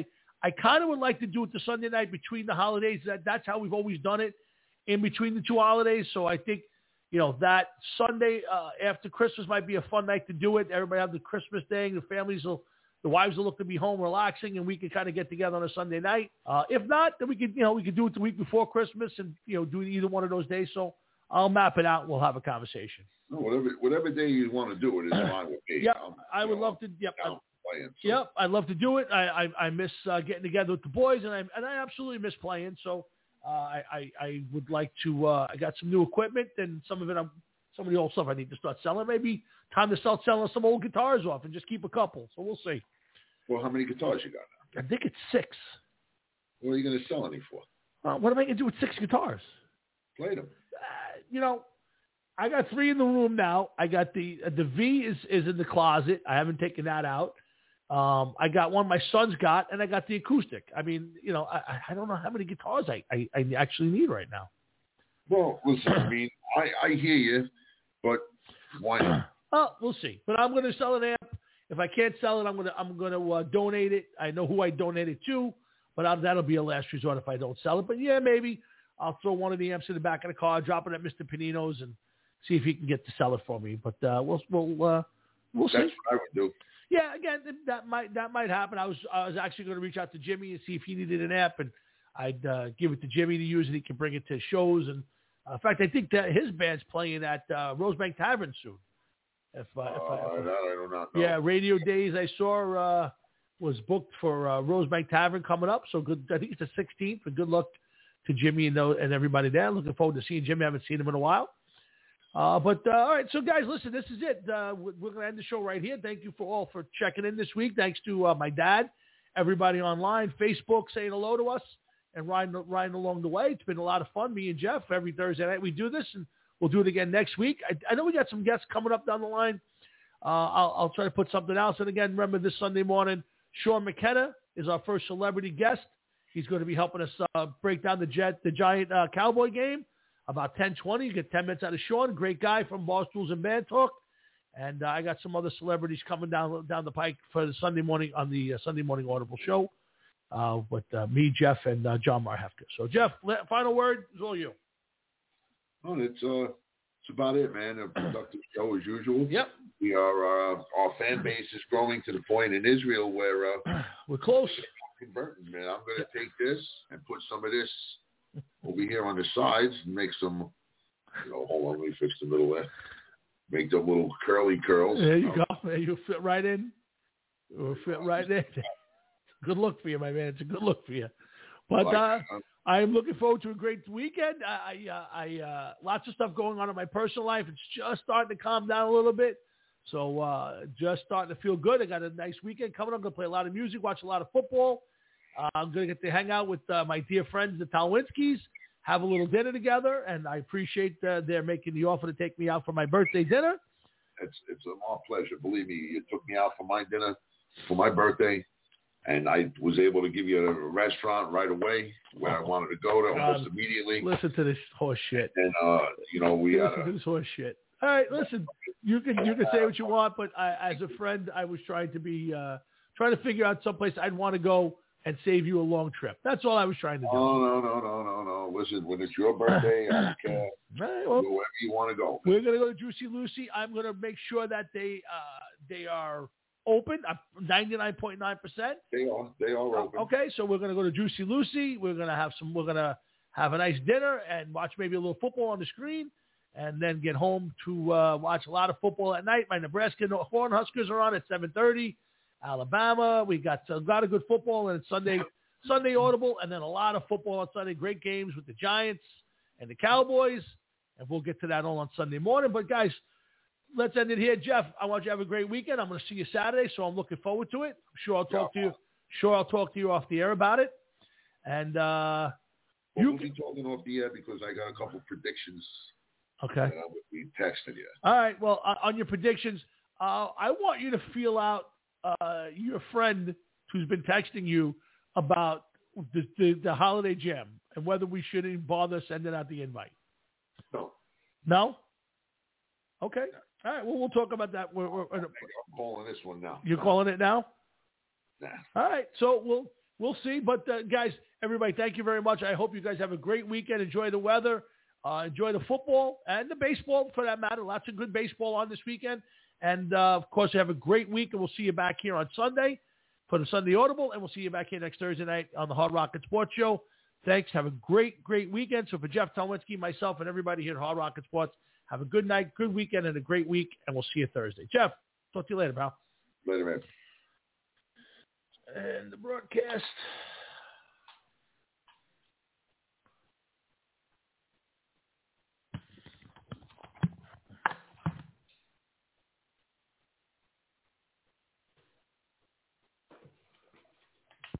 I kind of would like to do it the Sunday night between the holidays. That That's how we've always done it, in between the two holidays. So I think, you know, that Sunday uh, after Christmas might be a fun night to do it. Everybody have the Christmas thing. The families will, the wives will look to be home relaxing, and we can kind of get together on a Sunday night. Uh, if not, then we could, you know, we could do it the week before Christmas and, you know, do either one of those days. So I'll map it out and we'll have a conversation. No, whatever, whatever day you want to do it is fine with me. Yeah, I'm, I would know, love to. Yep. Playing, so. Yep, I'd love to do it. I I, I miss uh, getting together with the boys, and I and I absolutely miss playing. So uh, I, I I would like to. Uh, I got some new equipment, and some of it, I'm some of the old stuff I need to start selling. Maybe time to start selling some old guitars off and just keep a couple. So we'll see. Well, how many guitars you got now? I think it's six. What are you going to sell any for? Uh, what am I going to do with six guitars? Play them. Uh, you know, I got three in the room now. I got the uh, the V is is in the closet. I haven't taken that out. Um, I got one my son's got, and I got the acoustic. I mean, you know, I, I don't know how many guitars I, I, I actually need right now. Well, listen, I mean, I, I hear you, but why not? Oh, we'll see. But I'm going to sell an amp. If I can't sell it, I'm going to I'm going to uh, donate it. I know who I donate it to, but I'll, that'll be a last resort if I don't sell it. But yeah, maybe I'll throw one of the amps in the back of the car, drop it at Mister Panino's, and see if he can get to sell it for me. But uh, we'll we'll uh, we'll That's see. what I would do. Yeah, again, that might that might happen. I was I was actually going to reach out to Jimmy and see if he needed an amp, and I'd uh, give it to Jimmy to use, and he can bring it to shows. And uh, in fact, I think that his band's playing at uh, Rosebank Tavern soon. If, uh, if, uh, I, if that I do not know. Yeah, Radio Days I saw uh, was booked for uh, Rosebank Tavern coming up. So good. I think it's the sixteenth. But good luck to Jimmy and, and everybody there. Looking forward to seeing Jimmy. I haven't seen him in a while. Uh, but, uh, all right, so, guys, listen, this is it. Uh, we're going to end the show right here. Thank you for all for checking in this week. Thanks to uh, my dad, everybody online, Facebook saying hello to us and riding, riding along the way. It's been a lot of fun, me and Jeff. Every Thursday night we do this, and we'll do it again next week. I, I know we got some guests coming up down the line. Uh, I'll, I'll try to put something else. And, again, remember this Sunday morning, Sean McKenna is our first celebrity guest. He's going to be helping us uh, break down the Jet, the Giant uh, Cowboy game. About ten twenty, you get ten minutes out of Sean, great guy from Barstools and Band Talk. And uh, I got some other celebrities coming down down the pike for the Sunday morning on the uh, Sunday Morning Audible show uh, with uh, me, Jeff, and uh, John Marhefka. So, Jeff, final word is all you. Well, it's, uh, it's about it, man. A productive show as usual. Yep. We are, uh, our fan base is growing to the point in Israel where uh, we're close. Converting, man. I'm going to take this and put some of this over here on the sides and make some, you know, hold on, let me fix the middle there. Make them little curly curls. There you go. There you fit right in. You'll fit right in. Good look for you, my man. It's a good look for you. But uh, I'm looking forward to a great weekend. I, uh, I, uh, lots of stuff going on in my personal life. It's just starting to calm down a little bit. So uh, just starting to feel good. I got a nice weekend coming up. I'm going to play a lot of music, watch a lot of football. Uh, I'm going to get to hang out with uh, my dear friends, the Talwinskis, have a little dinner together, and I appreciate uh, their making the offer to take me out for my birthday dinner. It's it's a my pleasure. Believe me, you took me out for my dinner for my birthday, and I was able to give you a restaurant right away where I wanted to go to almost um, immediately. Listen to this horse shit. And, uh, you know, we listen had to this horse shit. All right, listen, you can you can say what you want, but I, as a friend, I was trying to be uh, trying to figure out someplace I'd want to go and save you a long trip. That's all I was trying to do. Oh, no, no, no, no, no. Listen, when it's your birthday, I don't care. Right, well, wherever you want to go. We're going to go to Juicy Lucy. I'm going to make sure that they uh, they are open, uh, ninety-nine point nine percent. They are. They are open. Uh, okay, so we're going to go to Juicy Lucy. We're going to have some. We're going to have a nice dinner and watch maybe a little football on the screen, and then get home to uh, watch a lot of football at night. My Nebraska Cornhuskers are on at seven thirty. Alabama, we got a lot of good football, and it's Sunday, Sunday Audible, and then a lot of football on Sunday. Great games with the Giants and the Cowboys, and we'll get to that all on Sunday morning. But, guys, let's end it here. Jeff, I want you to have a great weekend. I'm going to see you Saturday, so I'm looking forward to it. I'm sure I'll talk yeah. to you. Sure, I'll talk to you off the air about it. And uh, well, you we'll be talking off the air because I got a couple predictions. Okay. And I would be texting you. All right. Well, uh, on your predictions, uh, I want you to feel out Uh, your friend who's been texting you about the, the, the holiday jam and whether we should even bother sending out the invite. No. No? Okay. All right. Well, we'll talk about that. We're, we're, I'm calling this one now. You're calling it now? Nah. All right. So we'll we'll see. But, uh, guys, everybody, thank you very much. I hope you guys have a great weekend. Enjoy the weather. Uh, enjoy the football and the baseball, for that matter. Lots of good baseball on this weekend. And, uh, of course, have a great week, and we'll see you back here on Sunday for the Sunday Audible, and we'll see you back here next Thursday night on the Hard Rock and Sports Show. Thanks. Have a great, great weekend. So for Jeff Tomlinski, myself, and everybody here at Hard Rock and Sports, have a good night, good weekend, and a great week, and we'll see you Thursday. Jeff, talk to you later, pal. Later, man. And the broadcast...